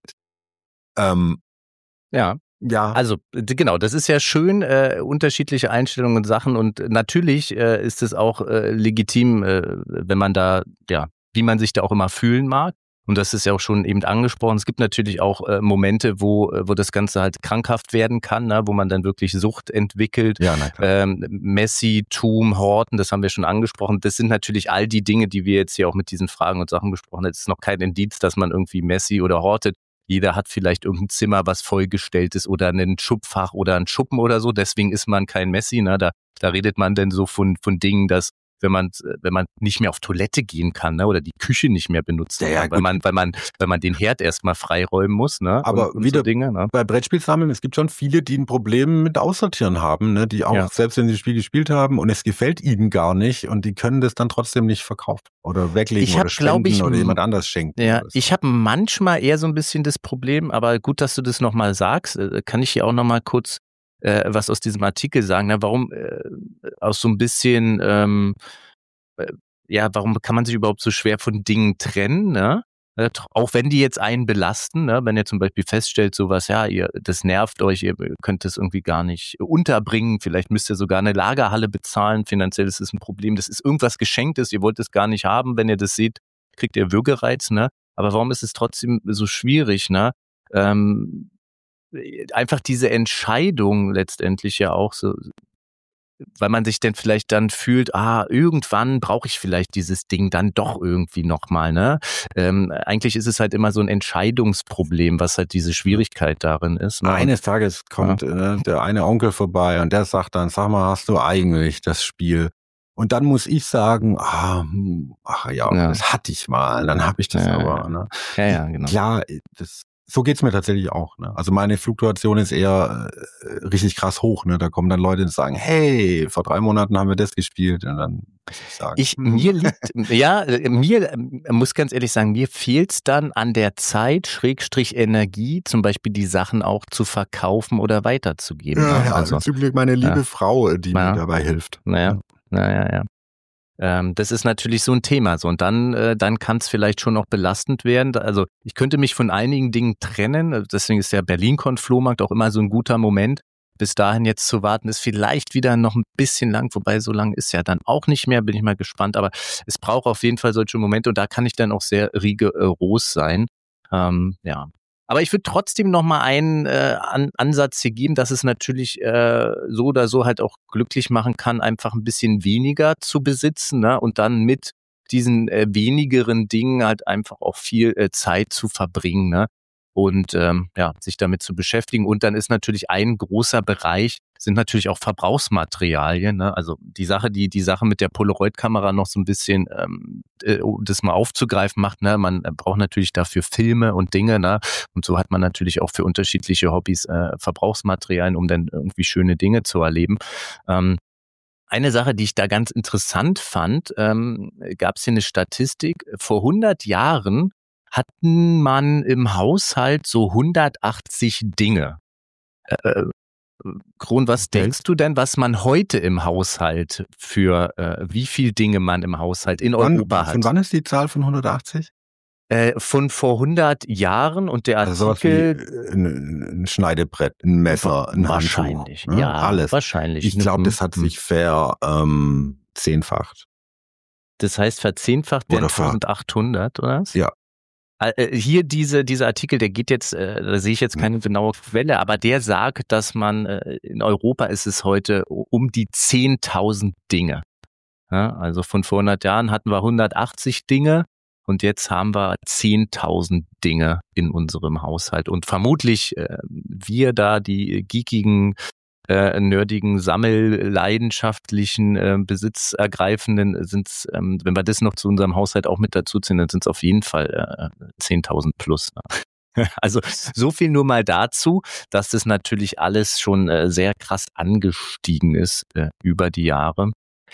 Ähm, Ja. ja. Also d- genau, das ist ja schön, äh, unterschiedliche Einstellungen und Sachen und natürlich äh, ist es auch äh, legitim, äh, wenn man da, ja, wie man sich da auch immer fühlen mag. Und das ist ja auch schon eben angesprochen. Es gibt natürlich auch äh, Momente, wo äh, wo das Ganze halt krankhaft werden kann, ne? Wo man dann wirklich Sucht entwickelt. Ja, na klar. Ähm, Messi-Tum, Horten, das haben wir schon angesprochen. Das sind natürlich all die Dinge, die wir jetzt hier auch mit diesen Fragen und Sachen besprochen haben. Es ist noch kein Indiz, dass man irgendwie Messi oder hortet. Jeder hat vielleicht irgendein Zimmer, was vollgestellt ist oder ein Schubfach oder ein Schuppen oder so. Deswegen ist man kein Messi. Ne? Da, da redet man dann so von, von Dingen, dass wenn man, wenn man nicht mehr auf Toilette gehen kann, ne? Oder die Küche nicht mehr benutzen Ja, ja, kann, weil gut. man, weil man, weil man den Herd erstmal freiräumen muss. Ne? Aber und, und wieder so Dinge. Ne? bei Brettspielsammeln, es gibt schon viele, die ein Problem mit Aussortieren haben, ne? Die auch, Ja. selbst wenn sie das Spiel gespielt haben und es gefällt ihnen gar nicht und die können das dann trotzdem nicht verkaufen oder weglegen Ich hab, oder glaub spenden ich, oder m- jemand anders schenken. Ja, oder so. ich habe manchmal eher so ein bisschen das Problem, aber gut, dass du das nochmal sagst. Äh, Kann ich hier auch nochmal kurz äh, was aus diesem Artikel sagen? Na, warum äh, aus so ein bisschen, ähm, äh, ja, warum kann man sich überhaupt so schwer von Dingen trennen, ne? Äh, tr- Auch wenn die jetzt einen belasten, ne? Wenn ihr zum Beispiel feststellt, sowas, ja, ihr, das nervt euch, ihr könnt es irgendwie gar nicht unterbringen, vielleicht müsst ihr sogar eine Lagerhalle bezahlen, finanziell ist es ein Problem, das ist irgendwas Geschenktes, ihr wollt es gar nicht haben, wenn ihr das seht, kriegt ihr Würgereiz, ne? Aber warum ist es trotzdem so schwierig, ne? Ähm, einfach diese Entscheidung letztendlich ja auch so, weil man sich denn vielleicht dann fühlt, ah, irgendwann brauche ich vielleicht dieses Ding dann doch irgendwie nochmal, ne? Ähm, eigentlich ist es halt immer so ein Entscheidungsproblem, was halt diese Schwierigkeit darin ist. Ne? Eines Tages kommt äh, der eine Onkel vorbei und der sagt dann, sag mal, hast du eigentlich das Spiel? Und dann muss ich sagen, ah, hm, ach ja, Ja. das hatte ich mal, dann habe ich das Ja, aber. ja. Ne? Ja, ja, genau. Klar, das, so geht's mir tatsächlich auch. Ne? Also meine Fluktuation ist eher äh, richtig krass hoch. Ne? Da kommen dann Leute, die sagen, hey, vor drei Monaten haben wir das gespielt. Und dann muss ich sagen, Ich, hm. mir liegt, ja, äh, mir, ähm, muss ganz ehrlich sagen, mir fehlt's dann an der Zeit, Schrägstrich Energie, zum Beispiel die Sachen auch zu verkaufen oder weiterzugeben. Ja, ne? ja, Also, zum Glück meine liebe ja. Frau, die Ja. mir dabei hilft. naja, naja, ja. Ähm, das ist natürlich so ein Thema. So, und dann, äh, dann kann es vielleicht schon auch belastend werden. Also ich könnte mich von einigen Dingen trennen. Deswegen ist der Berlin-Con-Flohmarkt auch immer so ein guter Moment. Bis dahin jetzt zu warten, ist vielleicht wieder noch ein bisschen lang. Wobei so lang ist ja dann auch nicht mehr. Bin ich mal gespannt. Aber es braucht auf jeden Fall solche Momente. Und da kann ich dann auch sehr rigoros sein. Ähm, ja. Aber ich würde trotzdem noch mal einen äh, An- Ansatz hier geben, dass es natürlich äh, so oder so halt auch glücklich machen kann, einfach ein bisschen weniger zu besitzen, ne? Und dann mit diesen äh, wenigeren Dingen halt einfach auch viel äh, Zeit zu verbringen, ne? Und ähm, ja, sich damit zu beschäftigen. Und dann ist natürlich ein großer Bereich, sind natürlich auch Verbrauchsmaterialien, ne? Also die Sache, die die Sache mit der Polaroid-Kamera noch so ein bisschen, ähm, äh, um das mal aufzugreifen macht, ne? Man äh, braucht natürlich dafür Filme und Dinge, ne? Und so hat man natürlich auch für unterschiedliche Hobbys äh, Verbrauchsmaterialien, um dann irgendwie schöne Dinge zu erleben. Ähm, eine Sache, die ich da ganz interessant fand, ähm, gab es hier eine Statistik. Vor hundert Jahren hatten man im Haushalt so hundertachtzig Dinge. Äh, Kron, was Okay. denkst du denn, was man heute im Haushalt für, äh, wie viel Dinge man im Haushalt in Wann, Europa hat? von wann ist die Zahl von hundertachtzig? Äh, von vor hundert Jahren und der Also sowas wie Artikel äh, ein, ein Schneidebrett, ein Messer, ein wahrscheinlich, Handtuch, ne? ja, Alles. wahrscheinlich. Ich glaube, das hat Hm. sich ver ähm, zehnfacht. Das heißt, verzehnfacht wären Oder ver- eintausendachthundert, oder was? Ja. Äh, Hier diese, dieser Artikel, der geht jetzt, äh, da sehe ich jetzt keine genaue Quelle, aber der sagt, dass man, äh, in Europa ist es heute um die zehntausend Dinge. Ja, also von vor hundert Jahren hatten wir hundertachtzig Dinge und jetzt haben wir zehntausend Dinge in unserem Haushalt. Und vermutlich äh, wir da, die geekigen, äh, nerdigen, sammelleidenschaftlichen, äh, besitzergreifenden, sind's, ähm, wenn wir das noch zu unserem Haushalt auch mit dazu ziehen, dann sind es auf jeden Fall äh, zehntausend plus. Ne? Also so viel nur mal dazu, dass das natürlich alles schon äh, sehr krass angestiegen ist äh, über die Jahre.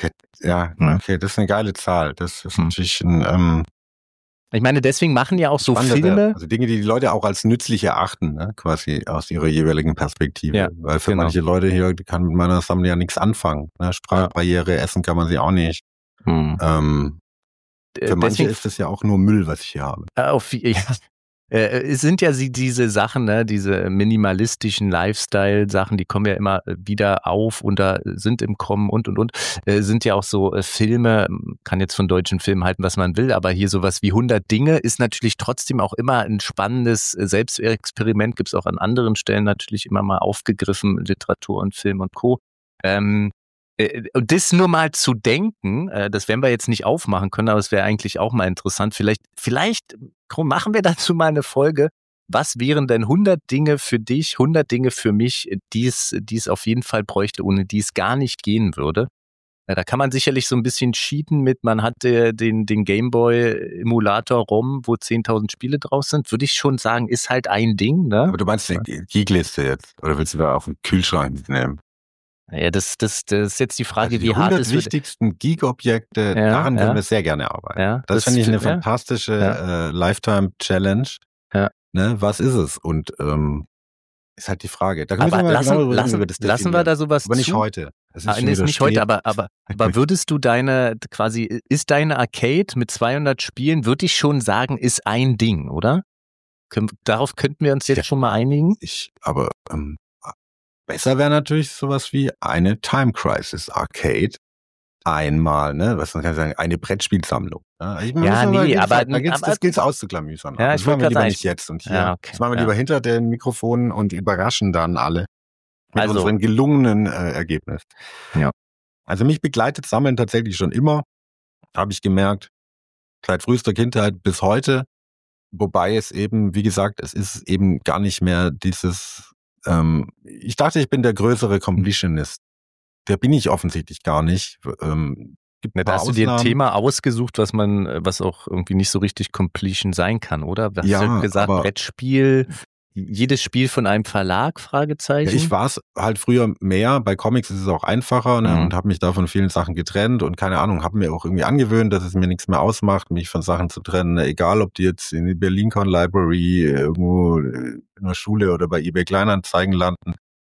Ja, Hm. okay, das ist eine geile Zahl. Das ist Hm. natürlich ein ähm, Ich meine, deswegen machen ja auch so spannender Filme. Wert. Also Dinge, die die Leute auch als nützlich erachten, ne? Quasi aus ihrer jeweiligen Perspektive. Ja, Weil für genau. manche Leute hier, die kann mit meiner Sammlung ja nichts anfangen. Ne? Sprachbarriere, essen kann man sie auch nicht. Hm. Ähm, Äh, für manche deswegen, ist das ja auch nur Müll, was ich hier habe. äh, auf, ja, äh, es sind ja sie, diese Sachen, ne, diese minimalistischen Lifestyle-Sachen, die kommen ja immer wieder auf und da sind im Kommen und und und, äh, sind ja auch so äh, Filme, kann jetzt von deutschen Filmen halten, was man will, aber hier sowas wie hundert Dinge ist natürlich trotzdem auch immer ein spannendes äh, Selbstexperiment, gibt es auch an anderen Stellen natürlich immer mal aufgegriffen, Literatur und Film und Co. Ähm, äh, und das nur mal zu denken, äh, das werden wir jetzt nicht aufmachen können, aber es wäre eigentlich auch mal interessant. Vielleicht, vielleicht komm, machen wir dazu mal eine Folge. Was wären denn hundert Dinge für dich, hundert Dinge für mich, die es, die es auf jeden Fall bräuchte, ohne die es gar nicht gehen würde? Ja, da kann man sicherlich so ein bisschen cheaten mit, man hat äh, den, den Gameboy-Emulator ROM, wo zehntausend Spiele draus sind. Würde ich schon sagen, ist halt ein Ding, ne? Aber du meinst die Geekliste jetzt? Oder willst du da auf den Kühlschrank nehmen? Ja, das, das, das ist jetzt die Frage, Also die wie hart hundert es wird. wichtigsten Geek-Objekte, Ja, daran ja. können wir sehr gerne arbeiten. Ja, das das finde ich eine fi- ja. fantastische Ja. äh, Lifetime-Challenge. Ja. Ne, was ist es? Und ähm, ist halt die Frage. Da müssen Aber wir mal lassen, genau drüber reden, wie lassen, wir das lassen wir definieren. da sowas Aber nicht zu? heute. Das ist Ah, schon nee, ist wieder nicht heute, spät. aber, aber, aber würdest du deine, quasi, ist deine Arcade mit zweihundert Spielen, würde ich schon sagen, ist ein Ding, oder? Können, darauf könnten wir uns jetzt Ja. schon mal einigen. Ich, aber ähm, besser wäre natürlich sowas wie eine Time Crisis Arcade. Einmal, ne? Was man kann sagen, eine Brettspielsammlung. Ja, ich, Ja, müssen wir- nee, wie aber- gesagt, da gilt's, aber- das gilt auszuklamüsern. Ja, das ich machen wollte wir grad lieber sagen, nicht jetzt und hier. Ja, okay, das machen wir ja. lieber hinter den Mikrofonen und überraschen dann alle mit Also- unserem gelungenen äh, Ergebnis. Ja. Also mich begleitet Sammeln tatsächlich schon immer, habe ich gemerkt, seit frühester Kindheit bis heute. Wobei es eben, wie gesagt, es ist eben gar nicht mehr dieses, ähm, ich dachte, ich bin der größere Completionist. Der bin ich offensichtlich gar nicht. Ähm, gibt Na, ein da paar hast du dir ein Ausnahmen. Thema ausgesucht, was man, äh, was auch irgendwie nicht so richtig Completion sein kann, oder? Hast Ja, du gesagt, aber- Brettspiel, jedes Spiel von einem Verlag, Fragezeichen? Ja, ich war es halt früher mehr. Bei Comics ist es auch einfacher, ne, Mhm. und habe mich da von vielen Sachen getrennt und keine Ahnung, habe mir auch irgendwie angewöhnt, dass es mir nichts mehr ausmacht, mich von Sachen zu trennen, egal ob die jetzt in der BerlinCon Library irgendwo in der Schule oder bei eBay Kleinanzeigen landen.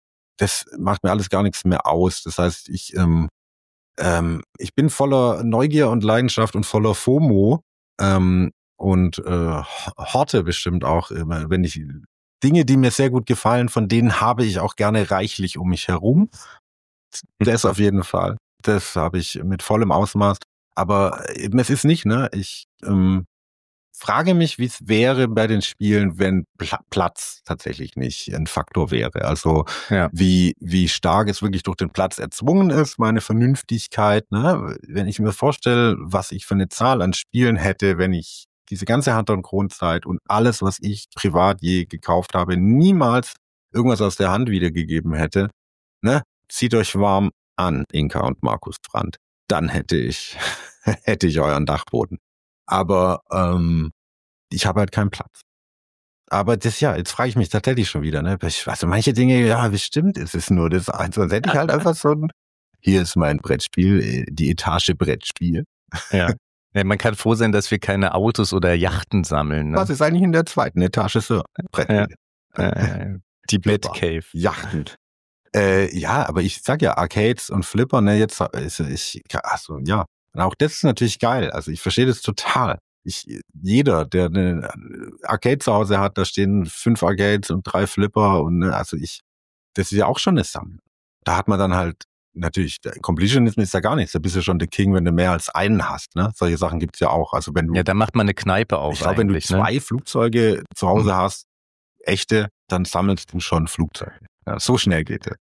Das macht mir alles gar nichts mehr aus. Das heißt, ich ähm, ähm, ich bin voller Neugier und Leidenschaft und voller FOMO ähm, und äh, horte bestimmt auch immer, wenn ich Dinge, die mir sehr gut gefallen, von denen habe ich auch gerne reichlich um mich herum. Das auf jeden Fall. Das habe ich mit vollem Ausmaß. Aber eben, es ist nicht, ne? Ich ähm, frage mich, wie es wäre bei den Spielen, wenn Pla- Platz tatsächlich nicht ein Faktor wäre. Also Ja. wie wie stark es wirklich durch den Platz erzwungen ist, meine Vernünftigkeit. Ne? Wenn ich mir vorstelle, was ich für eine Zahl an Spielen hätte, wenn ich diese ganze Hand- und Kronzeit und alles, was ich privat je gekauft habe, niemals irgendwas aus der Hand wiedergegeben hätte, ne? Zieht euch warm an, Inka und Markus Brandt. Dann hätte ich, hätte ich euren Dachboden. Aber ähm, ich habe halt keinen Platz. Aber das, ja, jetzt frage ich mich tatsächlich schon wieder, ne? Ich, also manche Dinge, ja, bestimmt ist es nur das eins. Sonst hätte ich halt einfach so ein, hier ist mein Brettspiel, die Etage Brettspiel. Ja. Ja, man kann froh sein, dass wir keine Autos oder Yachten sammeln. Ne? Was ist eigentlich in der zweiten Etage so? Brettspiel. Ja, ja, ja. Die Batcave. Yachten. Äh, ja, aber ich sag ja, Arcades und Flipper, ne, jetzt ist ich, also ja. Und auch das ist natürlich geil. Also ich verstehe das total. ich, jeder, der eine Arcade zu Hause hat, da stehen fünf Arcades und drei Flipper und ne, also ich, das ist ja auch schon eine Sammlung. Da hat man dann halt, natürlich, der Completionism ist ja gar nichts, da bist du schon der King, wenn du mehr als einen hast, ne? Solche Sachen gibt's ja auch. Also wenn du, Ja, da macht man eine Kneipe auf. ich glaube, wenn du zwei ne? Flugzeuge zu Hause Mhm. hast, echte, dann sammelst du schon Flugzeuge. Ja, so schnell geht es.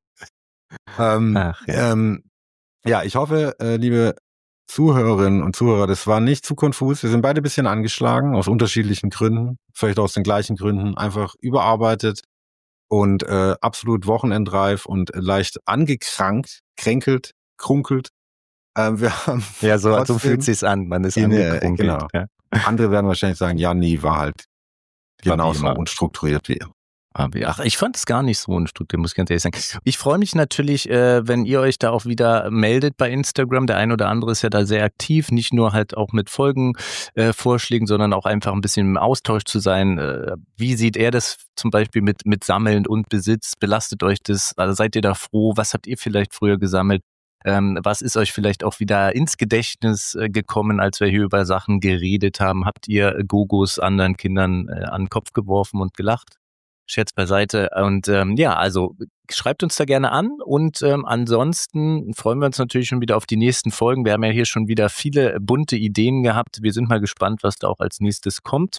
Ähm, Ach, ja. ähm, ja, ich hoffe, äh, liebe Zuhörerinnen und Zuhörer, das war nicht zu konfus. Wir sind beide ein bisschen angeschlagen, aus unterschiedlichen Gründen, vielleicht aus den gleichen Gründen, einfach überarbeitet und äh, absolut wochenendreif und leicht angekrankt, kränkelt, krunkelt. Ähm, wir haben Ja, so, so trotzdem fühlt sich's an. Man ist in der- angekrunkelt. genau. Ja. Andere werden wahrscheinlich sagen, ja, nee, war halt War wie genauso immer. unstrukturiert wie immer. Aber Ach, ich fand es gar nicht so unstrukturiert, muss ich ganz ehrlich sagen. Ich freue mich natürlich, äh, wenn ihr euch da auch wieder meldet bei Instagram. Der ein oder andere ist ja da sehr aktiv, nicht nur halt auch mit Folgenvorschlägen, äh, Vorschlägen, sondern auch einfach ein bisschen im Austausch zu sein. Äh, wie sieht er das zum Beispiel mit, mit Sammeln und Besitz? Belastet euch das? Also seid ihr da froh? Was habt ihr vielleicht früher gesammelt? Ähm, was ist euch vielleicht auch wieder ins Gedächtnis äh, gekommen, als wir hier über Sachen geredet haben? Habt ihr Gogos anderen Kindern äh, an den Kopf geworfen und gelacht? Scherz beiseite. Und ähm, ja, also schreibt uns da gerne an und ähm, ansonsten freuen wir uns natürlich schon wieder auf die nächsten Folgen. Wir haben ja hier schon wieder viele bunte Ideen gehabt. Wir sind mal gespannt, was da auch als nächstes kommt.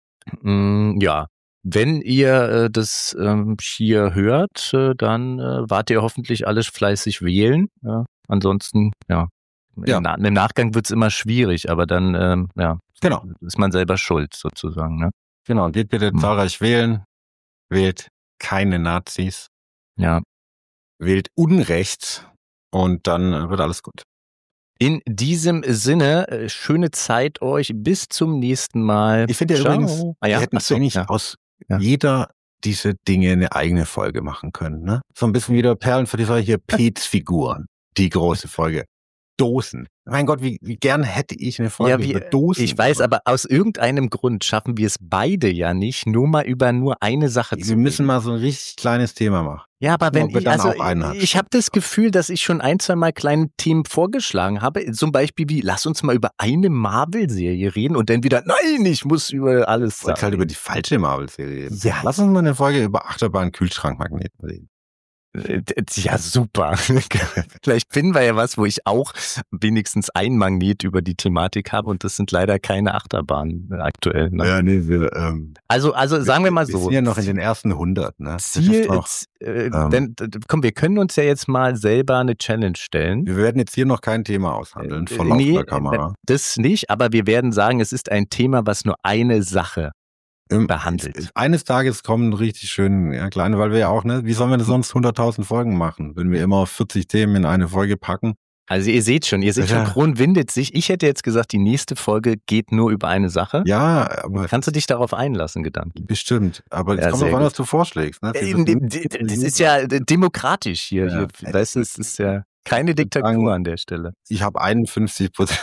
Mm, ja, wenn ihr äh, das ähm, hier hört, äh, dann äh, wart ihr hoffentlich alles fleißig wählen. Ja, ansonsten, ja, Ja. Im, Na- im Nachgang wird's immer schwierig, aber dann ähm, ja, Genau. ist man selber schuld sozusagen. Ne? Genau, geht bitte Hm. zahlreich wählen. Wählt keine Nazis. Ja. Wählt Unrecht und dann äh, wird alles gut. In diesem Sinne, äh, schöne Zeit euch. Bis zum nächsten Mal. Ich finde ja Ciao. übrigens, ah, ja? wir hätten Achso, eigentlich ja. aus Ja. jeder diese Dinge eine eigene Folge machen können. Ne? So ein bisschen wieder Perlen für die Säule hier, Pets-Figuren, die große Folge. Dosen. Mein Gott, wie, wie gern hätte ich eine Folge Ja, wie, über Dosen. ich weiß, aber aus irgendeinem Grund schaffen wir es beide ja nicht, nur mal über nur eine Sache zu Wir müssen reden. mal so ein richtig kleines Thema machen. Ja, aber wenn Ob wir ich, dann also auch einen haben. ich habe das Gefühl, dass ich schon ein, zwei Mal kleine Themen vorgeschlagen habe. Zum Beispiel wie, lass uns mal über eine Marvel-Serie reden und dann wieder, nein, ich muss über alles Ich wollte halt sagen. über die falsche Marvel-Serie reden. Ja. Lass uns mal eine Folge über Achterbahn-Kühlschrankmagneten reden. Äh, Ja, super. Vielleicht finden wir ja was, wo ich auch wenigstens ein Magnet über die Thematik habe und das sind leider keine Achterbahnen aktuell. Ne? Ja, nee, wir, ähm, Also, also sagen wir mal wir so. sind ja noch in den ersten hundert, ne? Das Ziel, ist noch, äh, ähm, denn, d- komm, wir können uns ja jetzt mal selber eine Challenge stellen. wir werden jetzt hier noch kein Thema aushandeln, Äh, vor nee, laufender Kamera. das nicht, aber wir werden sagen, es ist ein Thema, was nur eine Sache Ähm, behandelt. es- Eines Tages kommen richtig schön ja, kleine, weil wir ja auch, ne, wie sollen wir denn sonst hunderttausend Folgen machen, wenn wir immer vierzig Themen in eine Folge packen? Also ihr seht schon, ihr seht Ja. schon, Kron windet sich. Ich hätte jetzt gesagt, die nächste Folge geht nur über eine Sache. Ja, aber Kannst du dich darauf einlassen, gedanklich? bestimmt. Aber es Ja, kommt sehr drauf an, gut. was du vorschlägst. Ne? Äh, d- d- Das ist ja demokratisch hier. Ja. hier. Weißt du, es ist ja keine Diktatur sagen, an der Stelle. Ich habe einundfünfzig Prozent.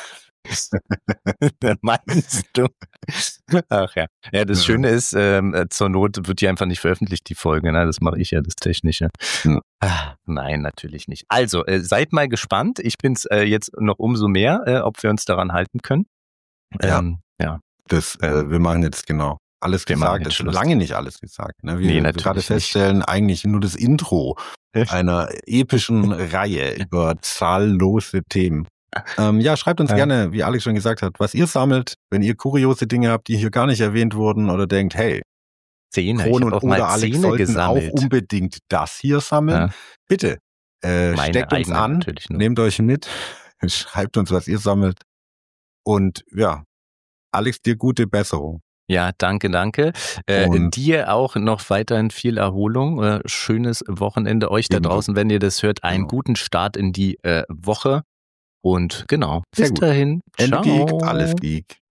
Meinst du? Ach ja. Ja, das Ja. Schöne ist, ähm, äh, zur Not wird die einfach nicht veröffentlicht, die Folge. Ne? Das mache ich ja, das Technische. Ja. Ah, nein, natürlich nicht. Also, äh, seid mal gespannt. Ich bin's äh, jetzt noch umso mehr, äh, ob wir uns daran halten können. Ja. Ähm, ja. Das, äh, wir machen jetzt genau alles Wir machen gesagt. jetzt Es ist Schluss. lange nicht alles gesagt. Ne? Wie Nee, wir natürlich gerade nicht. feststellen, eigentlich nur das Intro einer epischen Reihe über zahllose Themen. Ähm, ja, schreibt uns Ja. gerne, wie Alex schon gesagt hat, was ihr sammelt, wenn ihr kuriose Dinge habt, die hier gar nicht erwähnt wurden oder denkt, hey, Zähne. Ich Kron habe und auch mal oder Alex Zähne sollten gesammelt. auch unbedingt das hier sammeln. Ja. Bitte, äh, Meine steckt uns eigene an, natürlich nur. nehmt euch mit, schreibt uns, was ihr sammelt. Und ja, Alex, dir gute Besserung. Ja, danke, danke. Äh, Und- dir auch noch weiterhin viel Erholung. Äh, schönes Wochenende. Euch da Ebenso. draußen, wenn ihr das hört, einen Genau. guten Start in die äh, Woche. Und genau, Sehr bis gut. dahin. Ende Ciao. Geek, alles Geek.